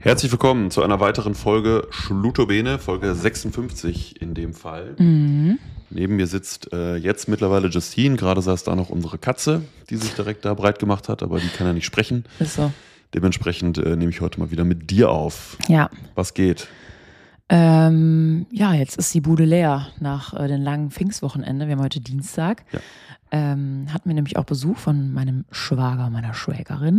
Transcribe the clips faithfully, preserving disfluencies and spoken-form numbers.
Herzlich willkommen zu einer weiteren Folge Schlutobene, Folge sechsundfünfzig in dem Fall. Mhm. Neben mir sitzt äh, jetzt mittlerweile Justine, gerade saß da noch unsere Katze, die sich direkt da breit gemacht hat, aber die kann ja nicht sprechen. Ist so. Dementsprechend äh, nehme ich heute mal wieder mit dir auf. Ja. Was geht? Ähm, ja, jetzt ist die Bude leer nach äh, dem langen Pfingstwochenende. Wir haben heute Dienstag. Ja. Ähm, hatten wir nämlich auch Besuch von meinem Schwager, meiner Schwägerin.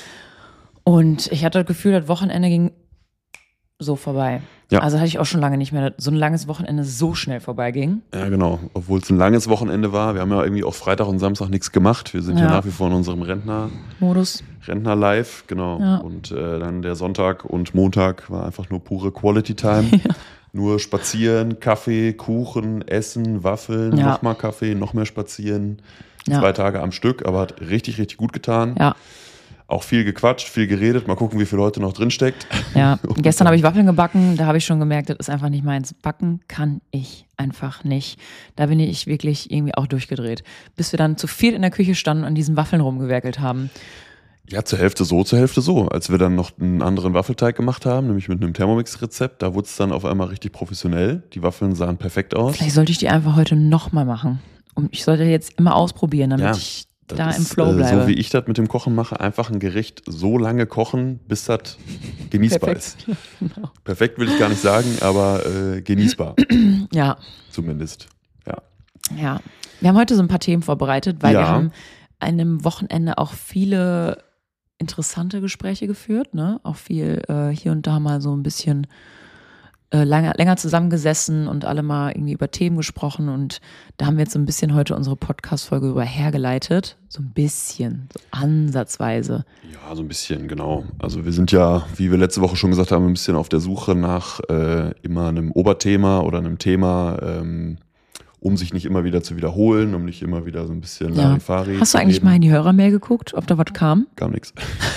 Und ich hatte das Gefühl, das Wochenende ging so vorbei. Ja. Also hatte ich auch schon lange nicht mehr, dass so ein langes Wochenende so schnell vorbeiging. Ja, genau. Obwohl es ein langes Wochenende war. Wir haben ja irgendwie auch Freitag und Samstag nichts gemacht. Wir sind ja, Ja. nach wie vor in unserem Rentner, Modus. Rentner live, genau. Ja. Und äh, dann der Sonntag und Montag war einfach nur pure Quality Time. Ja. Nur spazieren, Kaffee, Kuchen, Essen, Waffeln, Ja. nochmal Kaffee, noch mehr spazieren. Ja. Zwei Tage am Stück, aber hat richtig, richtig gut getan. Ja. Auch viel gequatscht, viel geredet. Mal gucken, wie viel heute noch drinsteckt. Ja, Und gestern habe ich Waffeln gebacken, da habe ich schon gemerkt, das ist einfach nicht meins. Backen kann ich einfach nicht. Da bin ich wirklich irgendwie auch durchgedreht. Bis wir dann zu viel in der Küche standen und an diesen Waffeln rumgewerkelt haben. Ja, zur Hälfte so, zur Hälfte so. Als wir dann noch einen anderen Waffelteig gemacht haben, nämlich mit einem Thermomix-Rezept, da wurde es dann auf einmal richtig professionell. Die Waffeln sahen perfekt aus. Vielleicht sollte ich die einfach heute nochmal machen. Und ich sollte jetzt immer ausprobieren, damit Ja, ich das da ist, im Flow äh, bleibe. So wie ich das mit dem Kochen mache, einfach ein Gericht so lange kochen, bis das genießbar Perfekt. ist. Perfekt will ich gar nicht sagen, aber äh, genießbar Ja, zumindest. Ja. ja. Wir haben heute so ein paar Themen vorbereitet, weil Ja. wir haben an einem Wochenende auch viele interessante Gespräche geführt, ne? Auch viel äh, hier und da mal so ein bisschen äh, länger, länger zusammengesessen und alle mal irgendwie über Themen gesprochen, und da haben wir jetzt so ein bisschen heute unsere Podcast-Folge über hergeleitet, so ein bisschen, so ansatzweise. Ja, so ein bisschen, genau. Also wir sind ja, wie wir letzte Woche schon gesagt haben, ein bisschen auf der Suche nach äh, immer einem Oberthema oder einem Thema, ähm, um sich nicht immer wieder zu wiederholen, um nicht immer wieder so ein bisschen Ja. Larifari Hast zu du eigentlich reden. mal in die Hörermail geguckt, ob da was kam? Gar nichts.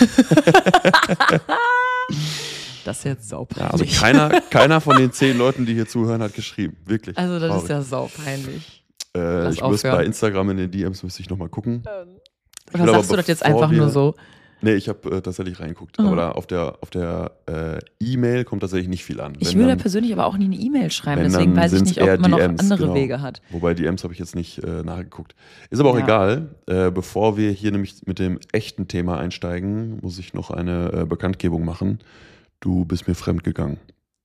Das ist jetzt saupeinlich. Ja, also keiner, keiner von den zehn Leuten, die hier zuhören, hat geschrieben. Wirklich. Also das Traurig. ist ja saupeinlich. Äh, Lass ich muss aufhören. bei Instagram in den D Ms müsste ich nochmal gucken. Ich will Oder aber, sagst du das jetzt bevor einfach wir- nur so? Nee, ich habe äh, tatsächlich reingeguckt. Mhm. Aber da auf der, auf der äh, E-Mail kommt tatsächlich nicht viel an. Ich Wenn will ja dann, persönlich aber auch nie eine E-Mail schreiben, wenn, deswegen dann weiß ich sind's nicht, ob eher man noch D Ms, andere genau. Wege hat. Wobei D Ms habe ich jetzt nicht äh, nachgeguckt. Ist aber auch Ja. egal. Äh, bevor wir hier nämlich mit dem echten Thema einsteigen, muss ich noch eine äh, Bekanntgebung machen. Du bist mir fremdgegangen.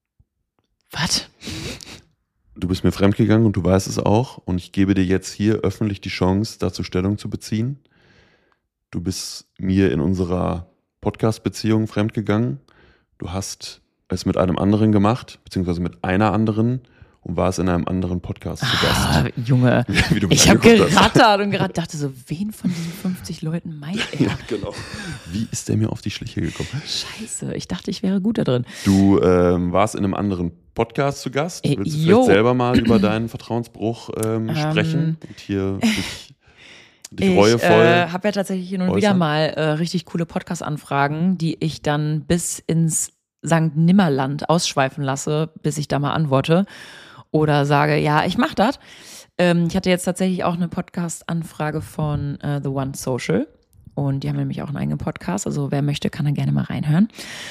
Was? Du bist mir fremdgegangen und du weißt es auch. Und ich gebe dir jetzt hier öffentlich die Chance, dazu Stellung zu beziehen. Du bist mir in unserer Podcast-Beziehung fremdgegangen. Du hast es mit einem anderen gemacht, beziehungsweise mit einer anderen, und warst in einem anderen Podcast zu Gast. Ah, Junge, Wie du mich ich habe angeguckt hast. gerattert und gerattert, dachte so, wen von diesen fünfzig Leuten meint er? Ja, genau. Wie ist der mir auf die Schliche gekommen? Scheiße, ich dachte, ich wäre gut da drin. Du ähm, warst in einem anderen Podcast zu Gast. Äh, Willst du jo. vielleicht selber mal über deinen Vertrauensbruch ähm, Ähm. sprechen und hier dich, dich Ich reuevoll... äh, habe ja tatsächlich hin und wieder äußern? mal äh, richtig coole Podcast-Anfragen, die ich dann bis ins Sankt Nimmerland ausschweifen lasse, bis ich da mal antworte oder sage, ja, ich mach das. Ähm, ich hatte jetzt tatsächlich auch eine Podcast-Anfrage von äh, The One Social, und die haben nämlich auch einen eigenen Podcast, also wer möchte, kann da gerne mal reinhören.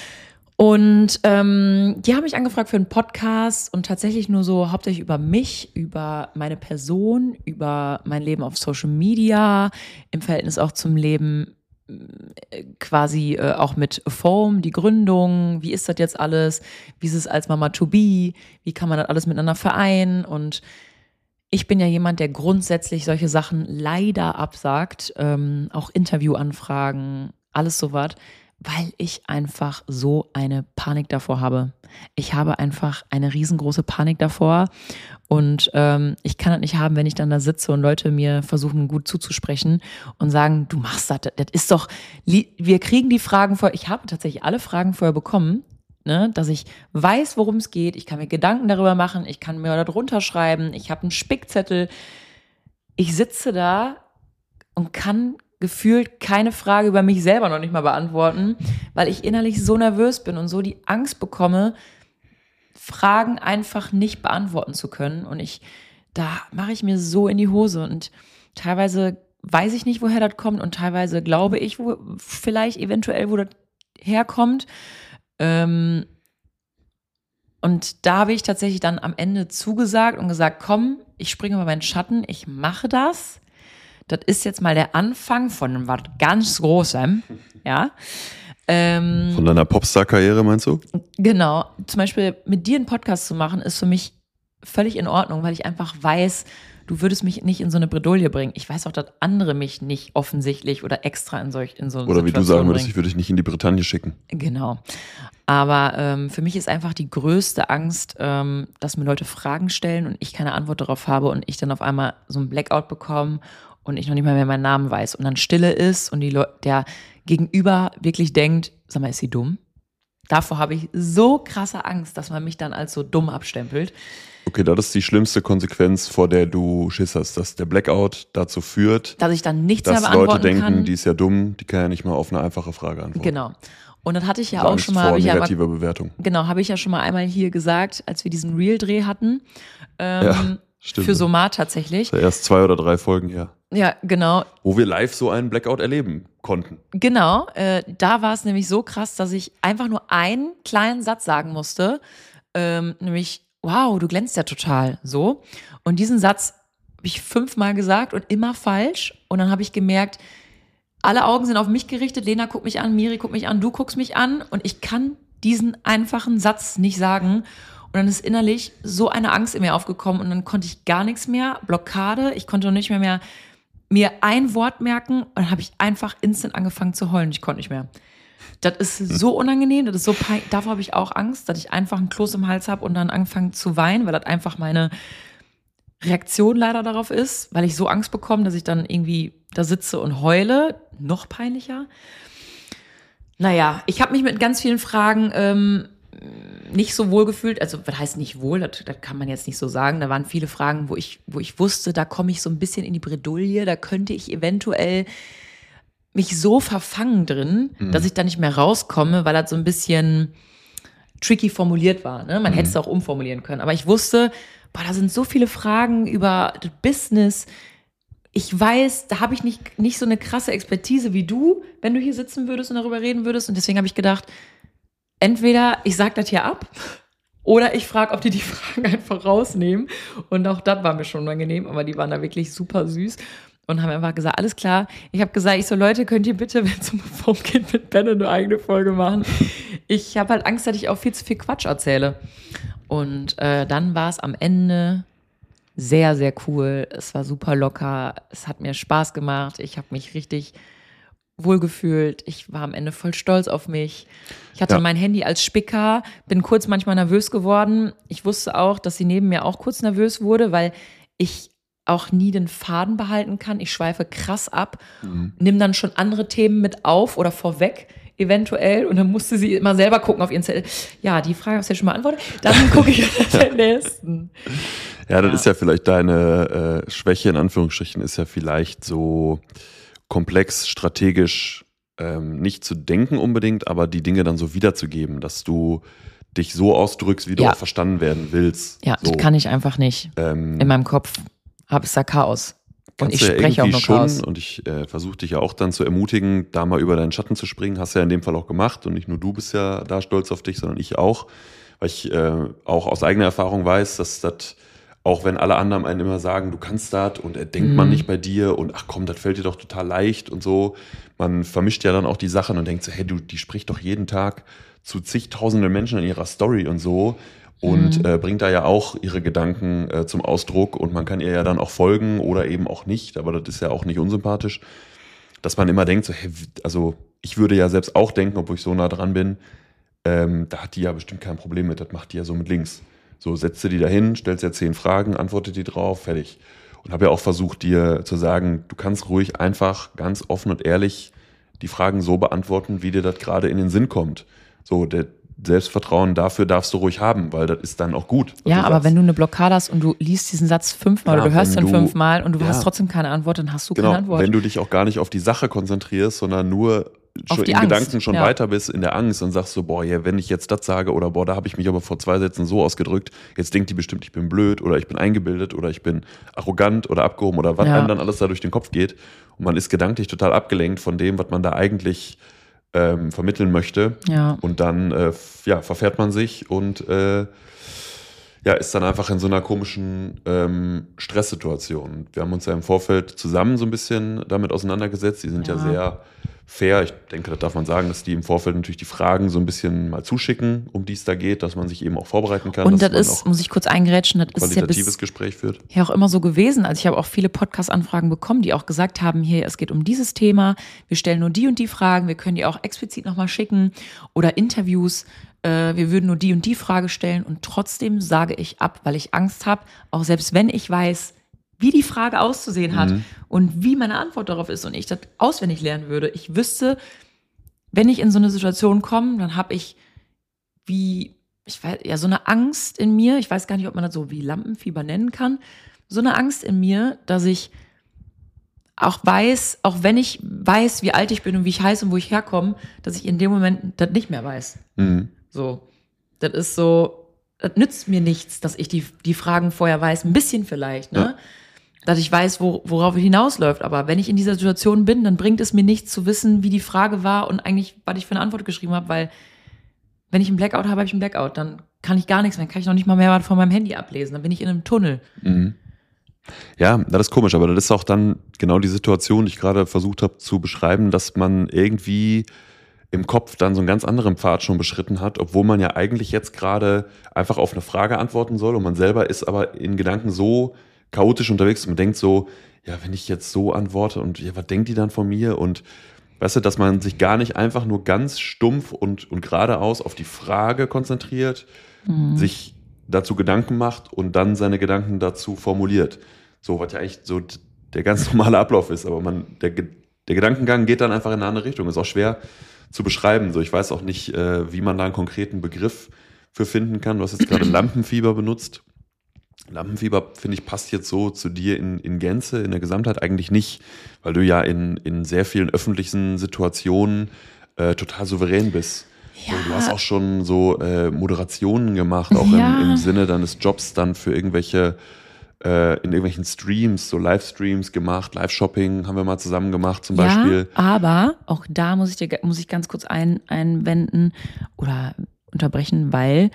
Und ähm, die haben mich angefragt für einen Podcast, und tatsächlich nur so hauptsächlich über mich, über meine Person, über mein Leben auf Social Media, im Verhältnis auch zum Leben äh, quasi äh, auch mit Foam, die Gründung, wie ist das jetzt alles, wie ist es als Mama to be, wie kann man das alles miteinander vereinen. Und ich bin ja jemand, der grundsätzlich solche Sachen leider absagt, ähm, auch Interviewanfragen, alles sowas, weil ich einfach so eine Panik davor habe. Ich habe einfach eine riesengroße Panik davor, und ähm, ich kann das nicht haben, wenn ich dann da sitze und Leute mir versuchen gut zuzusprechen und sagen, du machst das, das ist doch, wir kriegen die Fragen vorher, ich habe tatsächlich alle Fragen vorher bekommen, ne, dass ich weiß, worum es geht, ich kann mir Gedanken darüber machen, ich kann mir da drunter schreiben, ich habe einen Spickzettel. Ich sitze da und kann gefühlt keine Frage über mich selber noch nicht mal beantworten, weil ich innerlich so nervös bin und so die Angst bekomme, Fragen einfach nicht beantworten zu können. Und ich, da mache ich mir so in die Hose, und teilweise weiß ich nicht, woher das kommt, und teilweise glaube ich, wo, vielleicht eventuell, wo das herkommt. Ähm, und da habe ich tatsächlich dann am Ende zugesagt und gesagt, komm, ich springe über meinen Schatten, ich mache das. Das ist jetzt mal der Anfang von was ganz Großem, ja. Ähm, Von deiner Popstar-Karriere, meinst du? Genau. Zum Beispiel mit dir einen Podcast zu machen, ist für mich völlig in Ordnung, weil ich einfach weiß, du würdest mich nicht in so eine Bredouille bringen. Ich weiß auch, dass andere mich nicht offensichtlich oder extra in solch in so eine Oder wie du Situation sagen würdest, bringen. ich würde dich nicht in die Bretagne schicken. Genau. Aber ähm, für mich ist einfach die größte Angst, ähm, dass mir Leute Fragen stellen und ich keine Antwort darauf habe und ich dann auf einmal so einen Blackout bekomme und ich noch nicht mal mehr meinen Namen weiß und dann Stille ist und die Leu- der Gegenüber wirklich denkt, sag mal, ist sie dumm? Davor habe ich so krasse Angst, dass man mich dann als so dumm abstempelt. Okay, das ist die schlimmste Konsequenz, vor der du Schiss hast, dass der Blackout dazu führt, Dass ich dann nichts dass mehr beantworten Leute denken, kann. die ist ja dumm, die kann ja nicht mal auf eine einfache Frage antworten. Genau. Und das hatte ich ja Also auch Angst schon mal, vor habe ich ja mal, negativer Bewertung. genau, habe ich ja schon mal einmal hier gesagt, als wir diesen Real-Dreh hatten. Ähm, Ja, stimmt. Für Somat tatsächlich. Das ist ja erst zwei oder drei Folgen her. Ja, genau. Wo wir live so einen Blackout erleben konnten. Genau. Äh, da war es nämlich so krass, dass ich einfach nur einen kleinen Satz sagen musste. Ähm, nämlich, wow, du glänzt ja total. So. Und diesen Satz habe ich fünfmal gesagt und immer falsch. Und dann habe ich gemerkt, alle Augen sind auf mich gerichtet. Lena guckt mich an, Miri guckt mich an, du guckst mich an. Und ich kann diesen einfachen Satz nicht sagen. Und dann ist innerlich so eine Angst in mir aufgekommen und dann konnte ich gar nichts mehr, Blockade. Ich konnte nicht mehr, mehr mir ein Wort merken und dann habe ich einfach instant angefangen zu heulen. Ich konnte nicht mehr. Das ist so unangenehm, das ist so peinlich. Davor habe ich auch Angst, dass ich einfach einen Kloß im Hals habe und dann anfange zu weinen, weil das einfach meine Reaktion leider darauf ist, weil ich so Angst bekomme, dass ich dann irgendwie da sitze und heule. Noch peinlicher. Naja, ich habe mich mit ganz vielen Fragen ähm, nicht so wohl gefühlt. Also, was heißt nicht wohl? Das, das kann man jetzt nicht so sagen. Da waren viele Fragen, wo ich, wo ich wusste, da komme ich so ein bisschen in die Bredouille. Da könnte ich eventuell mich so verfangen drin, mhm. dass ich da nicht mehr rauskomme, weil das so ein bisschen tricky formuliert war. Ne? Man mhm. hätte es auch umformulieren können. Aber ich wusste, boah, da sind so viele Fragen über das Business. Ich weiß, da habe ich nicht, nicht so eine krasse Expertise wie du, wenn du hier sitzen würdest und darüber reden würdest. Und deswegen habe ich gedacht, entweder ich sage das hier ab oder ich frage, ob die die Fragen einfach rausnehmen. Und auch das war mir schon unangenehm, aber die waren da wirklich super süß und haben einfach gesagt, alles klar. Ich habe gesagt, ich so, Leute, könnt ihr bitte, wenn es um Form geht, mit Ben eine eigene Folge machen. Ich habe halt Angst, dass ich auch viel zu viel Quatsch erzähle. Und äh, dann war es am Ende sehr, sehr cool. Es war super locker. Es hat mir Spaß gemacht. Ich habe mich richtig wohlgefühlt. Ich war am Ende voll stolz auf mich. Ich hatte ja. mein Handy als Spicker, bin kurz manchmal nervös geworden. Ich wusste auch, dass sie neben mir auch kurz nervös wurde, weil ich auch nie den Faden behalten kann. Ich schweife krass ab, mhm. nimm dann schon andere Themen mit auf oder vorweg eventuell und dann musste sie immer selber gucken auf ihren Zettel. Ja, die Frage hast du ja schon mal beantwortet. Dann gucke ich auf den nächsten. Ja, das ja. ist ja vielleicht deine äh, Schwäche in Anführungsstrichen, ist ja vielleicht so komplex, strategisch ähm, nicht zu denken unbedingt, aber die Dinge dann so wiederzugeben, dass du dich so ausdrückst, wie du ja. auch verstanden werden willst. Ja, so. das kann ich einfach nicht. Ähm, in meinem Kopf habe ich da Chaos. Und ich ja spreche auch nur schon, Chaos. Und ich äh, versuche dich ja auch dann zu ermutigen, da mal über deinen Schatten zu springen. Hast du ja in dem Fall auch gemacht und nicht nur du bist ja da stolz auf dich, sondern ich auch. Weil ich äh, auch aus eigener Erfahrung weiß, dass das, auch wenn alle anderen einem immer sagen, du kannst das und er denkt mhm. man nicht bei dir und ach komm, das fällt dir doch total leicht und so. Man vermischt ja dann auch die Sachen und denkt so, hey, du, die spricht doch jeden Tag zu zigtausenden Menschen in ihrer Story und so. Und äh, bringt da ja auch ihre Gedanken äh, zum Ausdruck und man kann ihr ja dann auch folgen oder eben auch nicht, aber das ist ja auch nicht unsympathisch, dass man immer denkt, so, hey, also ich würde ja selbst auch denken, obwohl ich so nah dran bin, ähm, da hat die ja bestimmt kein Problem mit, das macht die ja so mit links. So, setzt du die da hin, stellst ja zehn Fragen, antwortet die drauf, fertig. Und habe ja auch versucht, dir zu sagen, du kannst ruhig einfach ganz offen und ehrlich die Fragen so beantworten, wie dir das gerade in den Sinn kommt. So, der Selbstvertrauen dafür darfst du ruhig haben, weil das ist dann auch gut. Ja, aber sagst. Wenn du eine Blockade hast und du liest diesen Satz fünfmal ja, oder du hörst ihn fünfmal und du ja. hast trotzdem keine Antwort, dann hast du genau, keine Antwort. Wenn du dich auch gar nicht auf die Sache konzentrierst, sondern nur schon in Angst. Gedanken schon ja. weiter bist in der Angst und sagst so, boah, ja, wenn ich jetzt das sage oder boah, da habe ich mich aber vor zwei Sätzen so ausgedrückt, jetzt denkt die bestimmt, ich bin blöd oder ich bin eingebildet oder ich bin arrogant oder abgehoben oder was ja. einem dann alles da durch den Kopf geht und man ist gedanklich total abgelenkt von dem, was man da eigentlich ähm, vermitteln möchte. Ja. Und dann äh, ja, verfährt man sich und äh, ja, ist dann einfach in so einer komischen ähm, Stresssituation. Wir haben uns ja im Vorfeld zusammen so ein bisschen damit auseinandergesetzt. Die sind ja, Ja. sehr fair. Ich denke, das darf man sagen, dass die im Vorfeld natürlich die Fragen so ein bisschen mal zuschicken, um die es da geht, dass man sich eben auch vorbereiten kann. Und dass das man ist, auch muss ich kurz eingrätschen, das ist ja qualitatives bis Gespräch führt. ja auch immer so gewesen. Also ich habe auch viele Podcast-Anfragen bekommen, die auch gesagt haben, hier, es geht um dieses Thema, wir stellen nur die und die Fragen, wir können die auch explizit nochmal schicken oder Interviews, äh, wir würden nur die und die Frage stellen und trotzdem sage ich ab, weil ich Angst habe, auch selbst wenn ich weiß, wie die Frage auszusehen hat Mhm. und wie meine Antwort darauf ist und ich das auswendig lernen würde. Ich wüsste, wenn ich in so eine Situation komme, dann habe ich wie, ich weiß, ja, so eine Angst in mir, ich weiß gar nicht, ob man das so wie Lampenfieber nennen kann, so eine Angst in mir, dass ich auch weiß, auch wenn ich weiß, wie alt ich bin und wie ich heiße und wo ich herkomme, dass ich in dem Moment das nicht mehr weiß. Mhm. So, das ist so, das nützt mir nichts, dass ich die, die Fragen vorher weiß, ein bisschen vielleicht, ne? Ja. Dass ich weiß, wo, worauf es hinausläuft. Aber wenn ich in dieser Situation bin, dann bringt es mir nichts zu wissen, wie die Frage war und eigentlich, was ich für eine Antwort geschrieben habe, weil wenn ich einen Blackout habe, habe ich einen Blackout. Dann kann ich gar nichts mehr, dann kann ich noch nicht mal mehr was von meinem Handy ablesen. Dann bin ich in einem Tunnel. Mhm. Ja, das ist komisch, aber das ist auch dann genau die Situation, die ich gerade versucht habe zu beschreiben, dass man irgendwie im Kopf dann so einen ganz anderen Pfad schon beschritten hat, obwohl man ja eigentlich jetzt gerade einfach auf eine Frage antworten soll und man selber ist aber in Gedanken so chaotisch unterwegs, man denkt so, ja, wenn ich jetzt so antworte und ja, was denkt die dann von mir? Und weißt du, dass man sich gar nicht einfach nur ganz stumpf und, und geradeaus auf die Frage konzentriert, Mhm. sich dazu Gedanken macht und dann seine Gedanken dazu formuliert. So, was ja eigentlich so d- der ganz normale Ablauf ist, aber man, der, Ge- der Gedankengang geht dann einfach in eine andere Richtung. Ist auch schwer zu beschreiben. So, ich weiß auch nicht, äh, wie man da einen konkreten Begriff für finden kann. Du hast jetzt gerade Lampenfieber benutzt. Lampenfieber, finde ich, passt jetzt so zu dir in, in Gänze, in der Gesamtheit eigentlich nicht, weil du ja in, in sehr vielen öffentlichen Situationen äh, total souverän bist. Ja. So, du hast auch schon so äh, Moderationen gemacht, auch Ja. im, im Sinne deines Jobs dann für irgendwelche, äh, in irgendwelchen Streams, so Livestreams gemacht, Live-Shopping haben wir mal zusammen gemacht zum Beispiel. Ja, aber auch da muss ich dir muss ich ganz kurz ein, einwenden oder unterbrechen, weil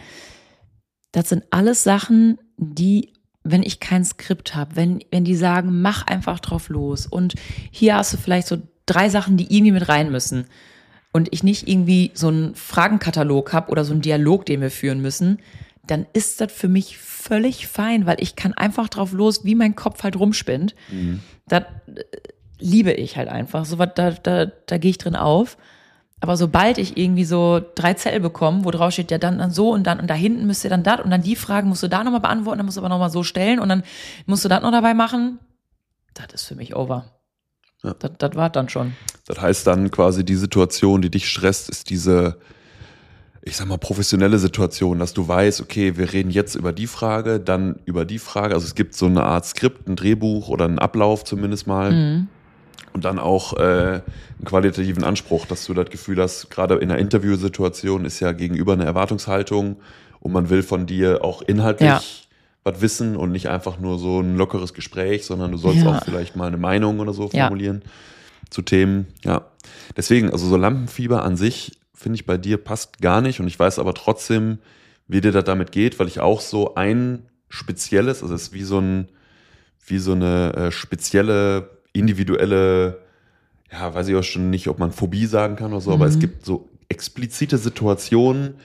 das sind alles Sachen, die, wenn ich kein Skript habe, wenn, wenn die sagen, mach einfach drauf los und hier hast du vielleicht so drei Sachen, die irgendwie mit rein müssen und ich nicht irgendwie so einen Fragenkatalog habe oder so einen Dialog, den wir führen müssen, dann ist das für mich völlig fein, weil ich kann einfach drauf los, wie mein Kopf halt rumspinnt. Mhm. Das äh, liebe ich halt einfach. So was, da, da, da gehe ich drin auf. Aber sobald ich irgendwie so drei Zettel bekomme, wo drauf steht, ja dann, dann so und dann und da hinten müsst ihr dann das und dann die Fragen musst du da nochmal beantworten, dann musst du aber nochmal so stellen und dann musst du das noch dabei machen, das ist für mich over. Ja. Das, das war dann schon. Das heißt dann quasi, die Situation, die dich stresst, ist diese, ich sag mal, professionelle Situation, dass du weißt, okay, wir reden jetzt über die Frage, dann über die Frage. Also es gibt so eine Art Skript, ein Drehbuch oder einen Ablauf zumindest mal. Mhm. Und dann auch äh, einen qualitativen Anspruch, dass du das Gefühl hast, gerade in einer Interviewsituation ist ja gegenüber eine Erwartungshaltung und man will von dir auch inhaltlich Ja. was wissen und nicht einfach nur so ein lockeres Gespräch, sondern du sollst Ja. auch vielleicht mal eine Meinung oder so Ja. formulieren zu Themen. Ja, deswegen, also so Lampenfieber an sich, finde ich, bei dir passt gar nicht und ich weiß aber trotzdem, wie dir das damit geht, weil ich auch so ein spezielles, also es ist wie so ein, wie so eine äh, spezielle, individuelle, ja, weiß ich auch schon nicht, ob man Phobie sagen kann oder so, aber Mhm. es gibt so explizite Situationen,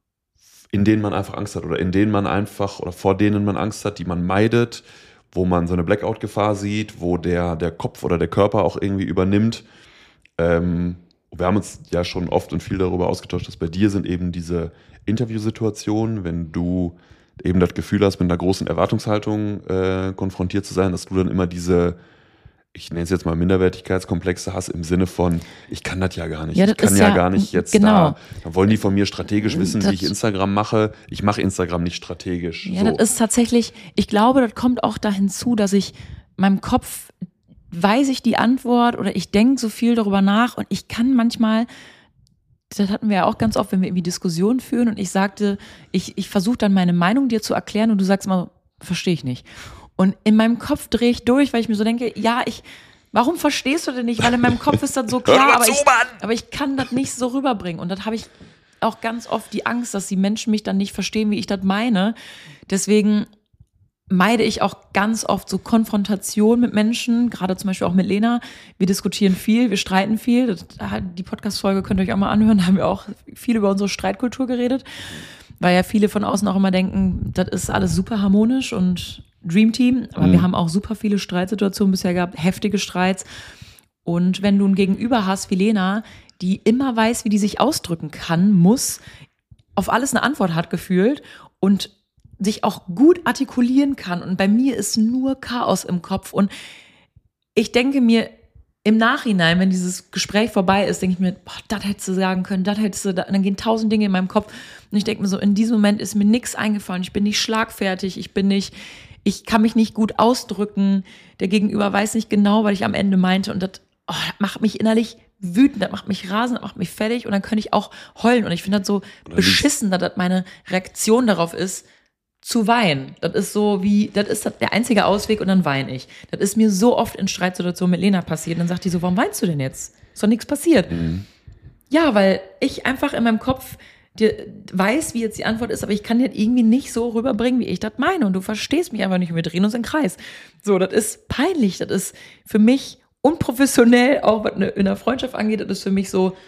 in denen man einfach Angst hat oder in denen man einfach oder vor denen man Angst hat, die man meidet, wo man so eine Blackout-Gefahr sieht, wo der, der Kopf oder der Körper auch irgendwie übernimmt. Ähm, wir haben uns ja schon oft und viel darüber ausgetauscht, dass bei dir sind eben diese Interviewsituationen, wenn du eben das Gefühl hast, mit einer großen Erwartungshaltung äh, konfrontiert zu sein, dass du dann immer diese, ich nenne es jetzt mal Minderwertigkeitskomplexe hast im Sinne von, ich kann das ja gar nicht, Ja, ich das kann ist ja ja- gar nicht jetzt genau. da, da wollen die von mir strategisch wissen, Das- wie ich Instagram mache. Ich mache Instagram nicht strategisch. Ja, so. das ist tatsächlich, ich glaube, das kommt auch da hinzu, dass ich meinem Kopf weiß ich die Antwort oder ich denke so viel darüber nach und ich kann manchmal, das hatten wir ja auch ganz oft, wenn wir irgendwie Diskussionen führen und ich sagte, ich, ich versuche dann meine Meinung dir zu erklären und du sagst mal, verstehe ich nicht. Und in meinem Kopf drehe ich durch, weil ich mir so denke, ja, ich, Warum verstehst du denn nicht? Weil in meinem Kopf ist das so klar, aber ich, aber ich kann das nicht so rüberbringen. Und das habe ich auch ganz oft die Angst, dass die Menschen mich dann nicht verstehen, wie ich das meine. Deswegen meide ich auch ganz oft so Konfrontation mit Menschen, gerade zum Beispiel auch mit Lena. Wir diskutieren viel, wir streiten viel. Das, die Podcast-Folge könnt ihr euch auch mal anhören, da haben wir auch viel über unsere Streitkultur geredet, weil ja viele von außen auch immer denken, das ist alles super harmonisch und Dream Team, aber mhm. wir haben auch super viele Streitsituationen bisher gehabt, heftige Streits. Und wenn du ein Gegenüber hast wie Lena, die immer weiß, wie die sich ausdrücken kann, muss, auf alles eine Antwort hat gefühlt und sich auch gut artikulieren kann. Und bei mir ist nur Chaos im Kopf. Und ich denke mir im Nachhinein, wenn dieses Gespräch vorbei ist, denke ich mir, boah, das hättest du sagen können, das hättest du, und dann gehen tausend Dinge in meinem Kopf. Und ich denke mir so, in diesem Moment ist mir nichts eingefallen. Ich bin nicht schlagfertig, ich bin nicht, ich kann mich nicht gut ausdrücken. Der Gegenüber weiß nicht genau, was ich am Ende meinte. Und das, oh, das macht mich innerlich wütend, das macht mich rasend, das macht mich fertig. Und dann könnte ich auch heulen. Und ich finde das so beschissen, dass das meine Reaktion darauf ist, zu weinen. Das ist so wie, das ist der einzige Ausweg und dann weine ich. Das ist mir so oft in Streitsituationen mit Lena passiert. Und dann sagt die so, warum weinst du denn jetzt? Ist doch nichts passiert. Mhm. Ja, weil ich einfach in meinem Kopf dir weiß, wie jetzt die Antwort ist, aber ich kann dir irgendwie nicht so rüberbringen, wie ich das meine. Und du verstehst mich einfach nicht und wir drehen uns im Kreis. So, das ist peinlich. Das ist für mich unprofessionell, auch was in der Freundschaft angeht. Das ist für mich so,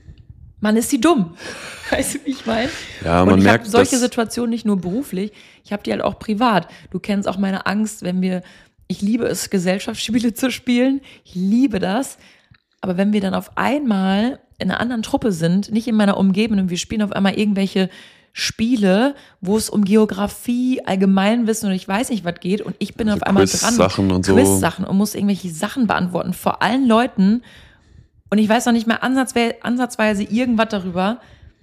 man ist die dumm. Weißt du, wie ich meine? Ja, man und ich merkt, habe solche Situationen nicht nur beruflich, ich habe die halt auch privat. Du kennst auch meine Angst, wenn wir, ich liebe es, Gesellschaftsspiele zu spielen. Ich liebe das. Aber wenn wir dann auf einmal in einer anderen Truppe sind, nicht in meiner Umgebung und wir spielen auf einmal irgendwelche Spiele, wo es um Geografie, Allgemeinwissen und ich weiß nicht, was geht und ich bin also auf einmal dran. Quiz-Sachen und so. Quiz-Sachen und muss irgendwelche Sachen beantworten vor allen Leuten. Und ich weiß noch nicht mehr ansatzwe- ansatzweise irgendwas darüber.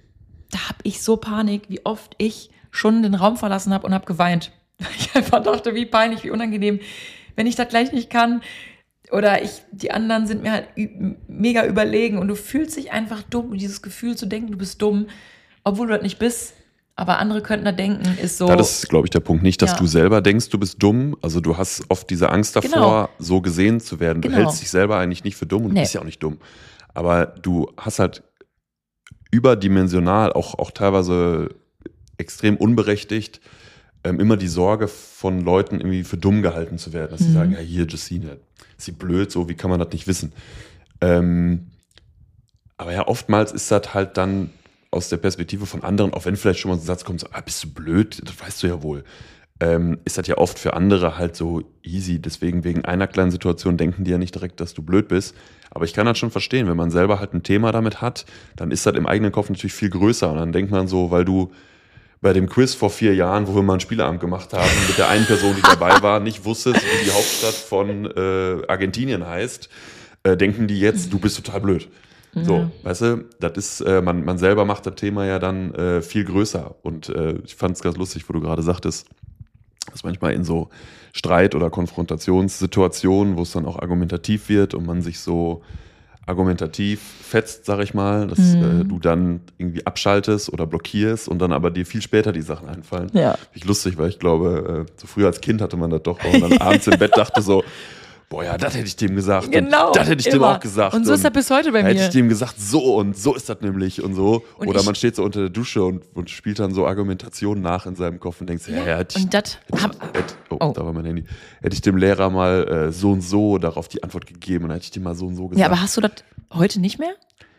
Da habe ich so Panik, wie oft ich schon den Raum verlassen habe und habe geweint. Ich einfach dachte, wie peinlich, wie unangenehm, wenn ich das gleich nicht kann. Oder ich, die anderen sind mir halt ü- mega überlegen und du fühlst dich einfach dumm. Und dieses Gefühl zu denken, du bist dumm, obwohl du das nicht bist. Aber andere könnten da denken, ist so. Das ist, glaube ich, der Punkt. Nicht, dass ja. du selber denkst, du bist dumm. Also du hast oft diese Angst davor, genau. so gesehen zu werden. Du genau. hältst dich selber eigentlich nicht für dumm und nee. du bist ja auch nicht dumm. Aber du hast halt überdimensional, auch, auch teilweise extrem unberechtigt, ähm, immer die Sorge von Leuten irgendwie für dumm gehalten zu werden. Dass mhm. sie sagen, ja hier, Justine, ist sie blöd, so, wie kann man das nicht wissen? Ähm, aber ja, oftmals ist das halt dann aus der Perspektive von anderen, auch wenn vielleicht schon mal so ein Satz kommt, so, ah, bist du blöd? Das weißt du ja wohl. Ähm, ist das ja oft für andere halt so easy. Deswegen wegen einer kleinen Situation denken die ja nicht direkt, dass du blöd bist. Aber ich kann das schon verstehen, wenn man selber halt ein Thema damit hat, dann ist das im eigenen Kopf natürlich viel größer. Und dann denkt man so, weil du bei dem Quiz vor vier Jahren, wo wir mal einen Spieleabend gemacht haben, mit der einen Person, die dabei war, nicht wusstest, wie die Hauptstadt von äh, Argentinien heißt, äh, denken die jetzt, du bist total blöd. So, ja. weißt du, das ist, äh, man, man selber macht das Thema ja dann äh, viel größer. Und äh, ich fand es ganz lustig, wo du gerade sagtest, dass manchmal in so Streit- oder Konfrontationssituationen, wo es dann auch argumentativ wird und man sich so argumentativ fetzt, sag ich mal, dass mhm. äh, du dann irgendwie abschaltest oder blockierst und dann aber dir viel später die Sachen einfallen. Ja. Finde ich lustig, weil ich glaube, äh, so früher als Kind hatte man das doch und dann abends im Bett dachte so, boah, ja, das hätte ich dem gesagt. Genau. Und das hätte ich immer. dem auch gesagt. Und so ist das bis heute bei mir. Hätte ich dem gesagt, so und so ist das nämlich und so. Und Oder ich, man steht so unter der Dusche und, und spielt dann so Argumentationen nach in seinem Kopf und denkt, ja, ja, hätte ich, und das hätte, hätte, oh, oh, da war mein Handy. Hätte ich dem Lehrer mal äh, so und so darauf die Antwort gegeben und dann hätte ich dem mal so und so gesagt. Ja, aber hast du das heute nicht mehr?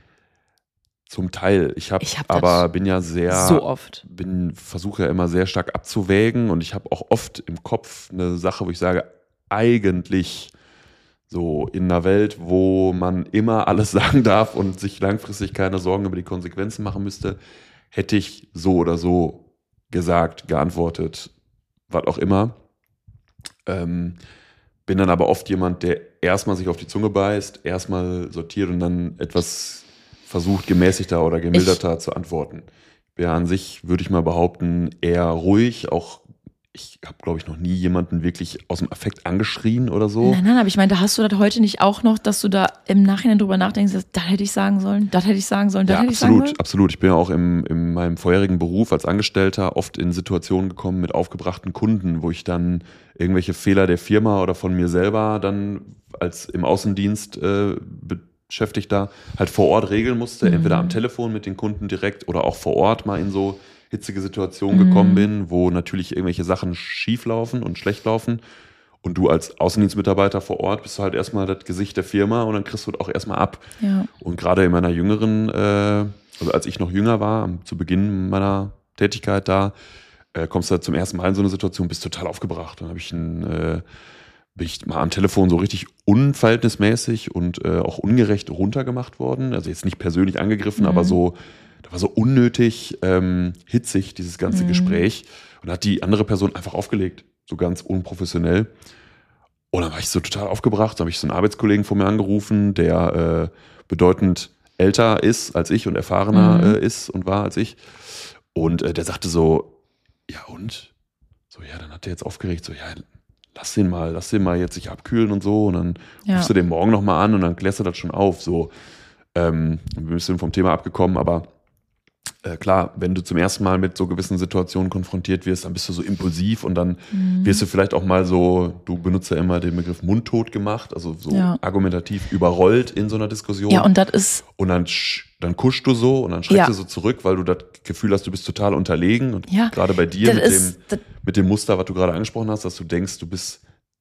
Zum Teil. Ich habe hab aber bin ja sehr so oft. bin versuche ja immer sehr stark abzuwägen und ich habe auch oft im Kopf eine Sache, wo ich sage, eigentlich so in einer Welt, wo man immer alles sagen darf und sich langfristig keine Sorgen über die Konsequenzen machen müsste, hätte ich so oder so gesagt, geantwortet, was auch immer. Ähm, bin dann aber oft jemand, der erstmal sich auf die Zunge beißt, erstmal sortiert und dann etwas versucht, gemäßigter oder gemilderter ich, zu antworten. Ja, an sich würde ich mal behaupten, eher ruhig, auch ich habe, glaube ich, noch nie jemanden wirklich aus dem Affekt angeschrien oder so. Nein, nein, aber ich meine, hast du das heute nicht auch noch, dass du da im Nachhinein drüber nachdenkst, das hätte ich sagen sollen, das hätte ich sagen sollen, das ja, hätte ich absolut, sagen sollen? Absolut. Ich bin ja auch im, in meinem vorherigen Beruf als Angestellter oft in Situationen gekommen mit aufgebrachten Kunden, wo ich dann irgendwelche Fehler der Firma oder von mir selber dann als im Außendienst äh, Beschäftigter halt vor Ort regeln musste, mhm. entweder am Telefon mit den Kunden direkt oder auch vor Ort mal in so hitzige Situationen mhm. gekommen bin, wo natürlich irgendwelche Sachen schief laufen und schlecht laufen. Und du als Außendienstmitarbeiter vor Ort bist du halt erstmal das Gesicht der Firma und dann kriegst du das auch erstmal ab. Ja. Und gerade in meiner jüngeren, äh, also als ich noch jünger war, zu Beginn meiner Tätigkeit da, äh, kommst du halt zum ersten Mal in so eine Situation, bist total aufgebracht. Dann habe ich ein, äh, bin ich mal am Telefon so richtig unverhältnismäßig und äh, auch ungerecht runtergemacht worden. Also jetzt nicht persönlich angegriffen, mhm. aber so, da war so unnötig ähm, hitzig, dieses ganze mhm. Gespräch. Und hat die andere Person einfach aufgelegt, so ganz unprofessionell. Und dann war ich so total aufgebracht. Dann habe ich so einen Arbeitskollegen von mir angerufen, der äh, bedeutend älter ist als ich und erfahrener mhm. äh, ist und war als ich. Und äh, der sagte so, ja und? So, ja, dann hat der jetzt aufgeregt, so, ja, lass den mal, lass den mal jetzt sich abkühlen und so. Und dann ja. rufst du den morgen nochmal an und dann klärst du das schon auf. So, ähm, wir sind vom Thema abgekommen, aber Äh, klar, wenn du zum ersten Mal mit so gewissen Situationen konfrontiert wirst, dann bist du so impulsiv und dann mhm. wirst du vielleicht auch mal so, du benutzt ja immer den Begriff mundtot gemacht, also so ja. argumentativ überrollt in so einer Diskussion. Ja, und das ist... Und dann, dann kuschst du so und dann schreckst ja. du so zurück, weil du das Gefühl hast, du bist total unterlegen. Und ja. gerade bei dir mit, ist, dem, mit dem Muster, was du gerade angesprochen hast, dass du denkst, du bist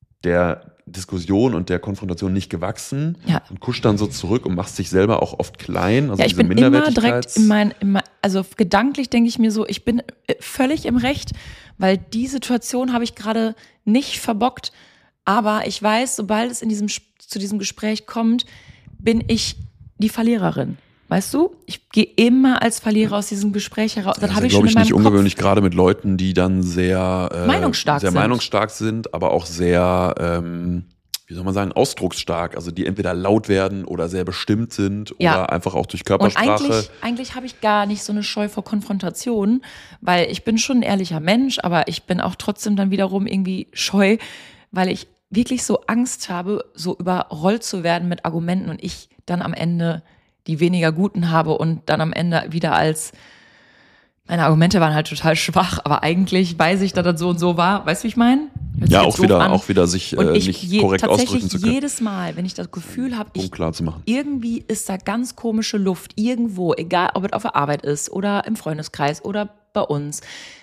der Diskussion und der Konfrontation nicht gewachsen ja. und kuschst dann so zurück und machst dich selber auch oft klein. Also ja, ich diese bin immer direkt in mein, in mein, also gedanklich denke ich mir so, ich bin völlig im Recht, weil die Situation habe ich gerade nicht verbockt, aber ich weiß, sobald es in diesem, zu diesem Gespräch kommt, bin ich die Verliererin. Weißt du, ich gehe immer als Verlierer aus diesem Gespräch heraus. Das, das habe ich schon in meinem nicht Kopf. Ungewöhnlich, gerade mit Leuten, die dann sehr, äh, meinungsstark, sehr sind. meinungsstark sind, aber auch sehr, ähm, wie soll man sagen, ausdrucksstark. Also die entweder laut werden oder sehr bestimmt sind ja. oder einfach auch durch Körpersprache. Und eigentlich, eigentlich habe ich gar nicht so eine Scheu vor Konfrontation, weil ich bin schon ein ehrlicher Mensch, aber ich bin auch trotzdem dann wiederum irgendwie scheu, weil ich wirklich so Angst habe, so überrollt zu werden mit Argumenten und ich dann am Ende die weniger guten habe und dann am Ende wieder als, meine Argumente waren halt total schwach, aber eigentlich weiß ich, dass das so und so war. Weißt du, wie ich meine? Ja, auch wieder, an. auch wieder sich äh, nicht je, korrekt ausdrücken zu können. Jedes Mal, wenn ich das Gefühl habe, ich, klar zu machen. irgendwie ist da ganz komische Luft, irgendwo, egal ob es auf der Arbeit ist oder im Freundeskreis oder bei uns,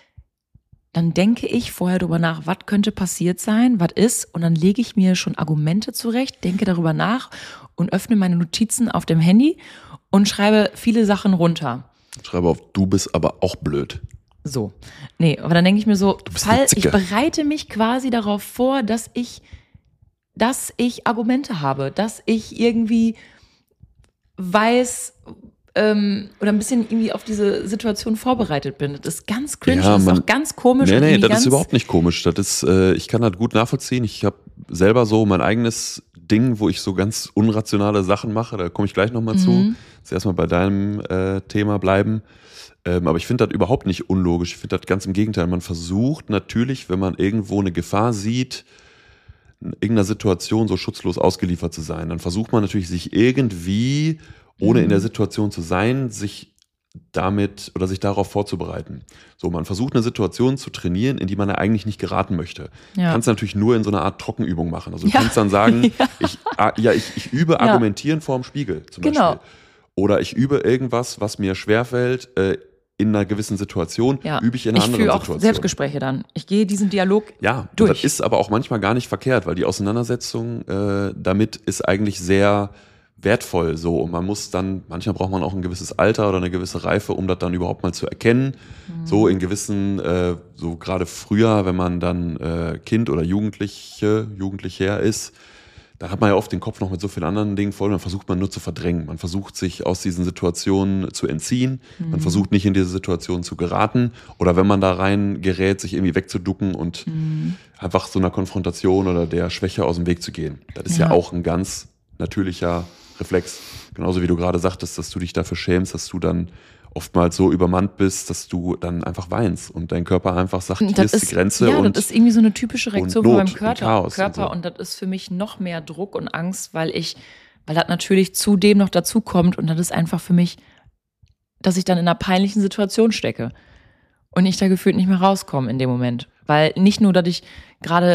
dann denke ich vorher darüber nach, was könnte passiert sein, was ist, und dann lege ich mir schon Argumente zurecht, denke darüber nach und öffne meine Notizen auf dem Handy und schreibe viele Sachen runter. Schreibe auf, du bist aber auch blöd. So. Nee, aber dann denke ich mir so, Fall, ich bereite mich quasi darauf vor, dass ich, dass ich Argumente habe, dass ich irgendwie weiß, ähm, oder ein bisschen irgendwie auf diese Situation vorbereitet bin. Das ist ganz cringe, ja, das man, ist auch ganz komisch. Nee, nee, das ganz ist überhaupt nicht komisch. Das ist, äh, ich kann das gut nachvollziehen. Ich habe selber so mein eigenes Ding, wo ich so ganz unrationale Sachen mache. Da komme ich gleich nochmal mhm. zu. Jetzt erstmal bei deinem äh, Thema bleiben. Ähm, aber ich finde das überhaupt nicht unlogisch. Ich finde das ganz im Gegenteil. Man versucht natürlich, wenn man irgendwo eine Gefahr sieht, in irgendeiner Situation so schutzlos ausgeliefert zu sein, dann versucht man natürlich, sich irgendwie, ohne mhm. in der Situation zu sein, sich damit oder sich darauf vorzubereiten. So, man versucht eine Situation zu trainieren, in die man ja eigentlich nicht geraten möchte. Ja. Du kannst natürlich nur in so einer Art Trockenübung machen. Also du ja. kannst dann sagen, ja, ich, ja, ich, ich übe ja. Argumentieren vorm Spiegel zum genau. Beispiel. Oder ich übe irgendwas, was mir schwerfällt, äh, in einer gewissen Situation, ja. übe ich in einer ich anderen Situation. Ich führe auch Selbstgespräche dann. Ich gehe diesen Dialog ja, durch. Ja, das ist aber auch manchmal gar nicht verkehrt, weil die Auseinandersetzung äh, damit ist eigentlich sehr wertvoll so, und man muss dann, manchmal braucht man auch ein gewisses Alter oder eine gewisse Reife, um das dann überhaupt mal zu erkennen. Mhm. So in gewissen, äh, so gerade früher, wenn man dann äh, Kind oder Jugendliche, Jugendlicher ist, dann hat man ja oft den Kopf noch mit so vielen anderen Dingen voll, und dann versucht man nur zu verdrängen. Man versucht, sich aus diesen Situationen zu entziehen. Mhm. Man versucht nicht in diese Situation zu geraten, oder wenn man da rein gerät, sich irgendwie wegzuducken und mhm. einfach so einer Konfrontation oder der Schwäche aus dem Weg zu gehen. Das ist ja, ja auch ein ganz natürlicher Reflex. Genauso wie du gerade sagtest, dass du dich dafür schämst, dass du dann oftmals so übermannt bist, dass du dann einfach weinst und dein Körper einfach sagt, hier das ist die Grenze. Ja, und, das ist irgendwie so eine typische Reaktion von meinem Körper. Chaos Körper und, so. Und das ist für mich noch mehr Druck und Angst, weil ich, weil das natürlich zudem noch dazu kommt, und das ist einfach für mich, dass ich dann in einer peinlichen Situation stecke und ich da gefühlt nicht mehr rauskomme in dem Moment. Weil nicht nur, dass ich gerade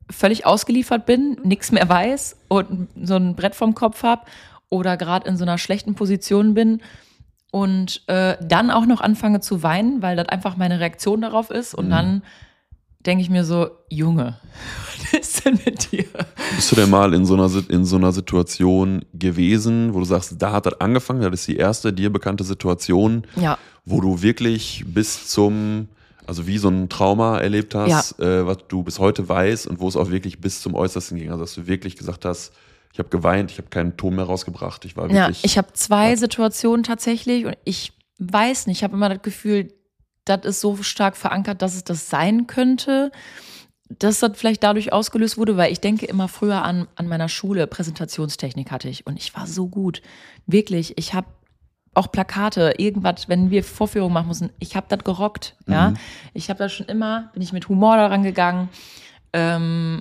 völlig ausgeliefert bin, nichts mehr weiß und so ein Brett vorm Kopf habe oder gerade in so einer schlechten Position bin und äh, dann auch noch anfange zu weinen, weil das einfach meine Reaktion darauf ist und mhm. dann denke ich mir so, Junge, was ist denn mit dir? Bist du denn mal in so einer, in so einer Situation gewesen, wo du sagst, da hat das angefangen, das ist die erste dir bekannte Situation, ja. wo du wirklich bis zum, also wie so ein Trauma erlebt hast, ja. äh, was du bis heute weißt und wo es auch wirklich bis zum Äußersten ging, also dass du wirklich gesagt hast, ich habe geweint, ich habe keinen Ton mehr rausgebracht, ich war wirklich... Ja, ich habe zwei ja. Situationen tatsächlich und ich weiß nicht, ich habe immer das Gefühl, das ist so stark verankert, dass es das sein könnte, dass das vielleicht dadurch ausgelöst wurde, weil ich denke immer früher an, an meiner Schule, Präsentationstechnik hatte ich und ich war so gut. Wirklich, ich habe auch Plakate, irgendwas, wenn wir Vorführungen machen mussten, ich habe das gerockt. Ja? Mhm. Ich habe das schon immer, bin ich mit Humor daran gegangen. Ähm,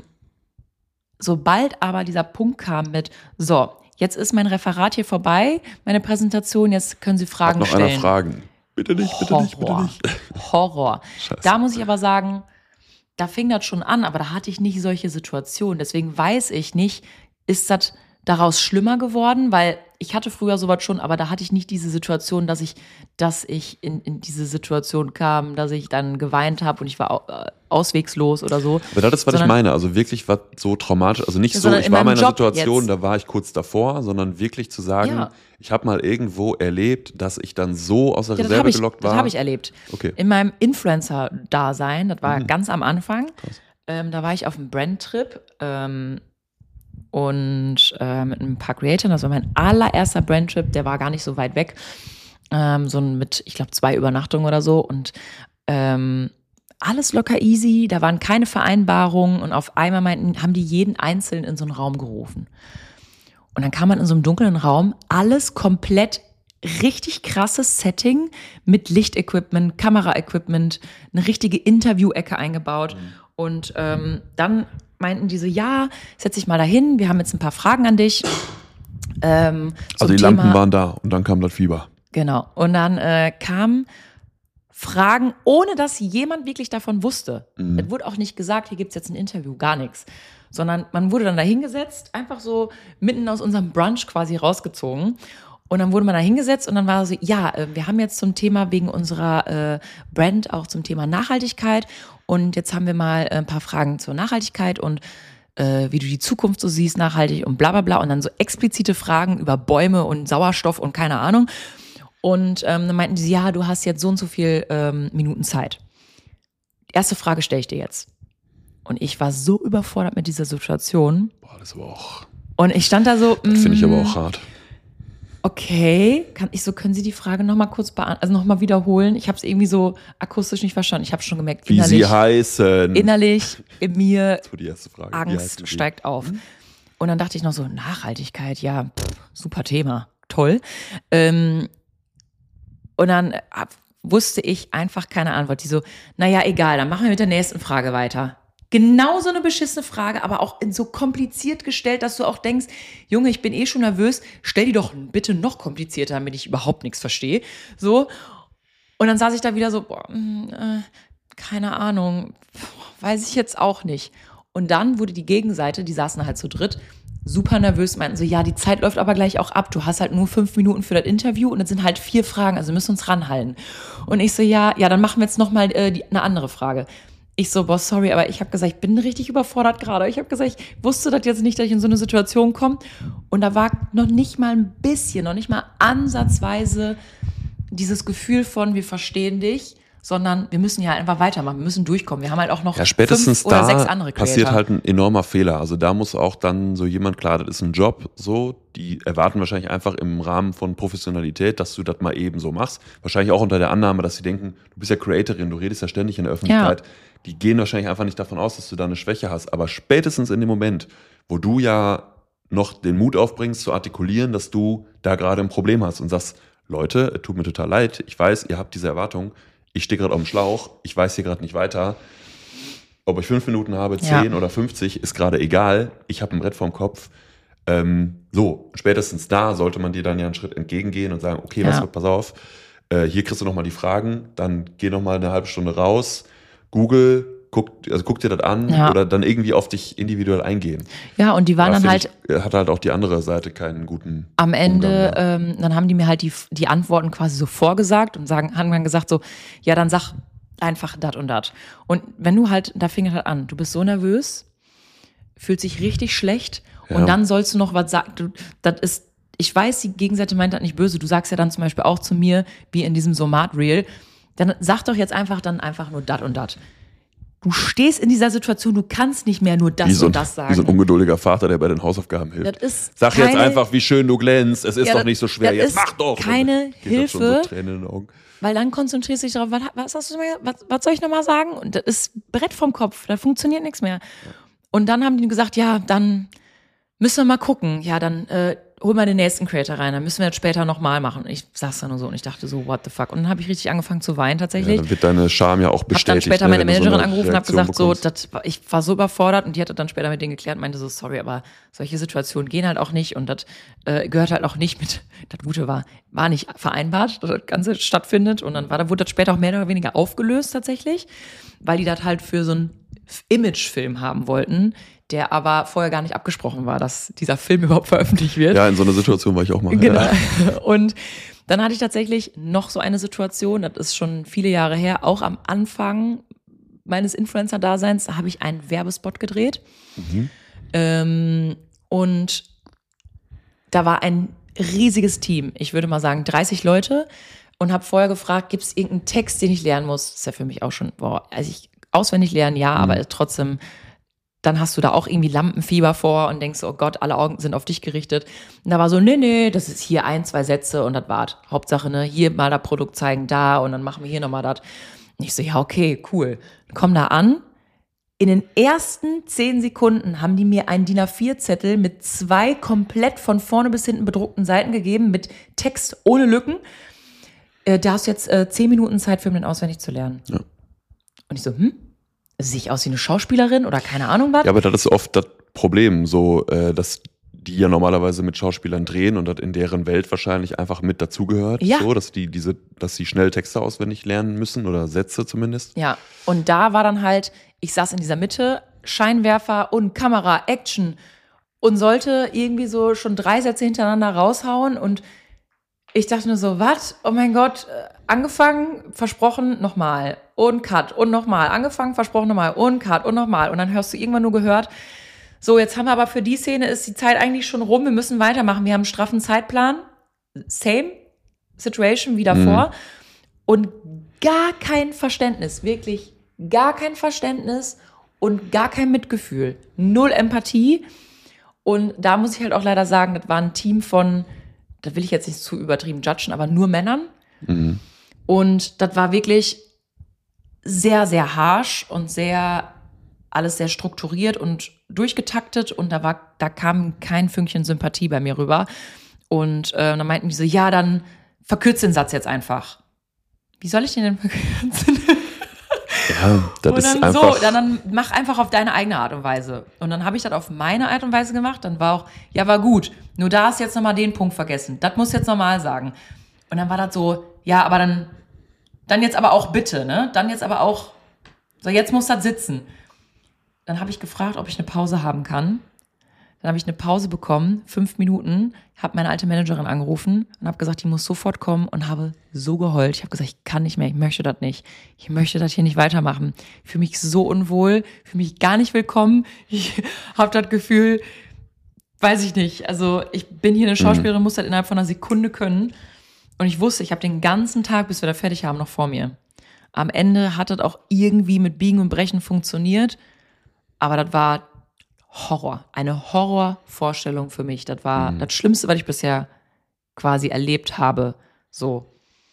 sobald aber dieser Punkt kam mit, so, jetzt ist mein Referat hier vorbei, meine Präsentation, jetzt können Sie Fragen Hat noch stellen. Einer Fragen? Bitte nicht, bitte Horror. nicht, bitte nicht. Horror. Scheiße. Da muss ich aber sagen, da fing das schon an, aber da hatte ich nicht solche Situationen. Deswegen weiß ich nicht, ist das daraus schlimmer geworden? Weil ich hatte früher sowas schon, aber da hatte ich nicht diese Situation, dass ich, dass ich in, in diese Situation kam, dass ich dann geweint habe und ich war auswegslos oder so. Aber das ist, was sondern, ich meine. Also wirklich was so traumatisch, also nicht so, ich war in meiner Job Situation, jetzt. Da war ich kurz davor, sondern wirklich zu sagen, ja. ich habe mal irgendwo erlebt, dass ich dann so aus der ja, Reserve ich, gelockt war. Das habe ich erlebt. Okay. In meinem Influencer-Dasein, das war mhm. ganz am Anfang, ähm, da war ich auf einem Brand-Trip, ähm, und äh, mit ein paar Creatoren, das war mein allererster Brandtrip, der war gar nicht so weit weg, ähm, so mit, ich glaube, zwei Übernachtungen oder so und ähm, alles locker easy, da waren keine Vereinbarungen und auf einmal meinten, haben die jeden einzeln in so einen Raum gerufen. Und dann kam man in so einem dunklen Raum, alles komplett richtig krasses Setting mit Lichtequipment, Kameraequipment, eine richtige Interview-Ecke eingebaut mhm. und ähm, dann meinten die so, ja, setz dich mal dahin, wir haben jetzt ein paar Fragen an dich. Ähm, also die Thema, Lampen waren da und dann kam das Fieber. Genau, und dann äh, kamen Fragen, ohne dass jemand wirklich davon wusste. Mhm. Es wurde auch nicht gesagt, hier gibt's jetzt ein Interview, gar nichts. Sondern man wurde dann da hingesetzt, einfach so mitten aus unserem Brunch quasi rausgezogen. Und dann wurde man da hingesetzt und dann war so, ja, wir haben jetzt zum Thema wegen unserer äh, Brand auch zum Thema Nachhaltigkeit und jetzt haben wir mal ein paar Fragen zur Nachhaltigkeit und äh, wie du die Zukunft so siehst, nachhaltig und bla bla bla und dann so explizite Fragen über Bäume und Sauerstoff und keine Ahnung. Und ähm, dann meinten die, ja, du hast jetzt so und so viel ähm, Minuten Zeit. Erste Frage stelle ich dir jetzt. Und ich war so überfordert mit dieser Situation. Boah, das war auch... Und ich stand da so... Das finde ich aber auch hart. Okay, kann ich so, können Sie die Frage nochmal kurz beantworten, also nochmal wiederholen? Ich habe es irgendwie so akustisch nicht verstanden. Ich habe schon gemerkt, wie innerlich, Sie heißen. Innerlich in mir das war die erste Frage. Angst steigt auf. Und dann dachte ich noch so, Nachhaltigkeit, ja, pff, super Thema, toll. Ähm, und dann äh, wusste ich einfach keine Antwort. Die so, naja, egal, dann machen wir mit der nächsten Frage weiter. Genau so eine beschissene Frage, aber auch so kompliziert gestellt, dass du auch denkst, Junge, ich bin eh schon nervös, stell die doch bitte noch komplizierter, damit ich überhaupt nichts verstehe. So. Und dann saß ich da wieder so, boah, äh, keine Ahnung, weiß ich jetzt auch nicht. Und dann wurde die Gegenseite, die saßen halt zu dritt, super nervös, meinten so, ja, die Zeit läuft aber gleich auch ab, du hast halt nur fünf Minuten für das Interview und es sind halt vier Fragen, also wir müssen uns ranhalten. Und ich so, ja, ja, dann machen wir jetzt nochmal äh, die, eine andere Frage. Ich so, boah, sorry, aber ich habe gesagt, ich bin richtig überfordert gerade. Ich habe gesagt, ich wusste das jetzt nicht, dass ich in so eine Situation komme. Und da war noch nicht mal ein bisschen, noch nicht mal ansatzweise dieses Gefühl von, wir verstehen dich, sondern wir müssen ja einfach weitermachen, wir müssen durchkommen. Wir haben halt auch noch ja, spätestens fünf oder da sechs andere Creator. Passiert halt ein enormer Fehler. Also da muss auch dann so jemand, klar, das ist ein Job, so, die erwarten wahrscheinlich einfach im Rahmen von Professionalität, dass du das mal eben so machst. Wahrscheinlich auch unter der Annahme, dass sie denken, du bist ja Creatorin, du redest ja ständig in der Öffentlichkeit. Ja. Die gehen wahrscheinlich einfach nicht davon aus, dass du da eine Schwäche hast. Aber spätestens in dem Moment, wo du ja noch den Mut aufbringst, zu artikulieren, dass du da gerade ein Problem hast und sagst, Leute, es tut mir total leid, ich weiß, ihr habt diese Erwartung, ich stehe gerade auf dem Schlauch, ich weiß hier gerade nicht weiter. Ob ich fünf Minuten habe, zehn ja. oder fünfzig, ist gerade egal. Ich habe ein Brett vorm Kopf. Ähm, so, spätestens da sollte man dir dann ja einen Schritt entgegengehen und sagen, okay, ja. was, pass auf, äh, hier kriegst du nochmal die Fragen, dann geh nochmal eine halbe Stunde raus, Google, guck, also guck dir das an ja. oder dann irgendwie auf dich individuell eingehen. Ja, und die waren da dann halt... Ich, hat halt auch die andere Seite keinen guten Am Ende, Umgang, ja. ähm, dann haben die mir halt die, die Antworten quasi so vorgesagt und sagen, haben dann gesagt so, ja, dann sag einfach dat und dat. Und wenn du halt, da fing es halt an, du bist so nervös, fühlt sich richtig schlecht Ja. und dann sollst du noch was sagen. Du, das ist, ich weiß, die Gegenseite meint das nicht böse. Du sagst ja dann zum Beispiel auch zu mir, wie in diesem Somat-Reel, dann sag doch jetzt einfach dann einfach nur dat und dat. Du stehst in dieser Situation, du kannst nicht mehr nur das so ein, und das sagen. Wie so ein ungeduldiger Vater, der bei den Hausaufgaben hilft. Das ist Sag keine, jetzt einfach, wie schön du glänzt. Es ist ja, doch das, nicht so schwer. das Jetzt ist mach doch. keine Hilfe, so Tränen in den Augen. Weil dann konzentrierst du dich darauf, was, was, hast du, was, was soll ich nochmal sagen? Und das ist Brett vom Kopf, da funktioniert nichts mehr. Ja. Und dann haben die gesagt, ja, dann müssen wir mal gucken. Ja, dann äh, hol mal den nächsten Creator rein, dann müssen wir das später nochmal machen. Und ich saß da nur so und ich dachte so, what the fuck? Und dann habe ich richtig angefangen zu weinen tatsächlich. Ja, dann wird deine Scham ja auch bestätigt. Hab dann später meine ne, Managerin so angerufen und habe gesagt, bekommst. so, das, ich war so überfordert und die hatte dann später mit denen geklärt und meinte so, sorry, aber solche Situationen gehen halt auch nicht und das äh, gehört halt auch nicht mit, das Gute war, war nicht vereinbart, dass das Ganze stattfindet und dann war, da wurde das später auch mehr oder weniger aufgelöst tatsächlich, weil die das halt für so einen Imagefilm haben wollten, der aber vorher gar nicht abgesprochen war, dass dieser Film überhaupt veröffentlicht wird. Ja, in so einer Situation war ich auch mal. Genau. Ja. Und dann hatte ich tatsächlich noch so eine Situation, das ist schon viele Jahre her, auch am Anfang meines Influencer-Daseins, da habe ich einen Werbespot gedreht. Mhm. Ähm, und da war ein riesiges Team, ich würde mal sagen dreißig Leute und habe vorher gefragt, gibt es irgendeinen Text, den ich lernen muss? Das ist ja für mich auch schon, boah, also ich auswendig lernen, ja, mhm. aber trotzdem... Dann hast du da auch irgendwie Lampenfieber vor und denkst, oh Gott, alle Augen sind auf dich gerichtet. Und da war so, nee, nee, das ist hier ein, zwei Sätze und das war's. Hauptsache, ne, hier mal das Produkt zeigen, da und dann machen wir hier nochmal das. Und ich so, ja, okay, cool. Komm da an. In den ersten zehn Sekunden haben die mir einen D I N A vier Zettel mit zwei komplett von vorne bis hinten bedruckten Seiten gegeben, mit Text ohne Lücken. Äh, da hast du jetzt äh, zehn Minuten Zeit für den auswendig zu lernen. Ja. Und ich so, hm? Sehe ich aus wie eine Schauspielerin oder keine Ahnung was? Ja, aber das ist oft das Problem, so, äh, dass die ja normalerweise mit Schauspielern drehen und das in deren Welt wahrscheinlich einfach mit dazugehört, ja. so, dass die diese, dass sie schnell Texte auswendig lernen müssen oder Sätze zumindest. Ja, und da war dann halt, ich saß in dieser Mitte, Scheinwerfer und Kamera, Action und sollte irgendwie so schon drei Sätze hintereinander raushauen und ich dachte nur so, was? Oh mein Gott, angefangen, versprochen, nochmal und Cut und nochmal, angefangen, versprochen, nochmal und Cut und nochmal und dann hörst du irgendwann nur gehört, so, jetzt haben wir aber für die Szene ist die Zeit eigentlich schon rum, wir müssen weitermachen, wir haben einen straffen Zeitplan, same situation wie davor mhm. und gar kein Verständnis, wirklich gar kein Verständnis und gar kein Mitgefühl, null Empathie und da muss ich halt auch leider sagen, das war ein Team von, das will ich jetzt nicht zu übertrieben judgen, aber nur Männern. Mhm. Und das war wirklich sehr, sehr harsh und sehr, alles sehr strukturiert und durchgetaktet und da war, da kam kein Fünkchen Sympathie bei mir rüber. Und äh, dann meinten die so, ja, dann verkürzt den Satz jetzt einfach. Wie soll ich den denn verkürzen? Ja, das und dann ist einfach... So, dann, dann mach einfach auf deine eigene Art und Weise. Und dann habe ich das auf meine Art und Weise gemacht. Dann war auch, ja, war gut. Nur da hast du jetzt nochmal den Punkt vergessen. Das musst du jetzt nochmal sagen. Und dann war das so, ja, aber dann, dann jetzt aber auch bitte, ne? Dann jetzt aber auch, so jetzt muss das sitzen. Dann habe ich gefragt, ob ich eine Pause haben kann. Dann habe ich eine Pause bekommen, fünf Minuten, habe meine alte Managerin angerufen und habe gesagt, die muss sofort kommen und habe so geheult. Ich habe gesagt, ich kann nicht mehr, ich möchte das nicht. Ich möchte das hier nicht weitermachen. Ich fühle mich so unwohl, fühle mich gar nicht willkommen. Ich habe das Gefühl, weiß ich nicht, also ich bin hier eine Schauspielerin, muss das innerhalb von einer Sekunde können. Und ich wusste, ich habe den ganzen Tag, bis wir da fertig haben, noch vor mir. Am Ende hat das auch irgendwie mit Biegen und Brechen funktioniert, aber das war Horror, eine Horrorvorstellung für mich. Das war mhm. das Schlimmste, was ich bisher quasi erlebt habe. So.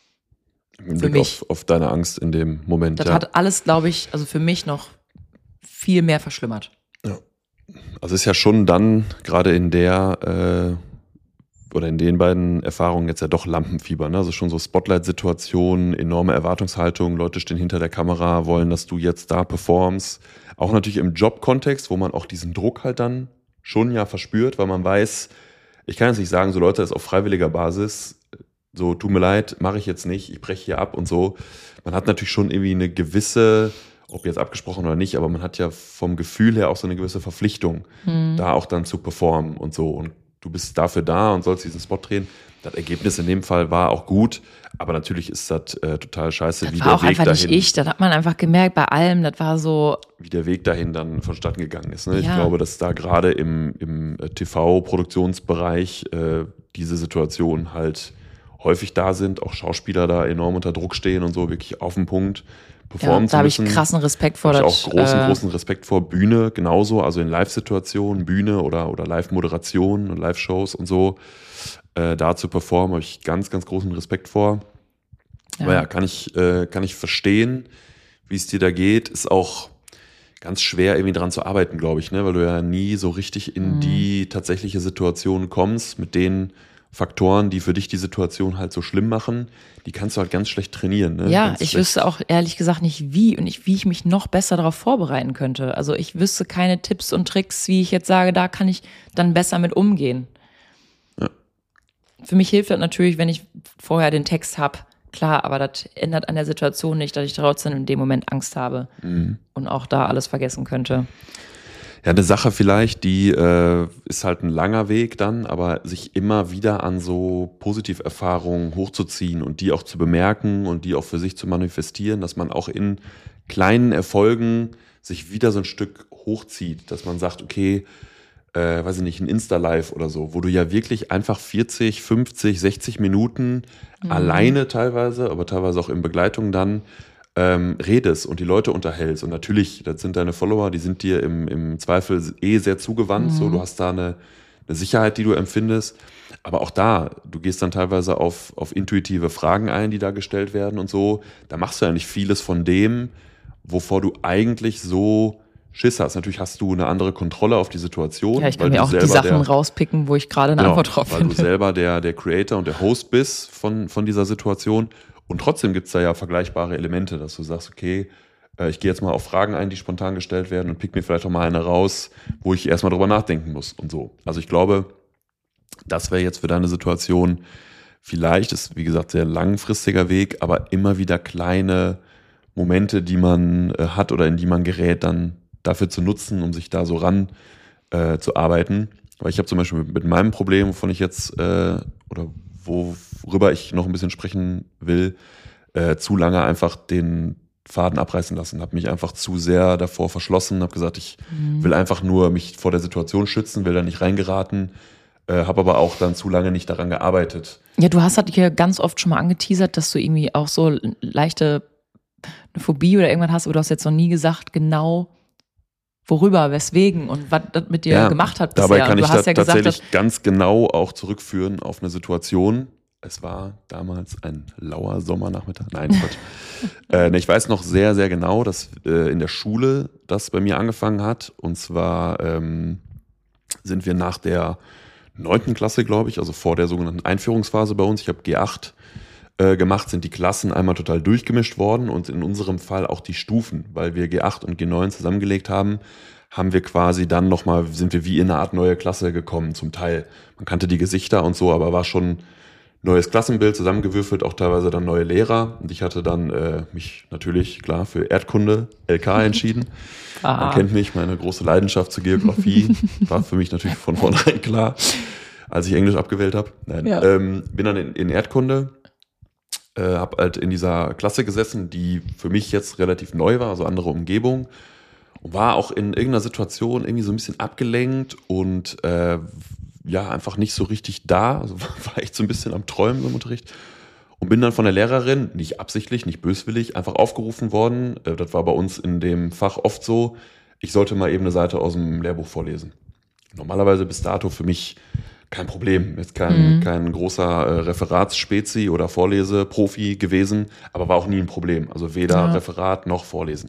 Im Blick auf, auf deine Angst in dem Moment. Das ja. hat alles, glaube ich, also für mich noch viel mehr verschlimmert. Ja. Also es ist ja schon dann, gerade in der äh, oder in den beiden Erfahrungen jetzt ja doch Lampenfieber. Ne? Also schon so Spotlight-Situationen, enorme Erwartungshaltung, Leute stehen hinter der Kamera, wollen, dass du jetzt da performst. Auch natürlich im Jobkontext, wo man auch diesen Druck halt dann schon ja verspürt, weil man weiß, ich kann jetzt nicht sagen, so Leute, das ist auf freiwilliger Basis, so tut mir leid, mache ich jetzt nicht, ich breche hier ab und so. Man hat natürlich schon irgendwie eine gewisse ob jetzt abgesprochen oder nicht, aber man hat ja vom Gefühl her auch so eine gewisse Verpflichtung, mhm. da auch dann zu performen und so. Und du bist dafür da und sollst diesen Spot drehen. Das Ergebnis in dem Fall war auch gut, aber natürlich ist das äh, total scheiße, das wie war der auch Weg einfach dahin. Nicht ich, das hat man einfach gemerkt bei allem, das war so. Wie der Weg dahin dann vonstatten gegangen ist. Ne? Ja. Ich glaube, dass da gerade im, im T V-Produktionsbereich äh, diese Situationen halt häufig da sind, auch Schauspieler da enorm unter Druck stehen und so wirklich auf den Punkt performen ja, zu da habe müssen. ich krassen Respekt vor. Da habe das, ich auch großen, äh, großen Respekt vor. Bühne genauso, also in Live-Situationen, Bühne oder, oder Live-Moderationen und Live-Shows und so, äh, da zu performen, habe ich ganz, ganz großen Respekt vor. Ja. Aber ja, kann ich, äh, kann ich verstehen, wie es dir da geht. Ist auch ganz schwer, irgendwie dran zu arbeiten, glaube ich, ne? Weil du ja nie so richtig in mhm. die tatsächliche Situation kommst, mit den Faktoren, die für dich die Situation halt so schlimm machen, die kannst du halt ganz schlecht trainieren. Ne? Ja, ganz ich schlecht. wüsste auch ehrlich gesagt nicht wie und ich, wie ich mich noch besser darauf vorbereiten könnte. Also ich wüsste keine Tipps und Tricks, wie ich jetzt sage, da kann ich dann besser mit umgehen. Ja. Für mich hilft das natürlich, wenn ich vorher den Text habe. Klar, aber das ändert an der Situation nicht, dass ich trotzdem in dem Moment Angst habe mhm. und auch da alles vergessen könnte. Ja, eine Sache vielleicht, die äh, ist halt ein langer Weg dann, aber sich immer wieder an so Positiverfahrungen hochzuziehen und die auch zu bemerken und die auch für sich zu manifestieren, dass man auch in kleinen Erfolgen sich wieder so ein Stück hochzieht, dass man sagt, okay, äh, weiß ich nicht, ein Insta-Live oder so, wo du ja wirklich einfach vierzig, fünfzig, sechzig Minuten mhm. alleine teilweise, aber teilweise auch in Begleitung dann Ähm, redest und die Leute unterhältst. Und natürlich, das sind deine Follower, die sind dir im, im Zweifel eh sehr zugewandt. Mhm. So, du hast da eine, eine Sicherheit, die du empfindest. Aber auch da, du gehst dann teilweise auf, auf intuitive Fragen ein, die da gestellt werden und so. Da machst du ja nicht vieles von dem, wovor du eigentlich so Schiss hast. Natürlich hast du eine andere Kontrolle auf die Situation. Ja, ich kann mir auch die Sachen der, rauspicken, wo ich gerade eine genau, Antwort drauf weil finde. Weil du selber der, der Creator und der Host bist von, von dieser Situation. Und trotzdem gibt es da ja vergleichbare Elemente, dass du sagst, okay, äh, ich gehe jetzt mal auf Fragen ein, die spontan gestellt werden und pick mir vielleicht auch mal eine raus, wo ich erstmal drüber nachdenken muss und so. Also ich glaube, das wäre jetzt für deine Situation vielleicht, ist wie gesagt sehr langfristiger Weg, aber immer wieder kleine Momente, die man äh, hat oder in die man gerät, dann dafür zu nutzen, um sich da so ran äh, zu arbeiten. Weil ich habe zum Beispiel mit, mit meinem Problem, wovon ich jetzt äh, oder worüber ich noch ein bisschen sprechen will, äh, zu lange einfach den Faden abreißen lassen. Habe mich einfach zu sehr davor verschlossen, habe gesagt, ich mhm. will einfach nur mich vor der Situation schützen, will da nicht reingeraten, äh, habe aber auch dann zu lange nicht daran gearbeitet. Ja, du hast halt hier ganz oft schon mal angeteasert, dass du irgendwie auch so leichte eine Phobie oder irgendwas hast, aber du hast jetzt noch nie gesagt, genau worüber, weswegen und was das mit dir ja, gemacht hat bisher. Dabei kann du ich hast das ja gesagt, tatsächlich ganz genau auch zurückführen auf eine Situation. Es war damals ein lauer Sommernachmittag. Nein, Quatsch. äh, ne, ich weiß noch sehr, sehr genau, dass äh, in der Schule das bei mir angefangen hat. Und zwar ähm, sind wir nach der neunten Klasse, glaube ich, also vor der sogenannten Einführungsphase bei uns, ich habe G acht äh, gemacht, sind die Klassen einmal total durchgemischt worden und in unserem Fall auch die Stufen, weil wir G acht und G neun zusammengelegt haben, haben wir quasi dann nochmal, sind wir wie in eine Art neue Klasse gekommen zum Teil. Man kannte die Gesichter und so, aber war schon neues Klassenbild zusammengewürfelt, auch teilweise dann neue Lehrer. Und ich hatte dann äh, mich natürlich, klar, für Erdkunde, L K entschieden. Man kennt mich, meine große Leidenschaft zur Geografie war für mich natürlich von vornherein klar, als ich Englisch abgewählt habe. Nein, ja. ähm, bin dann in, in Erdkunde, äh, habe halt in dieser Klasse gesessen, die für mich jetzt relativ neu war, also andere Umgebung. Und war auch in irgendeiner Situation irgendwie so ein bisschen abgelenkt und äh, ja, einfach nicht so richtig da. Also war echt so ein bisschen am Träumen im Unterricht. Und bin dann von der Lehrerin, nicht absichtlich, nicht böswillig, einfach aufgerufen worden. Das war bei uns in dem Fach oft so, ich sollte mal eben eine Seite aus dem Lehrbuch vorlesen. Normalerweise bis dato für mich kein Problem. Jetzt kein, mhm. kein großer äh, Referatsspezi oder Vorleseprofi gewesen, aber war auch nie ein Problem. Also weder ja. Referat noch Vorlesen.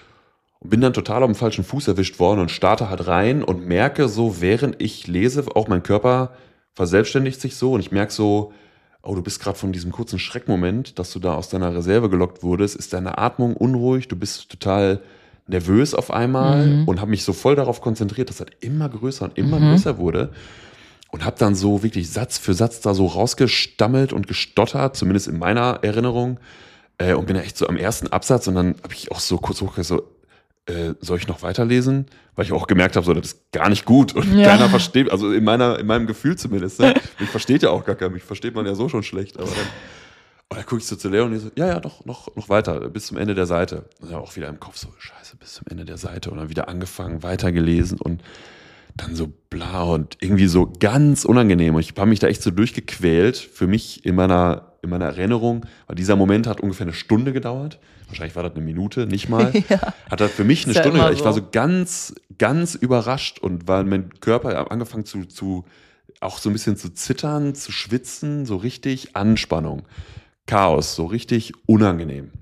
Und bin dann total auf dem falschen Fuß erwischt worden und starte halt rein und merke so, während ich lese, auch mein Körper verselbstständigt sich so und ich merke so, oh, du bist gerade von diesem kurzen Schreckmoment, dass du da aus deiner Reserve gelockt wurdest, ist deine Atmung unruhig, du bist total nervös auf einmal mhm. und habe mich so voll darauf konzentriert, dass das immer größer und immer mhm. größer wurde und habe dann so wirklich Satz für Satz da so rausgestammelt und gestottert, zumindest in meiner Erinnerung, äh, und bin ja echt so am ersten Absatz und dann habe ich auch so kurz hochgehört, so, äh, soll ich noch weiterlesen? Weil ich auch gemerkt habe, so, das ist gar nicht gut und ja. keiner versteht, also in meiner, in meinem Gefühl zumindest, ne? Mich versteht ja auch gar keiner, mich versteht man ja so schon schlecht, aber dann, und dann gucke ich so zu Leo und die so, ja, ja, doch, noch, noch weiter, bis zum Ende der Seite. Und dann auch wieder im Kopf so, scheiße, bis zum Ende der Seite und dann wieder angefangen, weitergelesen und dann so bla und irgendwie so ganz unangenehm. Und ich habe mich da echt so durchgequält. Für mich in meiner, in meiner Erinnerung, weil dieser Moment hat ungefähr eine Stunde gedauert. Wahrscheinlich war das eine Minute, nicht mal. ja. Hat das für mich eine Ist Stunde ja gedauert. Ich war so. so ganz, ganz überrascht und weil mein Körper angefangen zu, zu, auch so ein bisschen zu zittern, zu schwitzen, so richtig Anspannung. Chaos, so richtig unangenehm.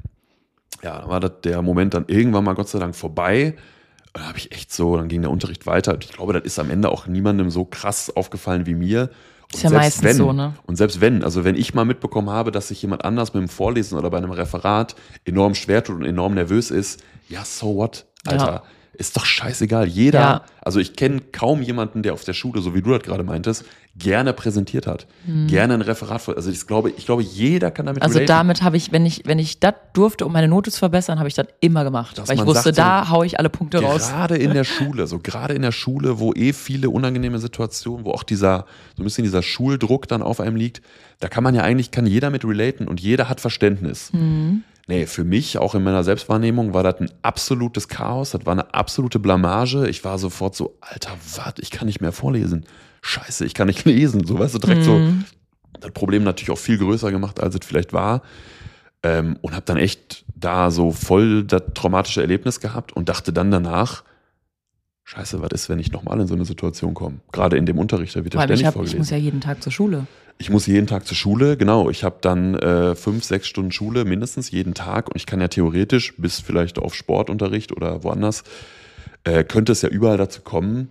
Ja, dann war das der Moment dann irgendwann mal Gott sei Dank vorbei. Da habe ich echt so, dann ging der Unterricht weiter. Ich glaube, das ist am Ende auch niemandem so krass aufgefallen wie mir. Und ist ja selbst meistens wenn, so, ne? Und selbst wenn, also wenn ich mal mitbekommen habe, dass sich jemand anders mit dem Vorlesen oder bei einem Referat enorm schwer tut und enorm nervös ist, ja, so what, Alter. Ja. Ist doch scheißegal. Jeder, ja. also ich kenne kaum jemanden, der auf der Schule, so wie du das gerade meintest, gerne präsentiert hat. Hm. Gerne ein Referat. Also ich glaube, ich glaube, jeder kann damit Also relaten. Damit habe ich, wenn ich, wenn ich das durfte, um meine Note zu verbessern, habe ich das immer gemacht. Dass weil ich wusste, sagt, da so, haue ich alle Punkte gerade raus. Gerade in der Schule, so gerade in der Schule, wo eh viele unangenehme Situationen, wo auch dieser, so ein bisschen dieser Schuldruck dann auf einem liegt, da kann man ja eigentlich, kann jeder mit relaten und jeder hat Verständnis. Hm. Nee, für mich, auch in meiner Selbstwahrnehmung, war das ein absolutes Chaos, das war eine absolute Blamage. Ich war sofort so, Alter, was, ich kann nicht mehr vorlesen. Scheiße, ich kann nicht lesen. So, weißt du, direkt mhm. so das Problem natürlich auch viel größer gemacht, als es vielleicht war. Ähm, und habe dann echt da so voll das traumatische Erlebnis gehabt und dachte dann danach, Scheiße, was ist, wenn ich nochmal in so eine Situation komme? Gerade in dem Unterricht, da wird ja ständig ich hab, vorgelesen. Ich muss ja jeden Tag zur Schule. Ich muss jeden Tag zur Schule, genau. Ich habe dann äh, fünf, sechs Stunden Schule mindestens jeden Tag und ich kann ja theoretisch bis vielleicht auf Sportunterricht oder woanders, äh, könnte es ja überall dazu kommen,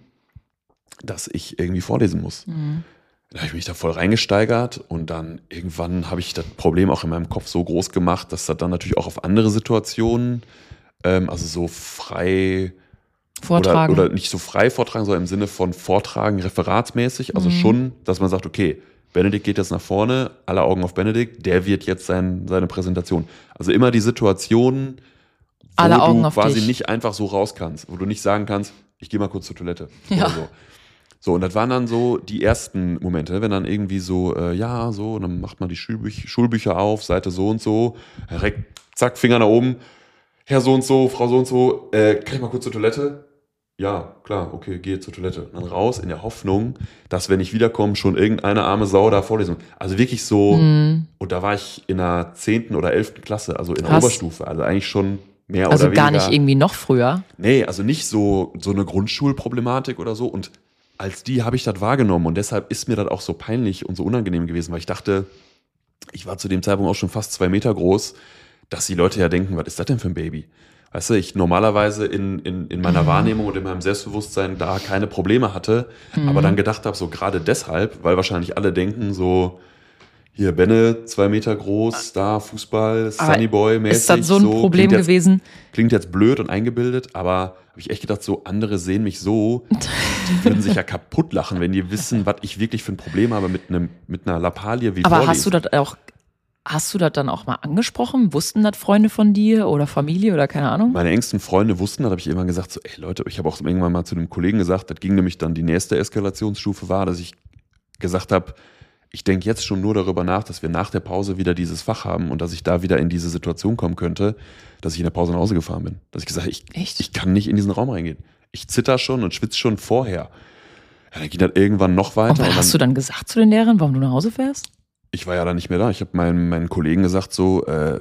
dass ich irgendwie vorlesen muss. Mhm. Da habe ich mich da voll reingesteigert und dann irgendwann habe ich das Problem auch in meinem Kopf so groß gemacht, dass das dann natürlich auch auf andere Situationen, ähm, also so frei vortragen. Oder, oder nicht so frei vortragen, sondern im Sinne von vortragen, referatsmäßig. Also mhm. schon, dass man sagt, okay, Benedikt geht jetzt nach vorne, alle Augen auf Benedikt, der wird jetzt sein, seine Präsentation. Also immer die Situationen, wo alle Augen du auf quasi dich. nicht einfach so raus kannst, wo du nicht sagen kannst, ich gehe mal kurz zur Toilette ja. oder so. So, und das waren dann so die ersten Momente, wenn dann irgendwie so, äh, ja, so, und dann macht man die Schulbücher, Schulbücher auf, Seite so und so, direkt, zack, Finger nach oben, Herr so und so, Frau so und so, äh, kann ich mal kurz zur Toilette? Ja, klar, okay, gehe zur Toilette. Und dann raus in der Hoffnung, dass, wenn ich wiederkomme, schon irgendeine arme Sau da vorlesen. Also wirklich so, mm. und da war ich in der zehnten oder elften Klasse, also in der Krass. Oberstufe, also eigentlich schon mehr also oder weniger. Also gar nicht irgendwie noch früher? Nee, also nicht so, so eine Grundschulproblematik oder so. Und als die habe ich das wahrgenommen und deshalb ist mir das auch so peinlich und so unangenehm gewesen, weil ich dachte, ich war zu dem Zeitpunkt auch schon fast zwei Meter groß, dass die Leute ja denken, was ist das denn für ein Baby? Weißt du, ich normalerweise in, in, in meiner Wahrnehmung und in meinem Selbstbewusstsein da keine Probleme hatte, mhm. aber dann gedacht habe, so gerade deshalb, weil wahrscheinlich alle denken so, hier Benne, zwei Meter groß, da Fußball, Sunnyboy-mäßig. Ist das so ein so, Problem klingt jetzt, gewesen? Klingt jetzt blöd und eingebildet, aber habe ich echt gedacht, so andere sehen mich so, die würden sich ja kaputt lachen, wenn die wissen, was ich wirklich für ein Problem habe mit, einem, mit einer Lappalie wie Aber Vorlesen. hast du das auch... Hast du das dann auch mal angesprochen? Wussten das Freunde von dir oder Familie oder keine Ahnung? Meine engsten Freunde wussten, da habe ich irgendwann gesagt, so, ey Leute, ich habe auch irgendwann mal zu einem Kollegen gesagt, das ging nämlich dann, die nächste Eskalationsstufe war, dass ich gesagt habe, ich denke jetzt schon nur darüber nach, dass wir nach der Pause wieder dieses Fach haben und dass ich da wieder in diese Situation kommen könnte, dass ich in der Pause nach Hause gefahren bin. Dass ich gesagt habe, ich, ich kann nicht in diesen Raum reingehen. Ich zitter schon und schwitze schon vorher. Ja, dann ging das irgendwann noch weiter. Und was und hast du dann gesagt zu den Lehrern, warum du nach Hause fährst? Ich war ja dann nicht mehr da. Ich habe meinen, meinen Kollegen gesagt so, äh,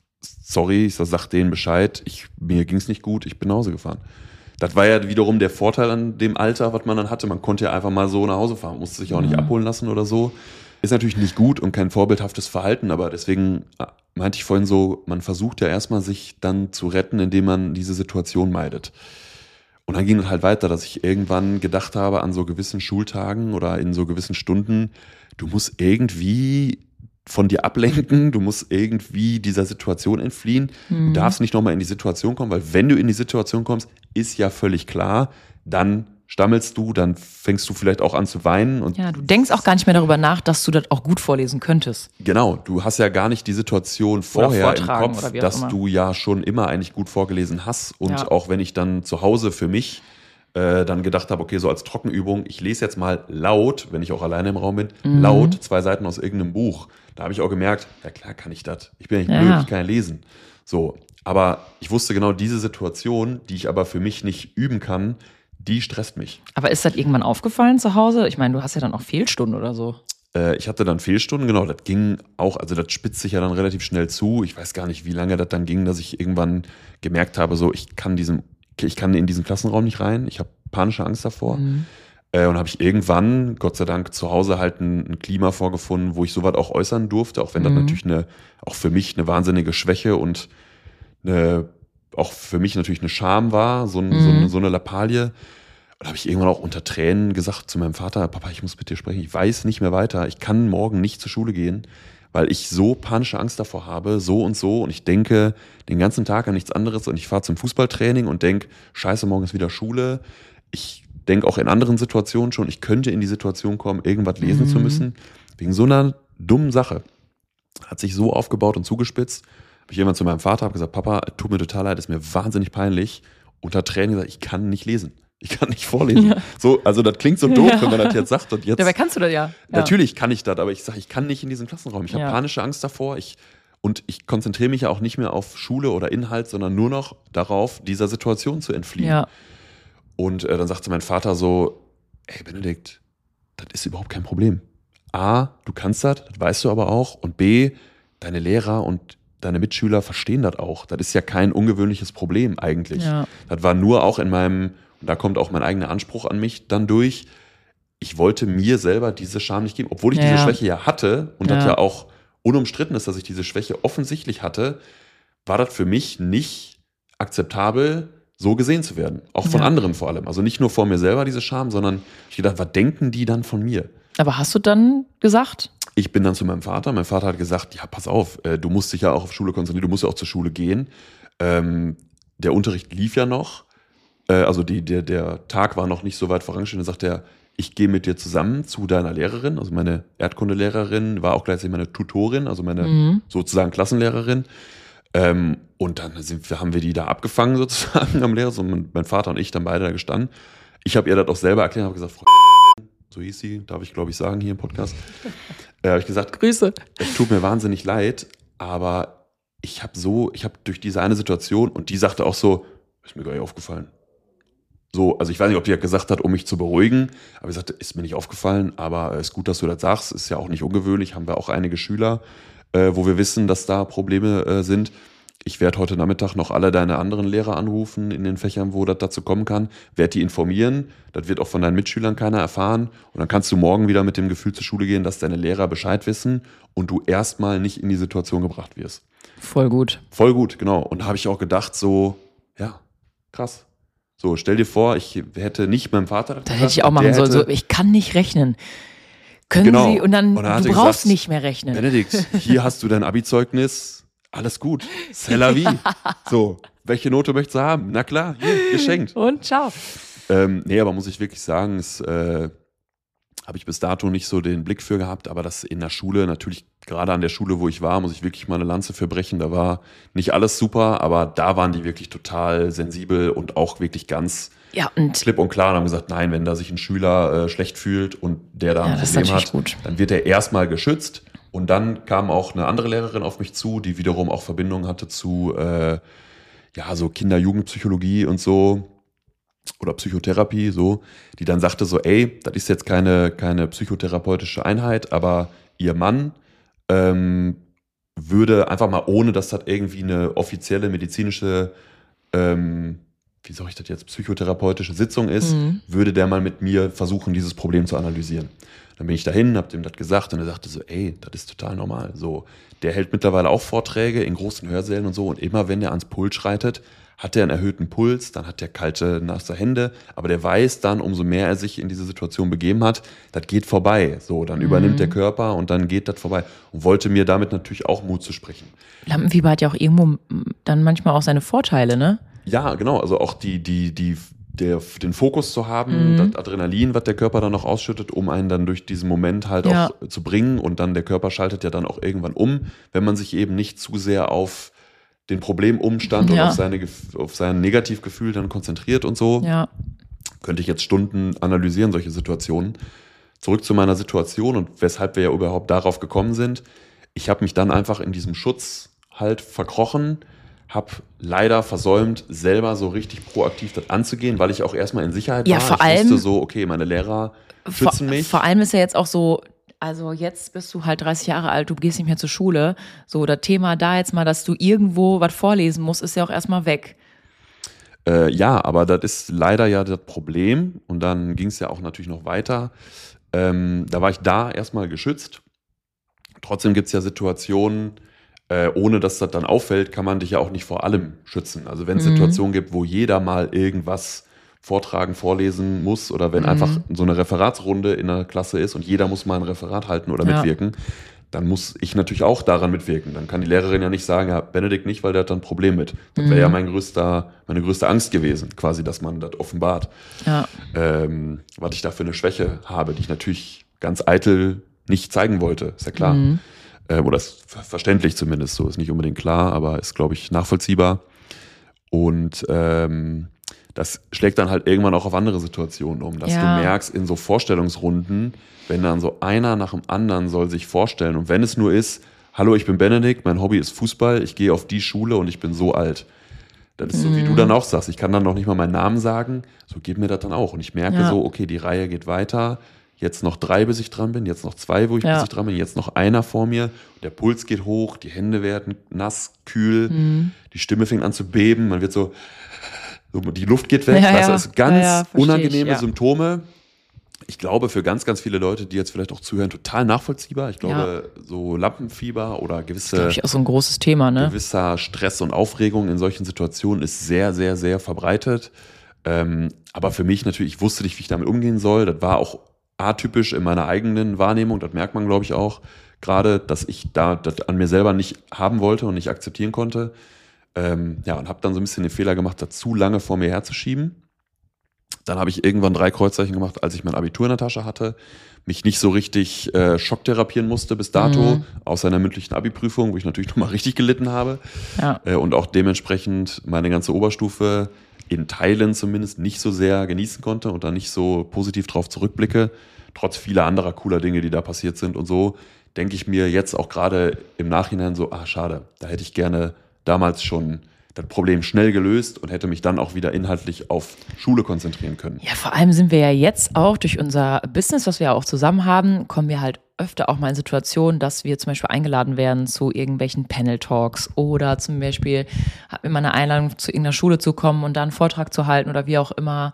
sorry, ich sag denen Bescheid, ich, mir ging's nicht gut, ich bin nach Hause gefahren. Das war ja wiederum der Vorteil an dem Alter, was man dann hatte. Man konnte ja einfach mal so nach Hause fahren, musste sich auch nicht mhm. abholen lassen oder so. Ist natürlich nicht gut und kein vorbildhaftes Verhalten, aber deswegen meinte ich vorhin so, man versucht ja erstmal sich dann zu retten, indem man diese Situation meidet. Und dann ging es halt weiter, dass ich irgendwann gedacht habe an so gewissen Schultagen oder in so gewissen Stunden, du musst irgendwie von dir ablenken, du musst irgendwie dieser Situation entfliehen. Mhm. Du darfst nicht nochmal in die Situation kommen, weil wenn du in die Situation kommst, ist ja völlig klar, dann stammelst du, dann fängst du vielleicht auch an zu weinen. Und ja, du denkst auch gar nicht mehr darüber nach, dass du das auch gut vorlesen könntest. Genau, du hast ja gar nicht die Situation vorher im Kopf, oder wie auch dass immer. du ja schon immer eigentlich gut vorgelesen hast. Und Ja. auch wenn ich dann zu Hause für mich äh, dann gedacht habe, okay, so als Trockenübung, ich lese jetzt mal laut, wenn ich auch alleine im Raum bin, Mhm. laut zwei Seiten aus irgendeinem Buch. Da habe ich auch gemerkt, ja klar kann ich das. Ich bin ja nicht Ja. blöd, ich kann ja lesen. So, aber ich wusste genau, diese Situation, die ich aber für mich nicht üben kann, die stresst mich. Aber ist das irgendwann aufgefallen zu Hause? Ich meine, du hast ja dann auch Fehlstunden oder so. Äh, ich hatte dann Fehlstunden, genau, das ging auch, also das spitzt sich ja dann relativ schnell zu. Ich weiß gar nicht, wie lange das dann ging, dass ich irgendwann gemerkt habe, so ich kann diesen, ich kann in diesen Klassenraum nicht rein. Ich habe panische Angst davor. Mhm. Äh, und habe ich irgendwann, Gott sei Dank, zu Hause halt ein, ein Klima vorgefunden, wo ich sowas auch äußern durfte, auch wenn das Mhm. natürlich eine, auch für mich eine wahnsinnige Schwäche und eine, auch für mich natürlich eine Scham war, so, ein, Mhm. so, eine, so eine Lappalie. Und habe ich irgendwann auch unter Tränen gesagt zu meinem Vater, Papa, ich muss mit dir sprechen, ich weiß nicht mehr weiter, ich kann morgen nicht zur Schule gehen, weil ich so panische Angst davor habe, so und so. Und ich denke den ganzen Tag an nichts anderes und ich fahre zum Fußballtraining und denke, scheiße, morgen ist wieder Schule. Ich denke auch in anderen Situationen schon, ich könnte in die Situation kommen, irgendwas lesen Mhm. zu müssen. Wegen so einer dummen Sache. Hat sich so aufgebaut und zugespitzt. Habe ich jemand zu meinem Vater, habe gesagt, Papa, tut mir total leid, ist mir wahnsinnig peinlich. Unter Tränen gesagt, ich kann nicht lesen. Ich kann nicht vorlesen. Ja. So, also das klingt so doof, Ja. wenn man das jetzt sagt. Und jetzt, Dabei kannst du das ja. ja. natürlich kann ich das, aber ich sage, ich kann nicht in diesen Klassenraum. Ich habe Ja. panische Angst davor. Ich, und ich konzentriere mich ja auch nicht mehr auf Schule oder Inhalt, sondern nur noch darauf, dieser Situation zu entfliehen. Ja. Und äh, dann sagte mein Vater so, ey Benedikt, das ist überhaupt kein Problem. A, du kannst das, das weißt du aber auch. Und B, deine Lehrer und deine Mitschüler verstehen das auch. Das ist ja kein ungewöhnliches Problem eigentlich. Ja. Das war nur auch in meinem, und da kommt auch mein eigener Anspruch an mich dann durch, ich wollte mir selber diese Scham nicht geben, obwohl ich Ja. diese Schwäche ja hatte und Ja. das ja auch unumstritten ist, dass ich diese Schwäche offensichtlich hatte, war das für mich nicht akzeptabel, so gesehen zu werden. Auch von Ja. anderen vor allem. Also nicht nur vor mir selber diese Scham, sondern ich gedacht, was denken die dann von mir? Aber hast du dann gesagt? Ich bin dann zu meinem Vater. Mein Vater hat gesagt, ja, pass auf, äh, du musst dich ja auch auf Schule konzentrieren, du musst ja auch zur Schule gehen. Ähm, der Unterricht lief ja noch. Äh, also die, der, der Tag war noch nicht so weit vorangeschritten. Dann sagt er, ich gehe mit dir zusammen zu deiner Lehrerin. Also meine Erdkundelehrerin war auch gleichzeitig meine Tutorin, also meine Mhm. sozusagen Klassenlehrerin. Ähm, und dann sind wir, haben wir die da abgefangen sozusagen am Lehrer. So mein, mein Vater und ich dann beide da gestanden. Ich habe ihr das auch selber erklärt, habe gesagt, Frau so hieß sie, darf ich glaube ich sagen hier im Podcast. Äh, habe ich gesagt, Grüße. es tut mir wahnsinnig leid, aber ich habe so, ich habe durch diese eine Situation und die sagte auch so, ist mir gar nicht aufgefallen. So, also ich weiß nicht, ob die das gesagt hat, um mich zu beruhigen, aber sie sagte, ist mir nicht aufgefallen, aber es ist gut, dass du das sagst, ist ja auch nicht ungewöhnlich, haben wir auch einige Schüler, äh, wo wir wissen, dass da Probleme äh, sind. Ich werde heute Nachmittag noch alle deine anderen Lehrer anrufen in den Fächern, wo das dazu kommen kann, werde die informieren, das wird auch von deinen Mitschülern keiner erfahren und dann kannst du morgen wieder mit dem Gefühl zur Schule gehen, dass deine Lehrer Bescheid wissen und du erstmal nicht in die Situation gebracht wirst. Voll gut. Voll gut, genau. Und da habe ich auch gedacht so, ja, krass. So, stell dir vor, ich hätte nicht meinem Vater das Das gesagt, hätte ich auch und machen der sollen. hätte- So, ich kann nicht rechnen. Können Genau. Sie, und dann, Und dann hat du er brauchst gesagt, nicht mehr rechnen. Benedikt, hier hast du dein Abi-Zeugnis, alles gut, c'est la vie. So, welche Note möchtest du haben? Na klar, hier, geschenkt. Und ciao. Ähm, nee, aber muss ich wirklich sagen, es äh, habe ich bis dato nicht so den Blick für gehabt, aber das in der Schule, natürlich gerade an der Schule, wo ich war, muss ich wirklich mal eine Lanze für brechen. Da war nicht alles super, aber da waren die wirklich total sensibel und auch wirklich ganz Ja, und klipp und klar und haben gesagt, nein, wenn da sich ein Schüler äh, schlecht fühlt und der da Ja, ein das ist Problem natürlich hat, gut. dann wird er erstmal geschützt. Und dann kam auch eine andere Lehrerin auf mich zu, die wiederum auch Verbindung hatte zu äh, ja, so Kinder-Jugendpsychologie und so oder Psychotherapie, so, die dann sagte so, ey, das ist jetzt keine, keine psychotherapeutische Einheit, aber ihr Mann ähm, würde einfach mal, ohne dass das irgendwie eine offizielle medizinische, ähm, wie soll ich das jetzt, psychotherapeutische Sitzung ist, Mhm. würde der mal mit mir versuchen, dieses Problem zu analysieren. Dann bin ich dahin, hab dem das gesagt und er sagte so, ey, das ist total normal. So, der hält mittlerweile auch Vorträge in großen Hörsälen und so und immer wenn der ans Pult schreitet, hat er einen erhöhten Puls, dann hat er kalte, nasse Hände, aber der weiß dann, umso mehr er sich in diese Situation begeben hat, das geht vorbei. So, dann übernimmt der Körper und dann geht das vorbei. Und wollte mir damit natürlich auch Mut zu sprechen. Lampenfieber hat ja auch irgendwo dann manchmal auch seine Vorteile, ne? Ja, genau, also auch die, die, die der, den Fokus zu haben, Mhm. das Adrenalin, was der Körper dann noch ausschüttet, um einen dann durch diesen Moment halt Ja. auch zu bringen. Und dann der Körper schaltet ja dann auch irgendwann um, wenn man sich eben nicht zu sehr auf den Problemumstand und Ja. auf, seine, Gef- auf sein Negativgefühl dann konzentriert und so. Ja. Könnte ich jetzt Stunden analysieren, solche Situationen. Zurück zu meiner Situation und weshalb wir ja überhaupt darauf gekommen sind. Ich habe mich dann einfach in diesem Schutz halt verkrochen, habe leider versäumt, selber so richtig proaktiv das anzugehen, weil ich auch erstmal in Sicherheit Ja, war. vor ich allem- wusste so, okay, meine Lehrer Vor, schützen mich. vor allem ist ja jetzt auch so, also jetzt bist du halt dreißig Jahre alt, du gehst nicht mehr zur Schule. So, das Thema da jetzt mal, dass du irgendwo was vorlesen musst, ist ja auch erstmal weg. Äh, ja, aber das ist leider ja das Problem. Und dann ging es ja auch natürlich noch weiter. Ähm, da war ich da erstmal geschützt. Trotzdem gibt es ja Situationen, äh, ohne dass das dann auffällt, kann man dich ja auch nicht vor allem schützen. Also wenn es Mhm. Situationen gibt, wo jeder mal irgendwas vortragen, vorlesen muss oder wenn Mhm. einfach so eine Referatsrunde in der Klasse ist und jeder muss mal ein Referat halten oder Ja. mitwirken, dann muss ich natürlich auch daran mitwirken. Dann kann die Lehrerin ja nicht sagen, ja, Benedikt nicht, weil der hat dann ein Problem mit. Das wäre Mhm. ja mein größter, meine größte Angst gewesen, quasi, dass man das offenbart. Ja. Ähm, was ich da für eine Schwäche habe, die ich natürlich ganz eitel nicht zeigen wollte, ist ja klar. Mhm. Ähm, oder ist ver- verständlich zumindest so, ist nicht unbedingt klar, aber ist, glaube ich, nachvollziehbar. Und ähm, das schlägt dann halt irgendwann auch auf andere Situationen um, dass Ja. du merkst in so Vorstellungsrunden, wenn dann so einer nach dem anderen soll sich vorstellen und wenn es nur ist, hallo, ich bin Benedikt, mein Hobby ist Fußball, ich gehe auf die Schule und ich bin so alt. Das ist so, wie du Mhm. dann auch sagst, ich kann dann noch nicht mal meinen Namen sagen, so geht mir das dann auch. Und ich merke Ja. so, okay, die Reihe geht weiter, jetzt noch drei, bis ich dran bin, jetzt noch zwei, wo ich Ja. bis ich dran bin, jetzt noch einer vor mir, der Puls geht hoch, die Hände werden nass, kühl, Mhm. die Stimme fängt an zu beben, man wird so, so die Luft geht weg, Ja, weißt du, ja. das sind ganz Ja, ja, versteh ich, unangenehme ja. Symptome. Ich glaube, für ganz, ganz viele Leute, die jetzt vielleicht auch zuhören, total nachvollziehbar. Ich glaube, so Lampenfieber oder gewisse Glaube ich auch so ein großes Thema, ne? gewisser Stress und Aufregung in solchen Situationen ist sehr, sehr, sehr verbreitet. Ähm, aber für mich natürlich, ich wusste nicht, wie ich damit umgehen soll. Das war auch atypisch in meiner eigenen Wahrnehmung. Das merkt man, glaube ich, auch gerade, dass ich da das an mir selber nicht haben wollte und nicht akzeptieren konnte. Ähm, ja, und habe dann so ein bisschen den Fehler gemacht, das zu lange vor mir herzuschieben. Dann habe ich irgendwann drei Kreuzzeichen gemacht, als ich mein Abitur in der Tasche hatte, mich nicht so richtig äh, schocktherapieren musste bis dato, Mhm. außer einer mündlichen Abi-Prüfung, wo ich natürlich nochmal richtig gelitten habe Ja. äh, und auch dementsprechend meine ganze Oberstufe in Teilen zumindest nicht so sehr genießen konnte und da nicht so positiv drauf zurückblicke, trotz vieler anderer cooler Dinge, die da passiert sind und so, denke ich mir jetzt auch gerade im Nachhinein so, ah schade, da hätte ich gerne damals schon das Problem schnell gelöst und hätte mich dann auch wieder inhaltlich auf Schule konzentrieren können. Ja, vor allem sind wir ja jetzt auch durch unser Business, was wir ja auch zusammen haben, kommen wir halt öfter auch mal in Situationen, dass wir zum Beispiel eingeladen werden zu irgendwelchen Panel-Talks oder zum Beispiel hat mir mal eine Einladung zu irgendeiner Schule zu kommen und da einen Vortrag zu halten oder wie auch immer.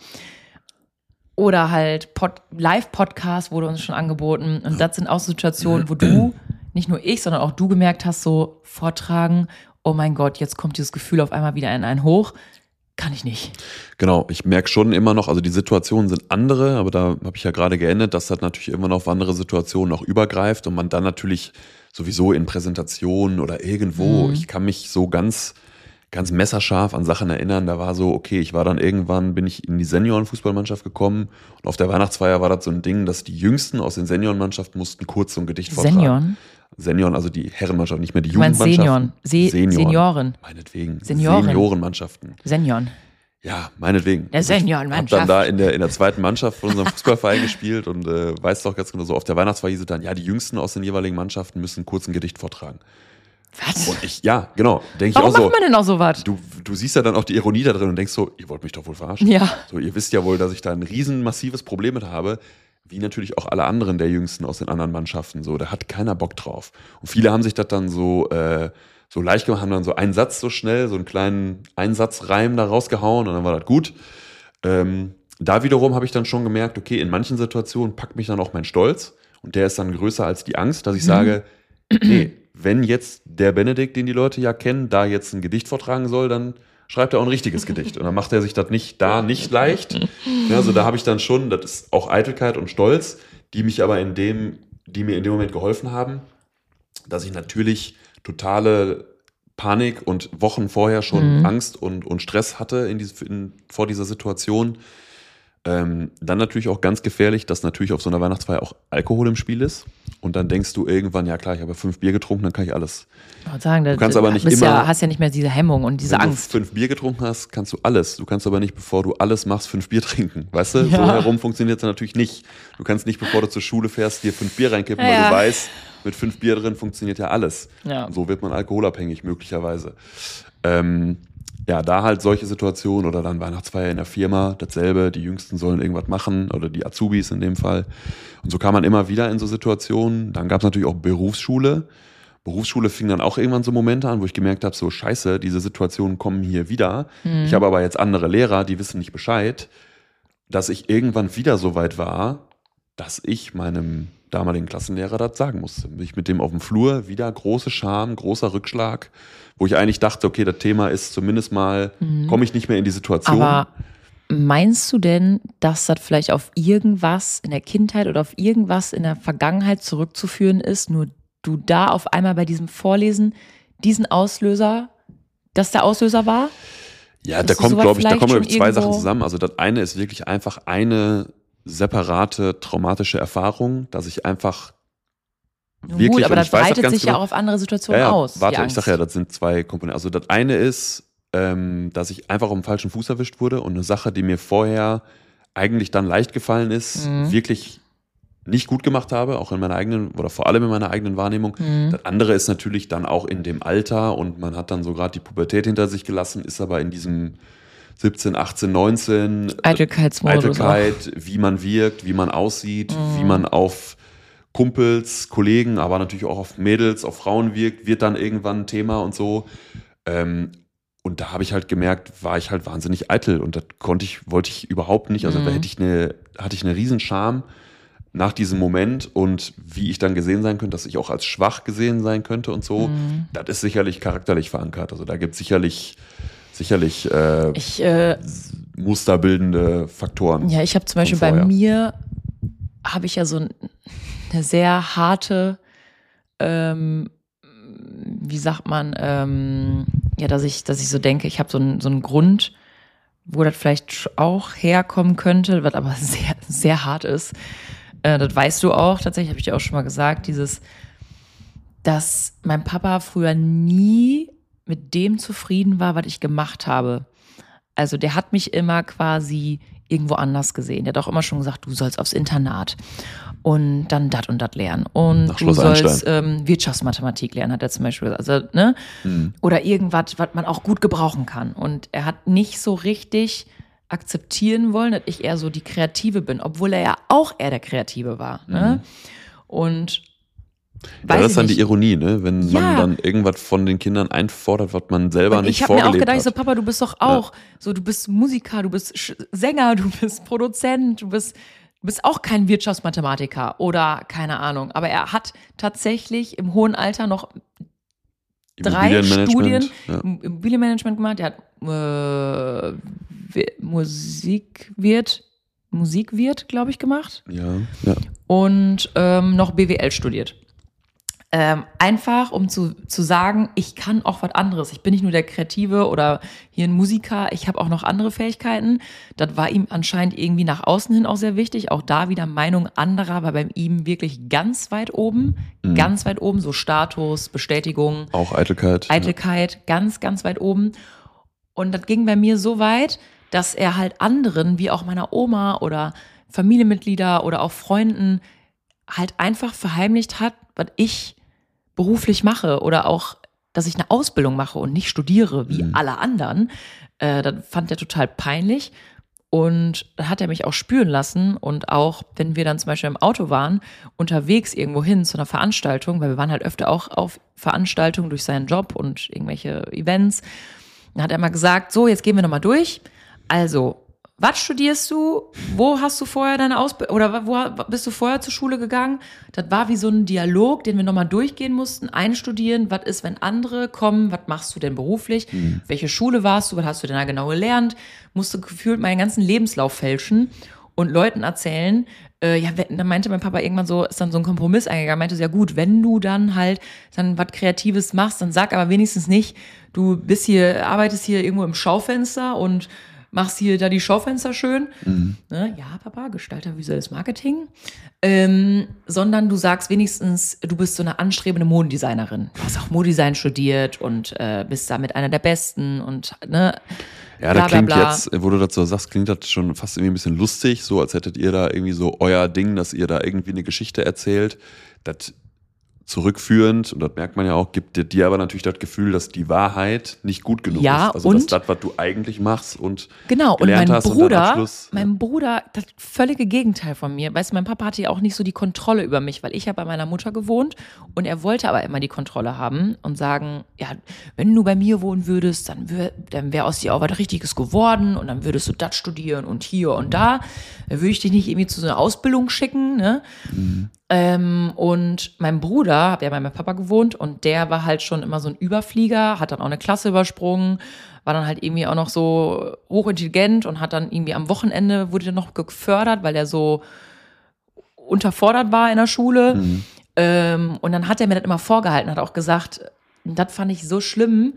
Oder halt Pod- Live-Podcast wurde uns schon angeboten. Und das sind auch Situationen, wo du, nicht nur ich, sondern auch du gemerkt hast, so Vortragen, oh mein Gott, jetzt kommt dieses Gefühl auf einmal wieder in einen hoch. Kann ich nicht. Genau, ich merke schon immer noch, also die Situationen sind andere, aber da habe ich ja gerade geendet, dass das natürlich immer noch auf andere Situationen noch übergreift und man dann natürlich sowieso in Präsentationen oder irgendwo, Mhm. ich kann mich so ganz, ganz messerscharf an Sachen erinnern, da war so, okay, ich war dann irgendwann, bin ich in die Seniorenfußballmannschaft gekommen und auf der Weihnachtsfeier war das so ein Ding, dass die Jüngsten aus den Seniorenmannschaften mussten kurz so ein Gedicht vortragen. Senioren? Senioren, also die Herrenmannschaft, nicht mehr die Du meinst Jugendmannschaften. Senioren. Se Senioren. Meinetwegen. Senioren. Seniorenmannschaften. Senioren. Ja, meinetwegen. Der Also ich Seniorenmannschaft. hab dann da in der, in der zweiten Mannschaft von unserem Fußballverein gespielt und äh, weiß doch ganz genau so, auf der Weihnachtsfeier hieß es dann, ja, die Jüngsten aus den jeweiligen Mannschaften müssen kurz ein Gedicht vortragen. Was? Und ich, ja, genau, denke ich Warum auch so. macht man denn auch sowas? Du, du siehst ja dann auch die Ironie da drin und denkst so, ihr wollt mich doch wohl verarschen. Ja. So, ihr wisst ja wohl, dass ich da ein riesen massives Problem mit habe, wie natürlich auch alle anderen der Jüngsten aus den anderen Mannschaften. So, da hat keiner Bock drauf. Und viele haben sich das dann so, äh, so leicht gemacht, haben dann so einen Satz so schnell, so einen kleinen Einsatzreim da rausgehauen und dann war das gut. Ähm, da wiederum habe ich dann schon gemerkt, okay, in manchen Situationen packt mich dann auch mein Stolz und der ist dann größer als die Angst, dass ich Mhm. sage, nee, wenn jetzt der Benedikt, den die Leute ja kennen, da jetzt ein Gedicht vortragen soll, dann schreibt er auch ein richtiges Gedicht. Und dann macht er sich das nicht da nicht leicht. Ja, also da habe ich dann schon, das ist auch Eitelkeit und Stolz, die mich aber in dem, die mir in dem Moment geholfen haben, dass ich natürlich totale Panik und Wochen vorher schon Mhm. Angst und, und Stress hatte in diese, in, vor dieser Situation. Ähm, dann natürlich auch ganz gefährlich, dass natürlich auf so einer Weihnachtsfeier auch Alkohol im Spiel ist. Und dann denkst du irgendwann, ja klar, ich habe fünf Bier getrunken, dann kann ich alles. Ich wollte sagen, Du kannst aber nicht bist immer- ja, hast ja nicht mehr diese Hemmung und diese Wenn Angst. du fünf Bier getrunken hast, kannst du alles. Du kannst aber nicht, bevor du alles machst, fünf Bier trinken. Weißt du? Ja. So herum funktioniert es natürlich nicht. Du kannst nicht, bevor du zur Schule fährst, dir fünf Bier reinkippen, weil Ja. du weißt, mit fünf Bier drin funktioniert ja alles. Ja. So wird man alkoholabhängig möglicherweise. Ähm, ja, da halt solche Situationen oder dann Weihnachtsfeier in der Firma, dasselbe, die Jüngsten sollen irgendwas machen oder die Azubis in dem Fall. Und so kam man immer wieder in so Situationen. Dann gab es natürlich auch Berufsschule. Berufsschule fing dann auch irgendwann so Momente an, wo ich gemerkt habe, so scheiße, diese Situationen kommen hier wieder. Mhm. Ich habe aber jetzt andere Lehrer, die wissen nicht Bescheid, dass ich irgendwann wieder so weit war, dass ich meinem damaligen Klassenlehrer das sagen musste. Bin ich mit dem auf dem Flur, wieder große Scham, großer Rückschlag, wo ich eigentlich dachte, okay, das Thema ist zumindest mal, Mhm. komme ich nicht mehr in die Situation. Aber meinst du denn, dass das vielleicht auf irgendwas in der Kindheit oder auf irgendwas in der Vergangenheit zurückzuführen ist, nur du da auf einmal bei diesem Vorlesen diesen Auslöser, dass der Auslöser war? Ja, Dass da du kommt, sowas glaube ich, da vielleicht kommen, glaube ich, schon zwei irgendwo- Sachen zusammen. Also das eine ist wirklich einfach eine separate traumatische Erfahrung, dass ich einfach wirklich, Gut, aber und das ich weiß breitet ganz sich genau, ja auch auf andere Situationen ja, ja, aus. die warte, ich Angst. sag ja, das sind zwei Komponenten. Also das eine ist, ähm, dass ich einfach auf dem falschen Fuß erwischt wurde und eine Sache, die mir vorher eigentlich dann leicht gefallen ist, Mhm. wirklich nicht gut gemacht habe, auch in meiner eigenen oder vor allem in meiner eigenen Wahrnehmung. Mhm. Das andere ist natürlich dann auch in dem Alter und man hat dann so gerade die Pubertät hinter sich gelassen, ist aber in diesem siebzehn, achtzehn, neunzehn Eitelkeitsmodus. Eitelkeit, wie man wirkt, wie man aussieht, Mhm. wie man auf Kumpels, Kollegen, aber natürlich auch auf Mädels, auf Frauen wirkt, wird dann irgendwann ein Thema und so. Ähm, und da habe ich halt gemerkt, war ich halt wahnsinnig eitel und das konnte ich, wollte ich überhaupt nicht. Also Mhm. da hätte ich eine, hatte ich eine riesen Scham nach diesem Moment und wie ich dann gesehen sein könnte, dass ich auch als schwach gesehen sein könnte und so. Mhm. Das ist sicherlich charakterlich verankert. Also da gibt es sicherlich, sicherlich äh, Ich, äh, musterbildende Faktoren. ja, ich habe zum Beispiel von bei vorher. mir, habe ich ja so ein, eine sehr harte, ähm, wie sagt man, ähm, ja, dass ich, dass ich so denke, ich habe so einen so einen Grund, wo das vielleicht auch herkommen könnte, was aber sehr, sehr hart ist. Äh, das weißt du auch, tatsächlich habe ich dir auch schon mal gesagt, dieses, dass mein Papa früher nie mit dem zufrieden war, was ich gemacht habe. Also der hat mich immer quasi irgendwo anders gesehen. Der hat auch immer schon gesagt, du sollst aufs Internat und dann dat und dat lernen. Und Nach du Schloss sollst ähm, Wirtschaftsmathematik lernen, hat er zum Beispiel gesagt. Also, ne? Mhm. Oder irgendwas, was man auch gut gebrauchen kann. Und er hat nicht so richtig akzeptieren wollen, dass ich eher so die Kreative bin, obwohl er ja auch eher der Kreative war. Ne? Und Ja, weiß das ich ist dann nicht. die Ironie, ne? Wenn Ja. man dann irgendwas von den Kindern einfordert, was man selber Und nicht ich habe mir auch vorgelebt gedacht, ich so, hat. Papa, du bist doch auch, so, du bist Musiker, du bist Sch- Sänger, du bist Produzent, du bist, du bist auch kein Wirtschaftsmathematiker oder keine Ahnung. Aber er hat tatsächlich im hohen Alter noch drei Immobilienmanagement, Studien ja. im Immobilienmanagement gemacht. Er hat äh, Wir- Musikwirt, Musikwirt, glaube ich, gemacht. Ja, ja. Und ähm, noch B W L studiert. Ähm, einfach, um zu, zu sagen, ich kann auch was anderes. Ich bin nicht nur der Kreative oder hier ein Musiker, ich habe auch noch andere Fähigkeiten. Das war ihm anscheinend irgendwie nach außen hin auch sehr wichtig. Auch da wieder Meinung anderer war bei ihm wirklich ganz weit oben. Mhm. Ganz weit oben, so Status, Bestätigung, Auch Eitelkeit. Eitelkeit, ganz, ganz weit oben. Und das ging bei mir so weit, dass er halt anderen, wie auch meiner Oma oder Familienmitglieder oder auch Freunden, halt einfach verheimlicht hat, was ich beruflich mache oder auch, dass ich eine Ausbildung mache und nicht studiere wie Mhm. alle anderen. Äh, das fand er total peinlich. Und da hat er mich auch spüren lassen. Und auch, wenn wir dann zum Beispiel im Auto waren, unterwegs irgendwo hin zu einer Veranstaltung, weil wir waren halt öfter auch auf Veranstaltungen durch seinen Job und irgendwelche Events, dann hat er mal gesagt, so, jetzt gehen wir nochmal durch. Also, was studierst du? Wo hast du vorher deine Ausbildung, oder wo bist du vorher zur Schule gegangen? Das war wie so ein Dialog, den wir nochmal durchgehen mussten, einstudieren. Was ist, wenn andere kommen? Was machst du denn beruflich? Mhm. Welche Schule warst du? Was hast du denn da genau gelernt? Musste gefühlt meinen ganzen Lebenslauf fälschen, und Leuten erzählen, äh, ja, wenn, dann meinte mein Papa irgendwann so, ist dann so ein Kompromiss eingegangen, meinte so, ja gut, wenn du dann halt dann was Kreatives machst, dann sag aber wenigstens nicht, du bist hier, arbeitest hier irgendwo im Schaufenster und machst hier da die Schaufenster schön. Mhm. Ne? Ja, Papa, Gestalter, visuelles Marketing. Ähm, sondern du sagst wenigstens, du bist so eine anstrebende Modedesignerin. Du hast auch Modedesign studiert und äh, bist damit einer der Besten und ne. Ja, das klingt jetzt, wo du dazu sagst, klingt das schon fast irgendwie ein bisschen lustig, so als hättet ihr da irgendwie so euer Ding, dass ihr da irgendwie eine Geschichte erzählt. Das zurückführend, und das merkt man ja auch, gibt dir aber natürlich das Gefühl, dass die Wahrheit nicht gut genug ja, ist. Also und, dass das, was du eigentlich machst und genau, gelernt und mein hast Bruder, und Abschluss, mein ja. Bruder, das völlige Gegenteil von mir. Weißt du, mein Papa hatte ja auch nicht so die Kontrolle über mich, weil ich ja bei meiner Mutter gewohnt und er wollte aber immer die Kontrolle haben und sagen, ja, wenn du bei mir wohnen würdest, dann wäre dann wär aus dir auch was Richtiges geworden und dann würdest du das studieren und hier und da. Da würde ich dich nicht irgendwie zu so einer Ausbildung schicken, ne? Mhm. Ähm, und mein Bruder, hat ja bei meinem Papa gewohnt und der war halt schon immer so ein Überflieger, hat dann auch eine Klasse übersprungen, war dann halt irgendwie auch noch so hochintelligent und hat dann irgendwie am Wochenende, wurde der noch gefördert, weil er so unterfordert war in der Schule. Mhm. Ähm, und dann hat er mir das immer vorgehalten, hat auch gesagt, das fand ich so schlimm,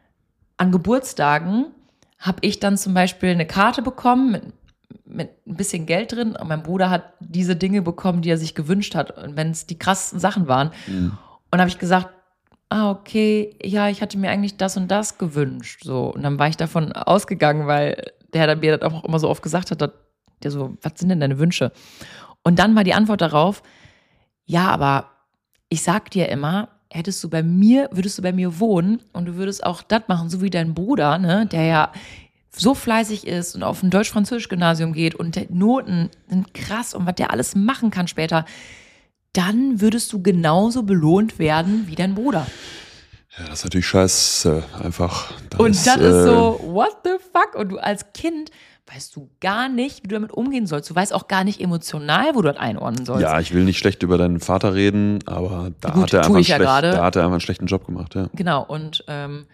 an Geburtstagen habe ich dann zum Beispiel eine Karte bekommen mit mit ein bisschen Geld drin und mein Bruder hat diese Dinge bekommen, die er sich gewünscht hat und wenn es die krassesten Sachen waren. Mhm. Und habe ich gesagt, ah, okay, ja, ich hatte mir eigentlich das und das gewünscht. So. Und dann war ich davon ausgegangen, weil der dann mir das auch immer so oft gesagt hat, dass der so, was sind denn deine Wünsche? Und dann war die Antwort darauf, ja, aber ich sag dir immer, hättest du bei mir, würdest du bei mir wohnen und du würdest auch das machen, so wie dein Bruder, ne, der ja so fleißig ist und auf ein Deutsch-Französisch-Gymnasium geht und die Noten sind krass und was der alles machen kann später, dann würdest du genauso belohnt werden wie dein Bruder. Ja, das ist natürlich scheiße, einfach. Das und ist, das äh, ist so, what the fuck? Und du als Kind weißt du gar nicht, wie du damit umgehen sollst. Du weißt auch gar nicht emotional, wo du das einordnen sollst. Ja, ich will nicht schlecht über deinen Vater reden, aber da, Gut, hat, er einfach ja schlecht, da hat er einfach einen schlechten Job gemacht. Ja. Genau, und ähm,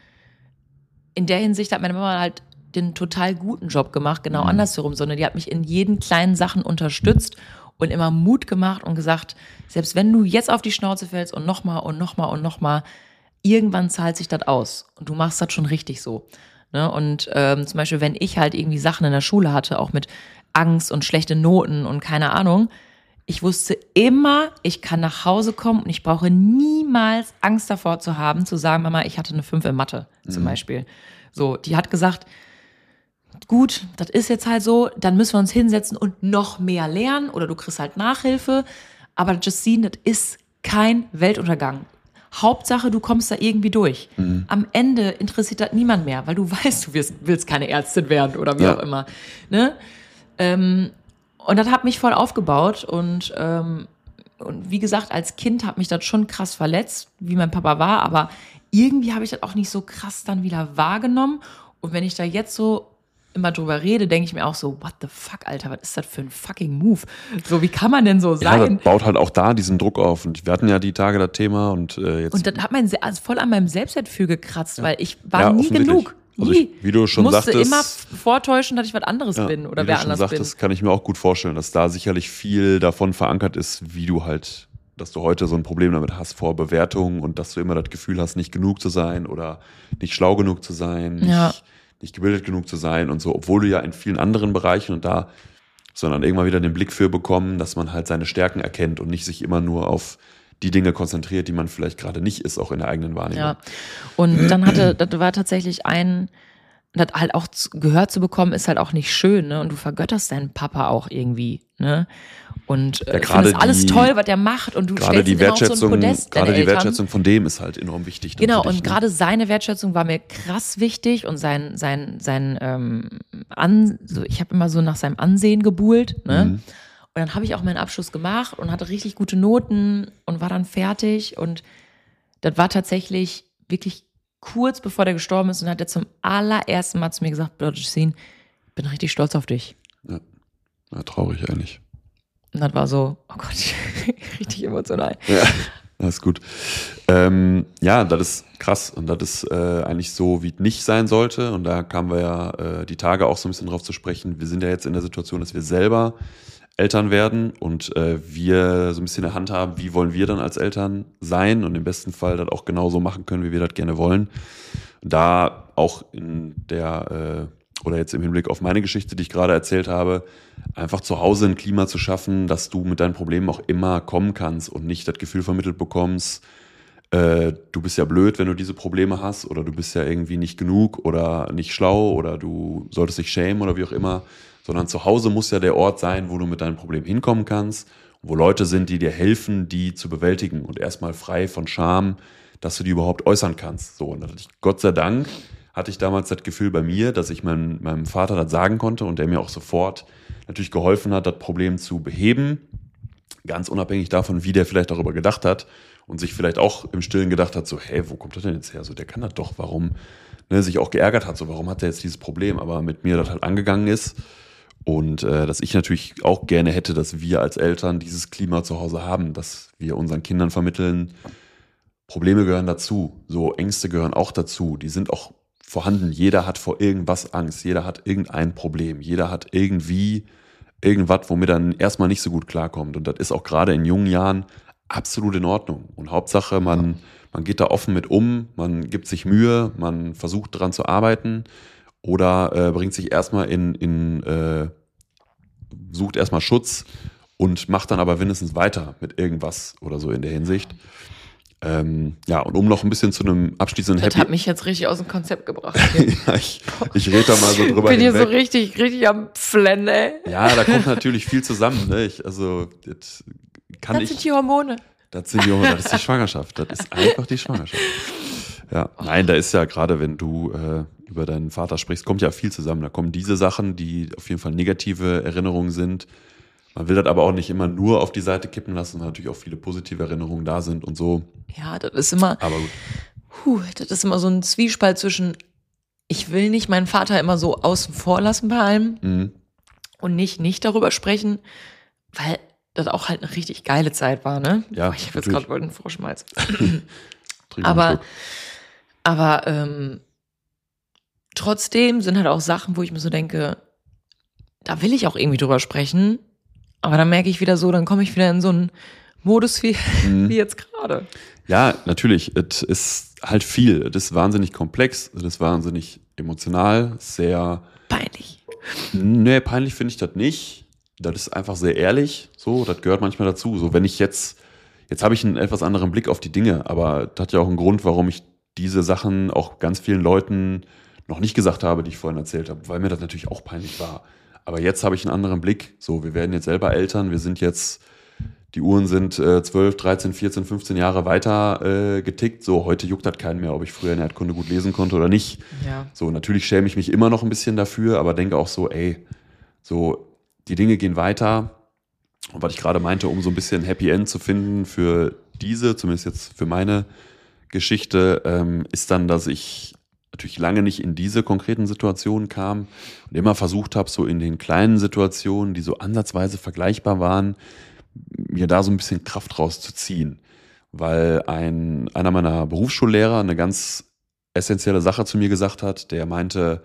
in der Hinsicht hat meine Mama halt den total guten Job gemacht, genau mhm. andersherum, sondern die hat mich in jeden kleinen Sachen unterstützt und immer Mut gemacht und gesagt, selbst wenn du jetzt auf die Schnauze fällst und nochmal und nochmal und nochmal, irgendwann zahlt sich das aus und du machst das schon richtig so. Ne? Und ähm, zum Beispiel, wenn ich halt irgendwie Sachen in der Schule hatte, auch mit Angst und schlechte Noten und keine Ahnung, ich wusste immer, ich kann nach Hause kommen und ich brauche niemals Angst davor zu haben, zu sagen, Mama, ich hatte eine fünf in Mathe zum mhm. Beispiel. So, die hat gesagt, gut, das ist jetzt halt so, dann müssen wir uns hinsetzen und noch mehr lernen oder du kriegst halt Nachhilfe. Aber Justine, das ist kein Weltuntergang. Hauptsache, du kommst da irgendwie durch. Mhm. Am Ende interessiert das niemand mehr, weil du weißt, du wirst, willst keine Ärztin werden oder wie ja. auch immer. Ne? Ähm, und das hat mich voll aufgebaut und, ähm, und wie gesagt, als Kind hat mich das schon krass verletzt, wie mein Papa war, aber irgendwie habe ich das auch nicht so krass dann wieder wahrgenommen. Und wenn ich da jetzt so immer drüber rede, denke ich mir auch so, what the fuck, Alter, was ist das für ein fucking Move? So, wie kann man denn so sein? Ja, das baut halt auch da diesen Druck auf. Und wir hatten ja die Tage das Thema und äh, jetzt... Und das hat mein, also voll an meinem Selbstwertgefühl gekratzt, ja. weil ich war ja, nie genug. Also ich, wie du schon ich musste sagtest, immer vortäuschen, dass ich was anderes ja, bin oder wer anders bin. Wie du schon sagtest, kann ich mir auch gut vorstellen, dass da sicherlich viel davon verankert ist, wie du halt, dass du heute so ein Problem damit hast vor Bewertungen und dass du immer das Gefühl hast, nicht genug zu sein oder nicht schlau genug zu sein, nicht, ja. nicht gebildet genug zu sein und so, obwohl du ja in vielen anderen Bereichen und da sondern irgendwann wieder den Blick für bekommen, dass man halt seine Stärken erkennt und nicht sich immer nur auf die Dinge konzentriert, die man vielleicht gerade nicht ist, auch in der eigenen Wahrnehmung. Ja, und dann hatte, das war tatsächlich ein, das halt auch gehört zu bekommen, ist halt auch nicht schön, ne? Und du vergötterst deinen Papa auch irgendwie, ne? Und ja, äh, findest alles toll, was der macht und du stellst ihn immer auf so ein Podest. Gerade die Wertschätzung von dem ist halt enorm wichtig. Genau, dich, und gerade ne? seine Wertschätzung war mir krass wichtig und sein, sein, sein, ähm, An, so, ich habe immer so nach seinem Ansehen gebuhlt, ne? Mhm. Und dann habe ich auch meinen Abschluss gemacht und hatte richtig gute Noten und war dann fertig. Und das war tatsächlich wirklich kurz bevor der gestorben ist und hat er zum allerersten Mal zu mir gesagt, Justine, ich bin richtig stolz auf dich. Ja, ja traurig eigentlich. Und das war so, oh Gott, richtig emotional. Ja. Alles gut. Ähm, ja, das ist krass und das ist äh, eigentlich so, wie es nicht sein sollte. Und da kamen wir ja äh, die Tage auch so ein bisschen drauf zu sprechen. Wir sind ja jetzt in der Situation, dass wir selber Eltern werden und äh, wir so ein bisschen in der Hand haben, wie wollen wir dann als Eltern sein und im besten Fall das auch genauso machen können, wie wir das gerne wollen. Da auch in der, äh, oder jetzt im Hinblick auf meine Geschichte, die ich gerade erzählt habe, einfach zu Hause ein Klima zu schaffen, dass du mit deinen Problemen auch immer kommen kannst und nicht das Gefühl vermittelt bekommst, äh, du bist ja blöd, wenn du diese Probleme hast oder du bist ja irgendwie nicht genug oder nicht schlau oder du solltest dich schämen oder wie auch immer, sondern zu Hause muss ja der Ort sein, wo du mit deinem Problem hinkommen kannst, wo Leute sind, die dir helfen, die zu bewältigen und erstmal frei von Scham, dass du die überhaupt äußern kannst. So, und ich, Gott sei Dank hatte ich damals das Gefühl bei mir, dass ich mein, meinem Vater das sagen konnte und der mir auch sofort natürlich geholfen hat, das Problem zu beheben, ganz unabhängig davon, wie der vielleicht darüber gedacht hat und sich vielleicht auch im Stillen gedacht hat, so, hey, wo kommt das denn jetzt her? So, der kann das doch, warum, ne, sich auch geärgert hat, so, warum hat der jetzt dieses Problem? Aber mit mir das halt angegangen ist und äh, dass ich natürlich auch gerne hätte, dass wir als Eltern dieses Klima zu Hause haben, dass wir unseren Kindern vermitteln, Probleme gehören dazu, so Ängste gehören auch dazu, die sind auch vorhanden. Jeder hat vor irgendwas Angst, jeder hat irgendein Problem, jeder hat irgendwie irgendwas, womit er erstmal nicht so gut klarkommt. Und das ist auch gerade in jungen Jahren absolut in Ordnung. Und Hauptsache, man, man geht da offen mit um, man gibt sich Mühe, man versucht dran zu arbeiten oder äh, bringt sich erstmal in, in äh, sucht erstmal Schutz und macht dann aber mindestens weiter mit irgendwas oder so in der Hinsicht. Ähm, ja, und um noch ein bisschen zu einem abschließenden Das Happy... hat mich jetzt richtig aus dem Konzept gebracht. ja, ich, ich rede da mal so drüber Ich bin hier hinweg. so richtig, richtig am Flennen, ey. Ja, da kommt natürlich viel zusammen. Ne? Ich, also, das kann Das ich... sind die Hormone. Das sind die Hormone, das ist die Schwangerschaft. Das ist einfach die Schwangerschaft. Ja, nein, da ist ja gerade, wenn du äh, über deinen Vater sprichst, kommt ja viel zusammen. Da kommen diese Sachen, die auf jeden Fall negative Erinnerungen sind. Man will das aber auch nicht immer nur auf die Seite kippen lassen, weil natürlich auch viele positive Erinnerungen da sind und so. Ja, das ist immer, Aber gut. puh, das ist immer so ein Zwiespalt zwischen, ich will nicht meinen Vater immer so außen vor lassen bei allem Mhm. und nicht, nicht darüber sprechen, weil das auch halt eine richtig geile Zeit war, ne? Ja, Boah, ich habe jetzt natürlich. gerade wohl einen Froschmalz. Trink mal einen Aber, Schluck. aber ähm, trotzdem sind halt auch Sachen, wo ich mir so denke, da will ich auch irgendwie drüber sprechen, aber dann merke ich wieder so, dann komme ich wieder in so einen Modus wie, Mhm. wie jetzt gerade. Ja, natürlich. Es ist halt viel. Es ist wahnsinnig komplex. Es ist wahnsinnig emotional. Sehr. Peinlich. Nee, peinlich finde ich das nicht. Das ist einfach sehr ehrlich. So, das gehört manchmal dazu. So, wenn ich jetzt. Jetzt habe ich einen etwas anderen Blick auf die Dinge, aber das hat ja auch einen Grund, warum ich diese Sachen auch ganz vielen Leuten noch nicht gesagt habe, die ich vorhin erzählt habe, weil mir das natürlich auch peinlich war. Aber jetzt habe ich einen anderen Blick. So, wir werden jetzt selber Eltern. Wir sind jetzt. Die Uhren sind äh, zwölf, dreizehn, vierzehn, fünfzehn Jahre weiter äh, getickt. So, heute juckt das keinen mehr, ob ich früher in Erdkunde gut lesen konnte oder nicht. Ja. So, natürlich schäme ich mich immer noch ein bisschen dafür, aber denke auch so, ey, so, die Dinge gehen weiter. Und was ich gerade meinte, um so ein bisschen Happy End zu finden für diese, zumindest jetzt für meine Geschichte, ähm, ist dann, dass ich natürlich lange nicht in diese konkreten Situationen kam und immer versucht habe, so in den kleinen Situationen, die so ansatzweise vergleichbar waren, mir da so ein bisschen Kraft rauszuziehen, weil ein, einer meiner Berufsschullehrer eine ganz essentielle Sache zu mir gesagt hat, der meinte,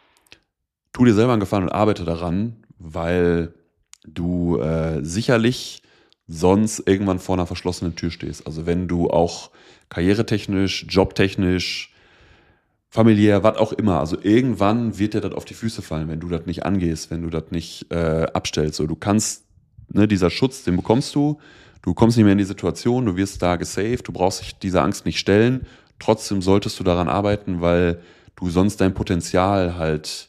tu dir selber einen Gefallen und arbeite daran, weil du äh, sicherlich sonst irgendwann vor einer verschlossenen Tür stehst. Also wenn du auch karrieretechnisch, jobtechnisch, familiär, was auch immer, also irgendwann wird dir das auf die Füße fallen, wenn du das nicht angehst, wenn du das nicht äh, abstellst. So, du kannst Ne, dieser Schutz, den bekommst du, du kommst nicht mehr in die Situation, du wirst da gesaved, du brauchst dich dieser Angst nicht stellen, trotzdem solltest du daran arbeiten, weil du sonst dein Potenzial halt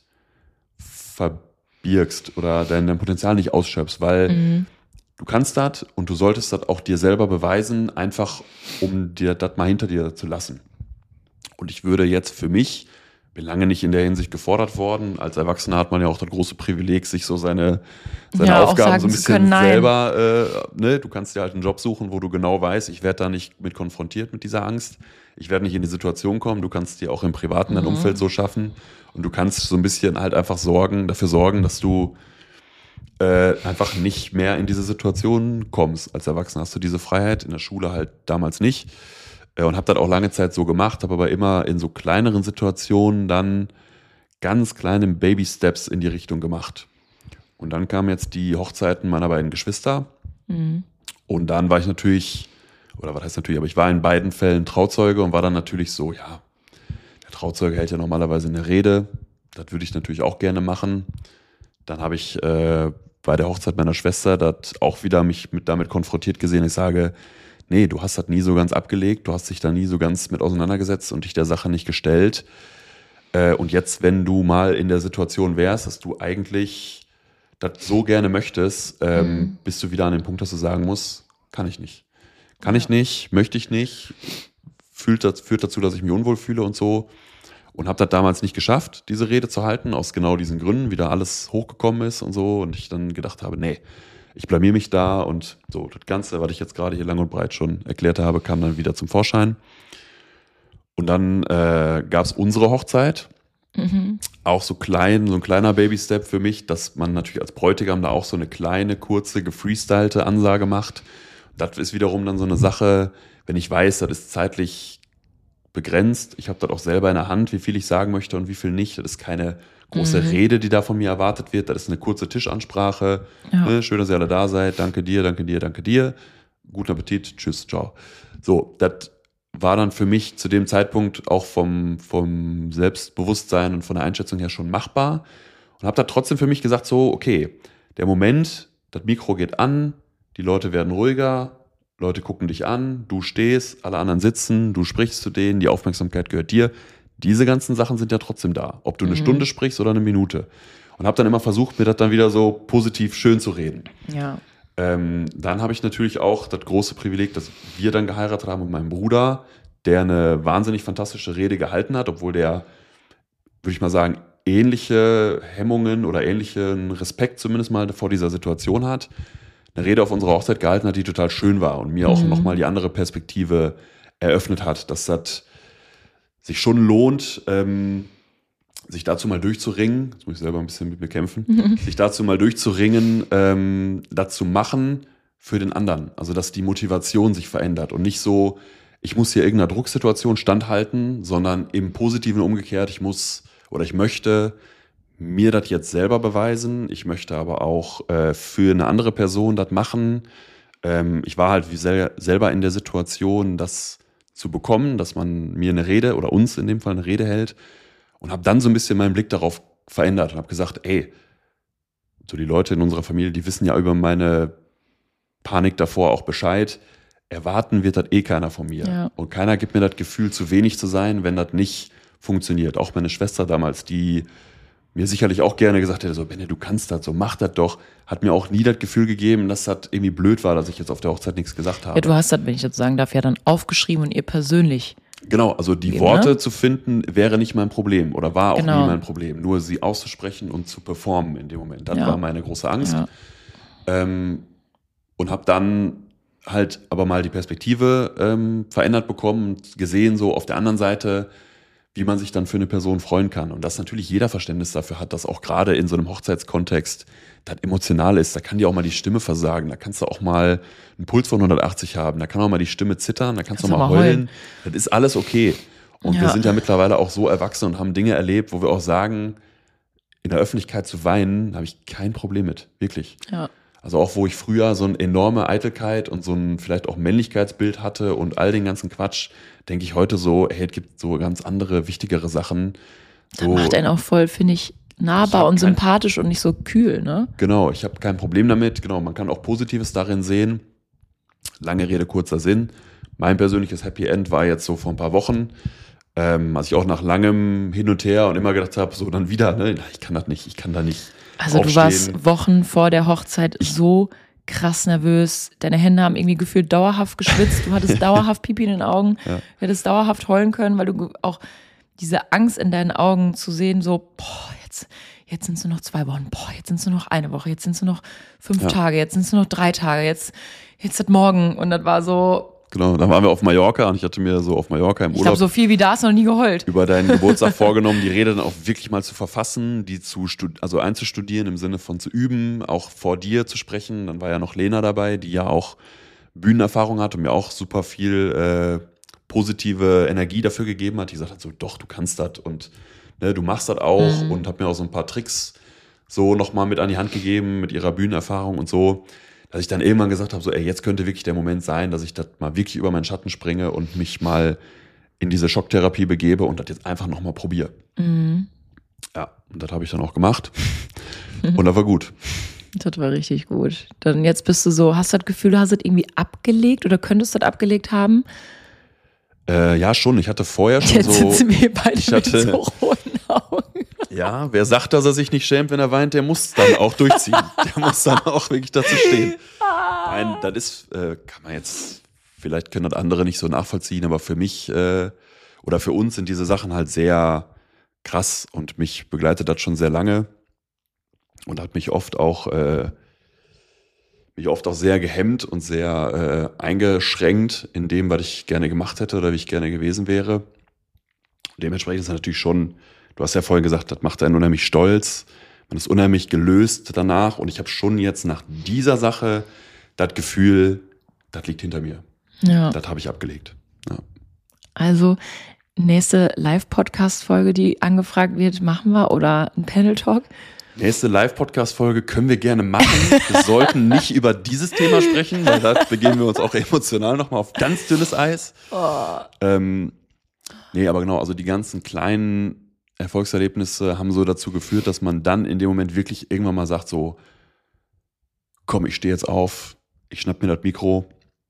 verbirgst oder dein, dein Potenzial nicht ausschöpfst, weil Mhm. du kannst das und du solltest das auch dir selber beweisen, einfach um dir das mal hinter dir zu lassen. Und ich würde jetzt für mich, bin lange nicht in der Hinsicht gefordert worden. Als Erwachsener hat man ja auch das große Privileg, sich so seine, seine Ja, auch Aufgaben sagen so ein zu bisschen können, nein. selber, äh, ne, du kannst dir halt einen Job suchen, wo du genau weißt, ich werde da nicht mit konfrontiert mit dieser Angst. Ich werde nicht in die Situation kommen. Du kannst dir auch im privaten dein Mhm. Umfeld so schaffen. Und du kannst so ein bisschen halt einfach sorgen, dafür sorgen, dass du äh, einfach nicht mehr in diese Situation kommst. Als Erwachsener hast du diese Freiheit, in der Schule halt damals nicht. Äh, und habe das auch lange Zeit so gemacht, habe aber immer in so kleineren Situationen dann ganz kleine Baby-Steps in die Richtung gemacht. Und dann kamen jetzt die Hochzeiten meiner beiden Geschwister. Mhm. Und dann war ich natürlich, oder was heißt natürlich, aber ich war in beiden Fällen Trauzeuge und war dann natürlich so, ja, der Trauzeuge hält ja normalerweise eine Rede. Das würde ich natürlich auch gerne machen. Dann habe ich äh, bei der Hochzeit meiner Schwester das auch wieder mich mit, damit konfrontiert gesehen. Ich sage, nee, du hast das nie so ganz abgelegt, du hast dich da nie so ganz mit auseinandergesetzt und dich der Sache nicht gestellt. Äh, und jetzt, wenn du mal in der Situation wärst, dass du eigentlich das so gerne möchtest, ähm, mhm. bist du wieder an dem Punkt, dass du sagen musst, kann ich nicht. Kann ja. ich nicht, möchte ich nicht, fühlt, das, führt dazu, dass ich mich unwohl fühle und so. Und habe das damals nicht geschafft, diese Rede zu halten, aus genau diesen Gründen, wie da alles hochgekommen ist und so. Und ich dann gedacht habe, nee, ich blamier mich da und so. Das Ganze, was ich jetzt gerade hier lang und breit schon erklärt habe, kam dann wieder zum Vorschein. Und dann äh, gab es unsere Hochzeit. Mhm. Auch so klein, so ein kleiner Baby-Step für mich, dass man natürlich als Bräutigam da auch so eine kleine, kurze, gefreestylte Ansage macht. Das ist wiederum dann so eine Sache, wenn ich weiß, das ist zeitlich begrenzt. Ich habe das auch selber in der Hand, wie viel ich sagen möchte und wie viel nicht. Das ist keine große mhm. Rede, die da von mir erwartet wird. Das ist eine kurze Tischansprache. Ja. Ne, schön, dass ihr alle da seid. Danke dir, danke dir, danke dir. Guten Appetit. Tschüss, ciao. So, das war dann für mich zu dem Zeitpunkt auch vom, vom Selbstbewusstsein und von der Einschätzung her schon machbar. Und habe da trotzdem für mich gesagt, so, okay, der Moment, das Mikro geht an, die Leute werden ruhiger, Leute gucken dich an, du stehst, alle anderen sitzen, du sprichst zu denen, die Aufmerksamkeit gehört dir. Diese ganzen Sachen sind ja trotzdem da, ob du eine mhm. Stunde sprichst oder eine Minute. Und habe dann immer versucht, mir das dann wieder so positiv schön zu reden. Ja. Ähm, dann habe ich natürlich auch das große Privileg, dass wir dann geheiratet haben mit meinem Bruder, der eine wahnsinnig fantastische Rede gehalten hat, obwohl der, würde ich mal sagen, ähnliche Hemmungen oder ähnlichen Respekt zumindest mal vor dieser Situation hat. Eine Rede auf unserer Hochzeit gehalten hat, die total schön war und mir mhm. auch nochmal die andere Perspektive eröffnet hat, dass das sich schon lohnt, ähm, sich dazu mal durchzuringen, jetzt muss ich selber ein bisschen mit mir kämpfen, mhm. sich dazu mal durchzuringen, ähm, das zu machen für den anderen. Also, dass die Motivation sich verändert und nicht so, ich muss hier irgendeiner Drucksituation standhalten, sondern im Positiven umgekehrt, ich muss oder ich möchte mir das jetzt selber beweisen. Ich möchte aber auch äh, für eine andere Person das machen. Ähm, ich war halt wie sel- selber in der Situation, das zu bekommen, dass man mir eine Rede oder uns in dem Fall eine Rede hält. Und habe dann so ein bisschen meinen Blick darauf verändert und habe gesagt, ey, so die Leute in unserer Familie, die wissen ja über meine Panik davor auch Bescheid. Erwarten wird das eh keiner von mir. Ja. Und keiner gibt mir das Gefühl, zu wenig zu sein, wenn das nicht funktioniert. Auch meine Schwester damals, die mir sicherlich auch gerne gesagt hätte, so, Benne, du kannst das, so mach das doch, hat mir auch nie das Gefühl gegeben, dass das irgendwie blöd war, dass ich jetzt auf der Hochzeit nichts gesagt habe. Ja, du hast das, wenn ich das sagen darf, ja dann aufgeschrieben und ihr persönlich. Genau, also die Geben, Worte ne? zu finden, wäre nicht mein Problem oder war auch Genau. nie mein Problem. Nur sie auszusprechen und zu performen in dem Moment. Das Ja. war meine große Angst. Ja. Ähm, und habe dann halt aber mal die Perspektive ähm, verändert bekommen und gesehen, so auf der anderen Seite, wie man sich dann für eine Person freuen kann. Und dass natürlich jeder Verständnis dafür hat, dass auch gerade in so einem Hochzeitskontext das emotional ist. Da kann dir auch mal die Stimme versagen. Da kannst du auch mal einen Puls von hundertachtzig haben. Da kann auch mal die Stimme zittern. Da kannst, kannst du auch mal heulen. heulen. Das ist alles okay. Und ja. wir sind ja mittlerweile auch so erwachsen und haben Dinge erlebt, wo wir auch sagen, in der Öffentlichkeit zu weinen, habe ich kein Problem mit. Wirklich. Ja. Also auch, wo ich früher so eine enorme Eitelkeit und so ein vielleicht auch Männlichkeitsbild hatte und all den ganzen Quatsch, denke ich heute so, hey, es gibt so ganz andere, wichtigere Sachen. So, das macht einen auch voll, finde ich, nahbar und sympathisch und nicht so kühl, ne? Genau, ich habe kein Problem damit. Genau, man kann auch Positives darin sehen. Lange Rede, kurzer Sinn. Mein persönliches Happy End war jetzt so vor ein paar Wochen, ähm, als ich auch nach langem Hin und Her und immer gedacht habe, so dann wieder, ne, ich kann das nicht, ich kann da nicht Also aufstehen. Du warst Wochen vor der Hochzeit so krass nervös. Deine Hände haben irgendwie gefühlt dauerhaft geschwitzt. Du hattest dauerhaft Pipi in den Augen. Ja. Du hättest dauerhaft heulen können, weil du auch diese Angst in deinen Augen zu sehen, so, boah, jetzt, jetzt sind es nur noch zwei Wochen, boah, jetzt sind es nur noch eine Woche, jetzt sind es nur noch fünf ja. Tage, jetzt sind es nur noch drei Tage, jetzt, jetzt ist morgen. Und das war so Genau, dann waren wir auf Mallorca und ich hatte mir so auf Mallorca im Ich Urlaub glaube, so viel wie da hast du noch nie geheult. über deinen Geburtstag vorgenommen, die Rede dann auch wirklich mal zu verfassen, die zu stud- also einzustudieren im Sinne von zu üben, auch vor dir zu sprechen. Dann war ja noch Lena dabei, die ja auch Bühnenerfahrung hat und mir auch super viel äh, positive Energie dafür gegeben hat. Die gesagt hat so, doch, du kannst das und ne, du machst das auch Mhm. und hat mir auch so ein paar Tricks so nochmal mit an die Hand gegeben mit ihrer Bühnenerfahrung und so, dass ich dann irgendwann gesagt habe, so, ey, jetzt könnte wirklich der Moment sein, dass ich das mal wirklich über meinen Schatten springe und mich mal in diese Schocktherapie begebe und das jetzt einfach nochmal probiere. Mhm. Ja, und das habe ich dann auch gemacht. Und das war gut. Das war richtig gut. Dann jetzt bist du so, hast du das Gefühl, du hast es irgendwie abgelegt oder könntest du das abgelegt haben? Äh, ja, schon. Ich hatte vorher schon Jetzt so. sitzen wir beide ich mit hatte- so roten Augen. Ja, wer sagt, dass er sich nicht schämt, wenn er weint, der muss dann auch durchziehen. Der muss dann auch wirklich dazu stehen. Nein, das ist, äh, kann man jetzt, vielleicht können das andere nicht so nachvollziehen, aber für mich äh, oder für uns sind diese Sachen halt sehr krass und mich begleitet das schon sehr lange und hat mich oft auch, äh, mich oft auch sehr gehemmt und sehr äh, eingeschränkt in dem, was ich gerne gemacht hätte oder wie ich gerne gewesen wäre. Dementsprechend ist es natürlich schon, du hast ja vorhin gesagt, das macht einen unheimlich stolz. Man ist unheimlich gelöst danach und ich habe schon jetzt nach dieser Sache das Gefühl, das liegt hinter mir. Ja. Das habe ich abgelegt. Ja. Also, nächste Live-Podcast-Folge, die angefragt wird, machen wir oder ein Panel-Talk? Nächste Live-Podcast-Folge können wir gerne machen. Wir sollten nicht über dieses Thema sprechen, weil da begeben wir uns auch emotional nochmal auf ganz dünnes Eis. Oh. Ähm, nee, aber genau, also die ganzen kleinen Erfolgserlebnisse haben so dazu geführt, dass man dann in dem Moment wirklich irgendwann mal sagt so, komm, ich stehe jetzt auf, ich schnapp mir das Mikro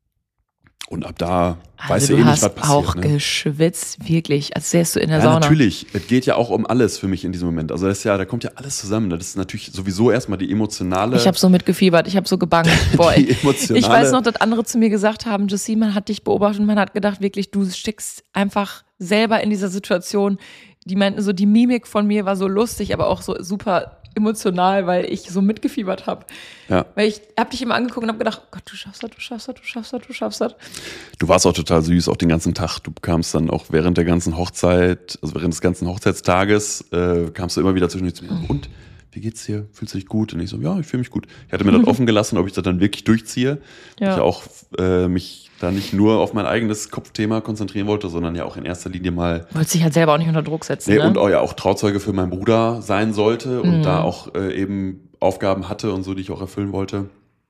und ab da Also weiß du ja eh nicht, hast was passiert. auch Ne? geschwitzt, wirklich, als wärst du in der Ja, Sauna. natürlich. Es geht ja auch um alles für mich in diesem Moment. Also das ist ja, da kommt ja alles zusammen. Das ist natürlich sowieso erstmal die emotionale. Ich habe so mitgefiebert, ich habe so gebangt. Boah, die ich, emotionale. ich weiß noch, dass andere zu mir gesagt haben, Jessie, man hat dich beobachtet und man hat gedacht, wirklich, du steckst einfach selber in dieser Situation. Die meinten so, die Mimik von mir war so lustig, aber auch so super emotional, weil ich so mitgefiebert habe. Ja. Weil ich hab dich immer angeguckt und hab gedacht, Gott, du schaffst das, du schaffst das, du schaffst das, du schaffst das. Du warst auch total süß, auch den ganzen Tag. Du kamst dann auch während der ganzen Hochzeit, also während des ganzen Hochzeitstages, äh, kamst du immer wieder zwischendurch zu mir. So, und, wie geht's dir? Fühlst du dich gut? Und ich so, ja, ich fühle mich gut. Ich hatte mir das offen gelassen, ob ich das dann wirklich durchziehe. Ja. Ich auch äh, mich da nicht nur auf mein eigenes Kopfthema konzentrieren wollte, sondern ja auch in erster Linie mal Wolltest dich halt selber auch nicht unter Druck setzen, nee, ne? und auch, ja, auch Trauzeuge für meinen Bruder sein sollte und Mhm. da auch äh, eben Aufgaben hatte und so, die ich auch erfüllen wollte.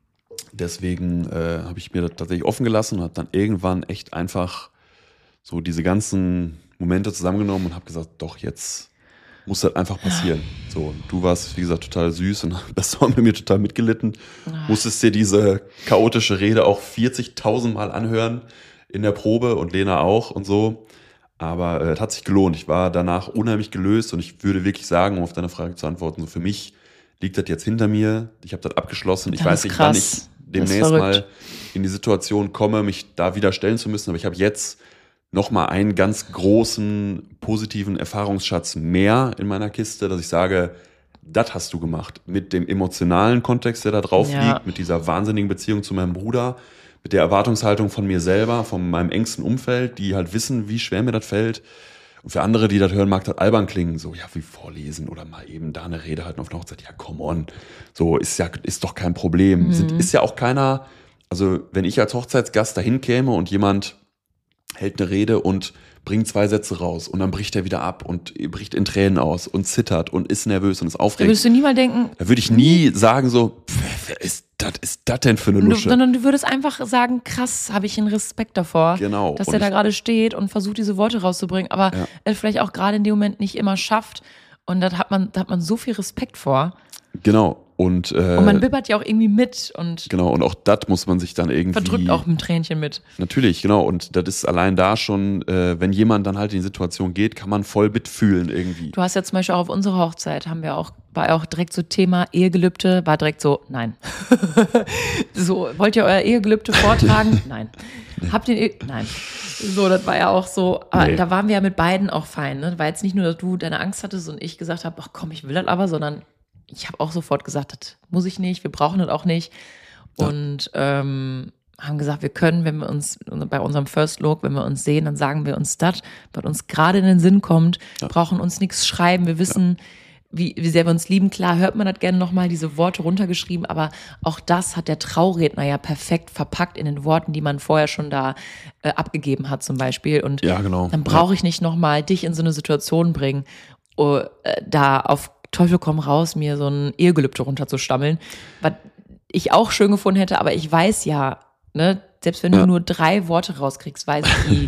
Deswegen äh, habe ich mir das tatsächlich offen gelassen und habe dann irgendwann echt einfach so diese ganzen Momente zusammengenommen und habe gesagt, doch, jetzt muss das einfach passieren. So, du warst, wie gesagt, total süß und hast auch mit mir total mitgelitten. Musstest dir diese chaotische Rede auch vierzigtausend Mal anhören in der Probe und Lena auch und so. Aber es äh, hat sich gelohnt. Ich war danach unheimlich gelöst und ich würde wirklich sagen, um auf deine Frage zu antworten, so für mich liegt das jetzt hinter mir. Ich habe das abgeschlossen. Ich Das weiß ist nicht, wann ich krass. Das ist demnächst verrückt. mal in die Situation komme, mich da wieder stellen zu müssen. Aber ich habe jetzt nochmal einen ganz großen positiven Erfahrungsschatz mehr in meiner Kiste, dass ich sage, das hast du gemacht. Mit dem emotionalen Kontext, der da drauf Ja. liegt, mit dieser wahnsinnigen Beziehung zu meinem Bruder, mit der Erwartungshaltung von mir selber, von meinem engsten Umfeld, die halt wissen, wie schwer mir das fällt. Und für andere, die das hören, mag das albern klingen, so, ja, wie vorlesen oder mal eben da eine Rede halten auf einer Hochzeit. Ja, come on. So, ist ja, ist doch kein Problem. Mhm. Sind, ist ja auch keiner, also, wenn ich als Hochzeitsgast dahin käme und jemand hält eine Rede und bringt zwei Sätze raus und dann bricht er wieder ab und bricht in Tränen aus und zittert und ist nervös und ist Da aufgeregt. würdest du nie mal denken, Da würde ich nie sagen so, pff, wer ist das ist das denn für eine du, Lusche? sondern du würdest einfach sagen, krass, habe ich einen Respekt davor, Genau. dass Und der da ich- gerade steht und versucht, diese Worte rauszubringen, aber Ja. er vielleicht auch gerade in dem Moment nicht immer schafft. Und da hat man, da hat man so viel Respekt vor. Genau. Und, äh, Und man bibbert ja auch irgendwie mit und genau, und auch das muss man sich dann irgendwie. verdrückt auch ein Tränchen mit. Natürlich, genau. Und das ist allein da schon, äh, wenn jemand dann halt in die Situation geht, kann man voll mitfühlen irgendwie. Du hast ja zum Beispiel auch auf unserer Hochzeit, haben wir auch, war auch direkt so Thema Ehegelübde, war direkt so, nein. So, wollt ihr euer Ehegelübde vortragen? Nein. Habt ihr, eh- nein. So, das war ja auch so, aber Nee. da waren wir ja mit beiden auch fein, ne? War jetzt nicht nur, dass du deine Angst hattest und ich gesagt habe, ach komm, ich will das aber, sondern ich habe auch sofort gesagt, das muss ich nicht, wir brauchen das auch nicht. Und ähm, haben gesagt, wir können, wenn wir uns bei unserem First Look, wenn wir uns sehen, dann sagen wir uns das, was uns gerade in den Sinn kommt, Ja. brauchen uns nichts schreiben. Wir wissen, wie, wie sehr wir uns lieben. Klar hört man das gerne nochmal, diese Worte runtergeschrieben, aber auch das hat der Trauredner ja perfekt verpackt in den Worten, die man vorher schon da äh, abgegeben hat zum Beispiel. Und Ja, genau. dann brauche ich nicht nochmal dich in so eine Situation bringen, oh, äh, da auf Teufel komm raus, mir so ein Ehegelübde runterzustammeln, was ich auch schön gefunden hätte, aber ich weiß ja, ne, selbst wenn du Ja. nur drei Worte rauskriegst, weiß ich, wie,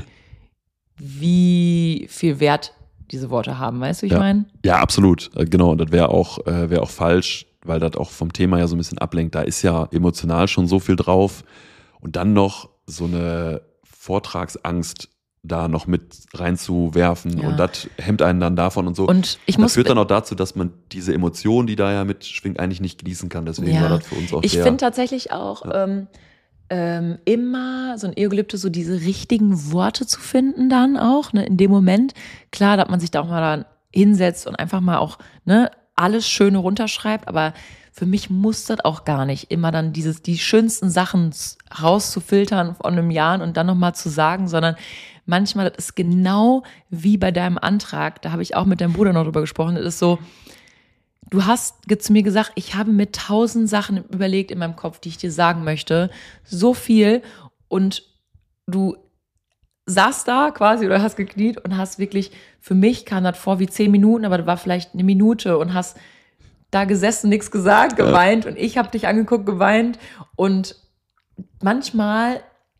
wie viel Wert diese Worte haben, weißt du, wie ich Ja. meine? Ja, absolut. Äh, Genau, und das wäre auch, äh, wär auch falsch, weil das auch vom Thema ja so ein bisschen ablenkt. Da ist ja emotional schon so viel drauf. Und dann noch so eine Vortragsangst da noch mit reinzuwerfen. Ja. Und das hemmt einen dann davon und so. Und ich das muss führt dann auch dazu, dass man diese Emotion, die da ja mitschwingt, eigentlich nicht genießen kann. Deswegen Ja. war das für uns auch Ich sehr... finde tatsächlich auch ähm, ähm, immer so ein Ehegelübde, so diese richtigen Worte zu finden dann auch, ne, in dem Moment. Klar, dass man sich da auch mal dann hinsetzt und einfach mal auch, ne, alles Schöne runterschreibt, aber für mich muss das auch gar nicht immer dann dieses, die schönsten Sachen rauszufiltern von einem Jahr und dann nochmal zu sagen, sondern manchmal, das ist genau wie bei deinem Antrag, da habe ich auch mit deinem Bruder noch drüber gesprochen, das ist so, du hast zu mir gesagt, ich habe mir tausend Sachen überlegt in meinem Kopf, die ich dir sagen möchte. So viel. Und du saßt da quasi oder hast gekniet und hast wirklich, für mich kam das vor wie zehn Minuten, aber das war vielleicht eine Minute und hast da gesessen, nichts gesagt, geweint ja. Und ich habe dich angeguckt, geweint. Und manchmal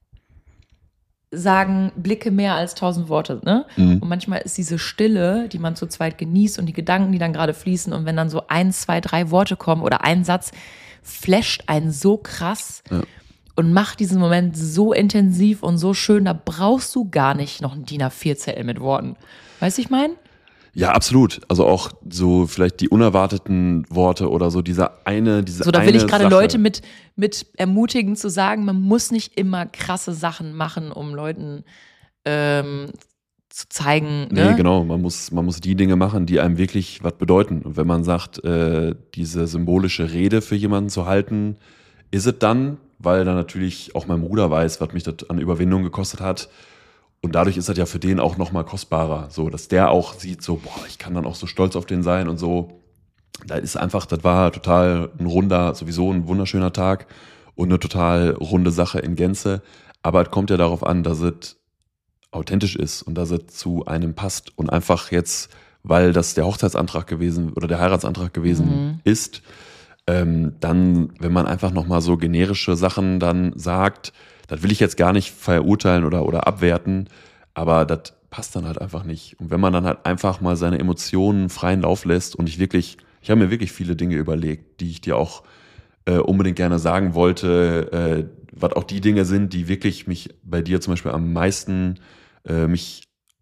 sagen Blicke mehr als tausend Worte, ne? Mhm. Und manchmal ist diese Stille, die man zu zweit genießt und die Gedanken, die dann gerade fließen und wenn dann so ein, zwei, drei Worte kommen oder ein Satz, flasht einen so krass ja. und macht diesen Moment so intensiv und so schön, da brauchst du gar nicht noch ein D I N A vier Zettel mit Worten. Weißt du, ich meine? Ja, absolut. Also auch so vielleicht die unerwarteten Worte oder so dieser eine, diese So, da will eine ich gerade Sache. Leute mit, mit ermutigen zu sagen, man muss nicht immer krasse Sachen machen, um Leuten ähm, zu zeigen. Ne? Nee, genau. Man muss, man muss die Dinge machen, die einem wirklich was bedeuten. Und wenn man sagt, äh, diese symbolische Rede für jemanden zu halten, ist es dann, weil dann natürlich auch mein Bruder weiß, was mich das an Überwindung gekostet hat. Und dadurch ist das ja für den auch nochmal kostbarer, so, dass der auch sieht, so, boah, ich kann dann auch so stolz auf den sein und so. Da ist einfach, das war total ein runder, sowieso ein wunderschöner Tag und eine total runde Sache in Gänze. Aber es kommt ja darauf an, dass es authentisch ist und dass es zu einem passt und einfach jetzt, weil das der Hochzeitsantrag gewesen oder der Heiratsantrag gewesen mhm. ist, ähm, dann, wenn man einfach nochmal so generische Sachen dann sagt, das will ich jetzt gar nicht verurteilen oder, oder abwerten, aber das passt dann halt einfach nicht. Und wenn man dann halt einfach mal seine Emotionen freien Lauf lässt und ich wirklich, ich habe mir wirklich viele Dinge überlegt, die ich dir auch äh, unbedingt gerne sagen wollte, äh, was auch die Dinge sind, die wirklich mich bei dir zum Beispiel am meisten, äh, mich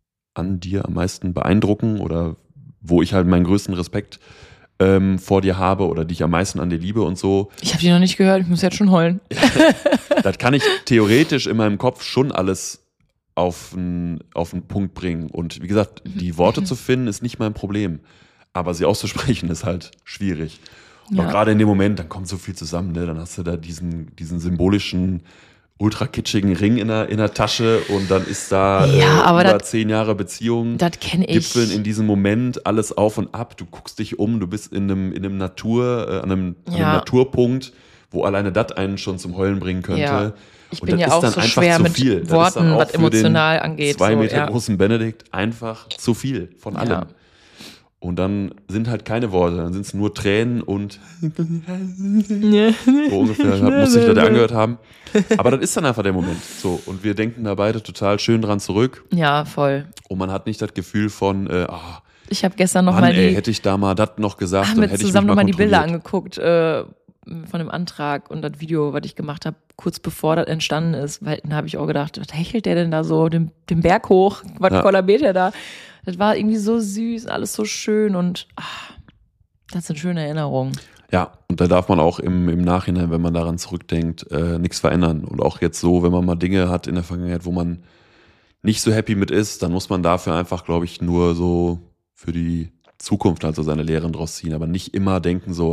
an dir am meisten beeindrucken oder wo ich halt meinen größten Respekt ähm, vor dir habe oder die ich am meisten an dir liebe und so. Ich habe die noch nicht gehört, ich muss jetzt schon heulen. Das kann ich theoretisch in meinem Kopf schon alles auf einen auf einen Punkt bringen. Und wie gesagt, die Worte zu finden, ist nicht mein Problem. Aber sie auszusprechen, ist halt schwierig. Und ja. auch gerade in dem Moment, dann kommt so viel zusammen, ne? Dann hast du da diesen, diesen symbolischen, ultra kitschigen Ring in der, in der Tasche und dann ist da ja, äh, aber über dat, zehn Jahre Beziehung. Das kenne ich. Gipfeln in diesem Moment, alles auf und ab. Du guckst dich um, du bist in einem, in einem Natur, äh, an einem, ja. an einem Naturpunkt, wo alleine das einen schon zum Heulen bringen könnte. Ja. Ich und bin das ja ist auch dann so einfach schwer zu mit viel. Worten, was emotional angeht. Zwei so, Meter ja. großen Benedikt einfach zu viel von allem. Ja. Und dann sind halt keine Worte, dann sind es nur Tränen und so ungefähr muss sich das angehört haben. Aber das ist dann einfach der Moment. So, und wir denken da beide total schön dran zurück. Ja, voll. Und man hat nicht das Gefühl von, äh, ah, ich habe gestern noch Mann, mal die, ey, hätte ich da mal das noch gesagt, haben dann wir hätte ich zusammen mich noch mal mal die Bilder kontrolliert. angeguckt äh, von dem Antrag und das Video, was ich gemacht habe, kurz bevor das entstanden ist, weil dann habe ich auch gedacht, was hechelt der denn da so den, den Berg hoch, was Ja. kollabiert der da? Das war irgendwie so süß, alles so schön und ach, das sind schöne Erinnerungen. Ja, und da darf man auch im, im Nachhinein, wenn man daran zurückdenkt, äh, nichts verändern. Und auch jetzt so, wenn man mal Dinge hat in der Vergangenheit, wo man nicht so happy mit ist, dann muss man dafür einfach, glaube ich, nur so für die Zukunft also seine Lehren draus ziehen. Aber nicht immer denken so,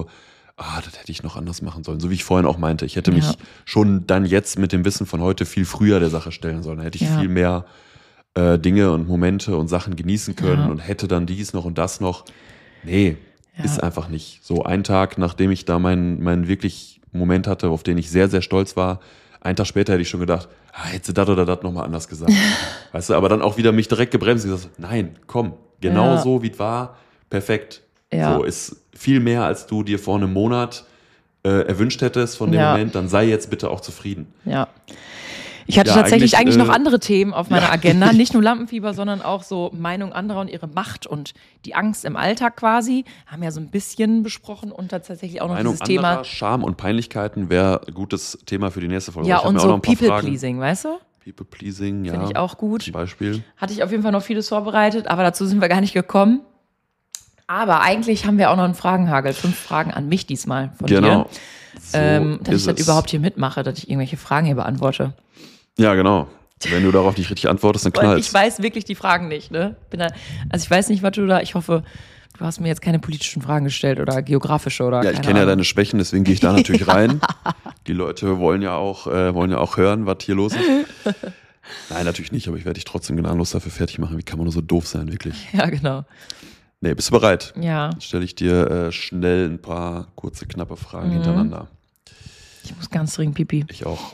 ah, das hätte ich noch anders machen sollen. So wie ich vorhin auch meinte, ich hätte mich Ja. schon dann jetzt mit dem Wissen von heute viel früher der Sache stellen sollen. Da hätte ich Ja. viel mehr äh, Dinge und Momente und Sachen genießen können Ja. und hätte dann dies noch und das noch. Nee, Ja. ist einfach nicht. So einen Tag, nachdem ich da meinen, meinen wirklich Moment hatte, auf den ich sehr, sehr stolz war, einen Tag später hätte ich schon gedacht, ah, hättest du das oder das nochmal anders gesagt. Weißt du, aber dann auch wieder mich direkt gebremst und gesagt, nein, komm, genau Ja. so wie es war, perfekt. Ja. So, ist viel mehr, als du dir vor einem Monat äh, erwünscht hättest von dem Ja. Moment, dann sei jetzt bitte auch zufrieden. Ja. Ich hatte Ja, tatsächlich eigentlich, eigentlich noch äh, andere Themen auf meiner ja. Agenda. Nicht nur Lampenfieber, sondern auch so Meinung anderer und ihre Macht und die Angst im Alltag quasi. Haben ja so ein bisschen besprochen und tatsächlich auch noch Meinung dieses Thema. anderer, Scham und Peinlichkeiten wäre ein gutes Thema für die nächste Folge. Ja, Ich hab und mir auch so noch ein paar Fragen. People-Pleasing, weißt du? People-Pleasing, ja. Finde ich auch gut. Zum Beispiel. Hatte ich auf jeden Fall noch vieles vorbereitet, aber dazu sind wir gar nicht gekommen. Aber eigentlich haben wir auch noch einen Fragenhagel. Fünf Fragen an mich diesmal von Genau. dir. So ähm, dass ich ist das es. überhaupt hier mitmache, dass ich irgendwelche Fragen hier beantworte. Ja, genau. Wenn du darauf nicht richtig antwortest, dann Und knallt's. ich weiß wirklich die Fragen nicht, ne? Bin da, also ich weiß nicht, was du da, ich hoffe, du hast mir jetzt keine politischen Fragen gestellt oder geografische oder Ja, ich keine kenne ja Ahnung. deine Schwächen, deswegen gehe ich da natürlich rein. Die Leute wollen ja auch, äh, wollen ja auch hören, was hier los ist. Nein, natürlich nicht, aber ich werde dich trotzdem gnadenlos dafür fertig machen. Wie kann man nur so doof sein, wirklich? Ja, genau. Nee, bist du bereit? Ja, Dann stelle ich dir äh, schnell ein paar kurze, knappe Fragen Mhm. hintereinander. ich muss ganz dringend pipi. Ich auch.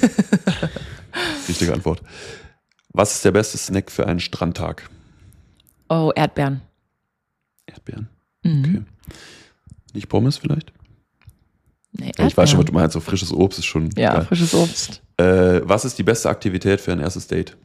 Richtige Antwort. Was ist der beste Snack für einen Strandtag? Oh, Erdbeeren. Erdbeeren. Mhm. Okay. Nicht Pommes vielleicht? Nee, Ja, ich weiß schon, was du Erdbeeren. meinst. So frisches Obst ist schon Ja, geil. frisches Obst. Äh, was ist die beste Aktivität für ein erstes Date?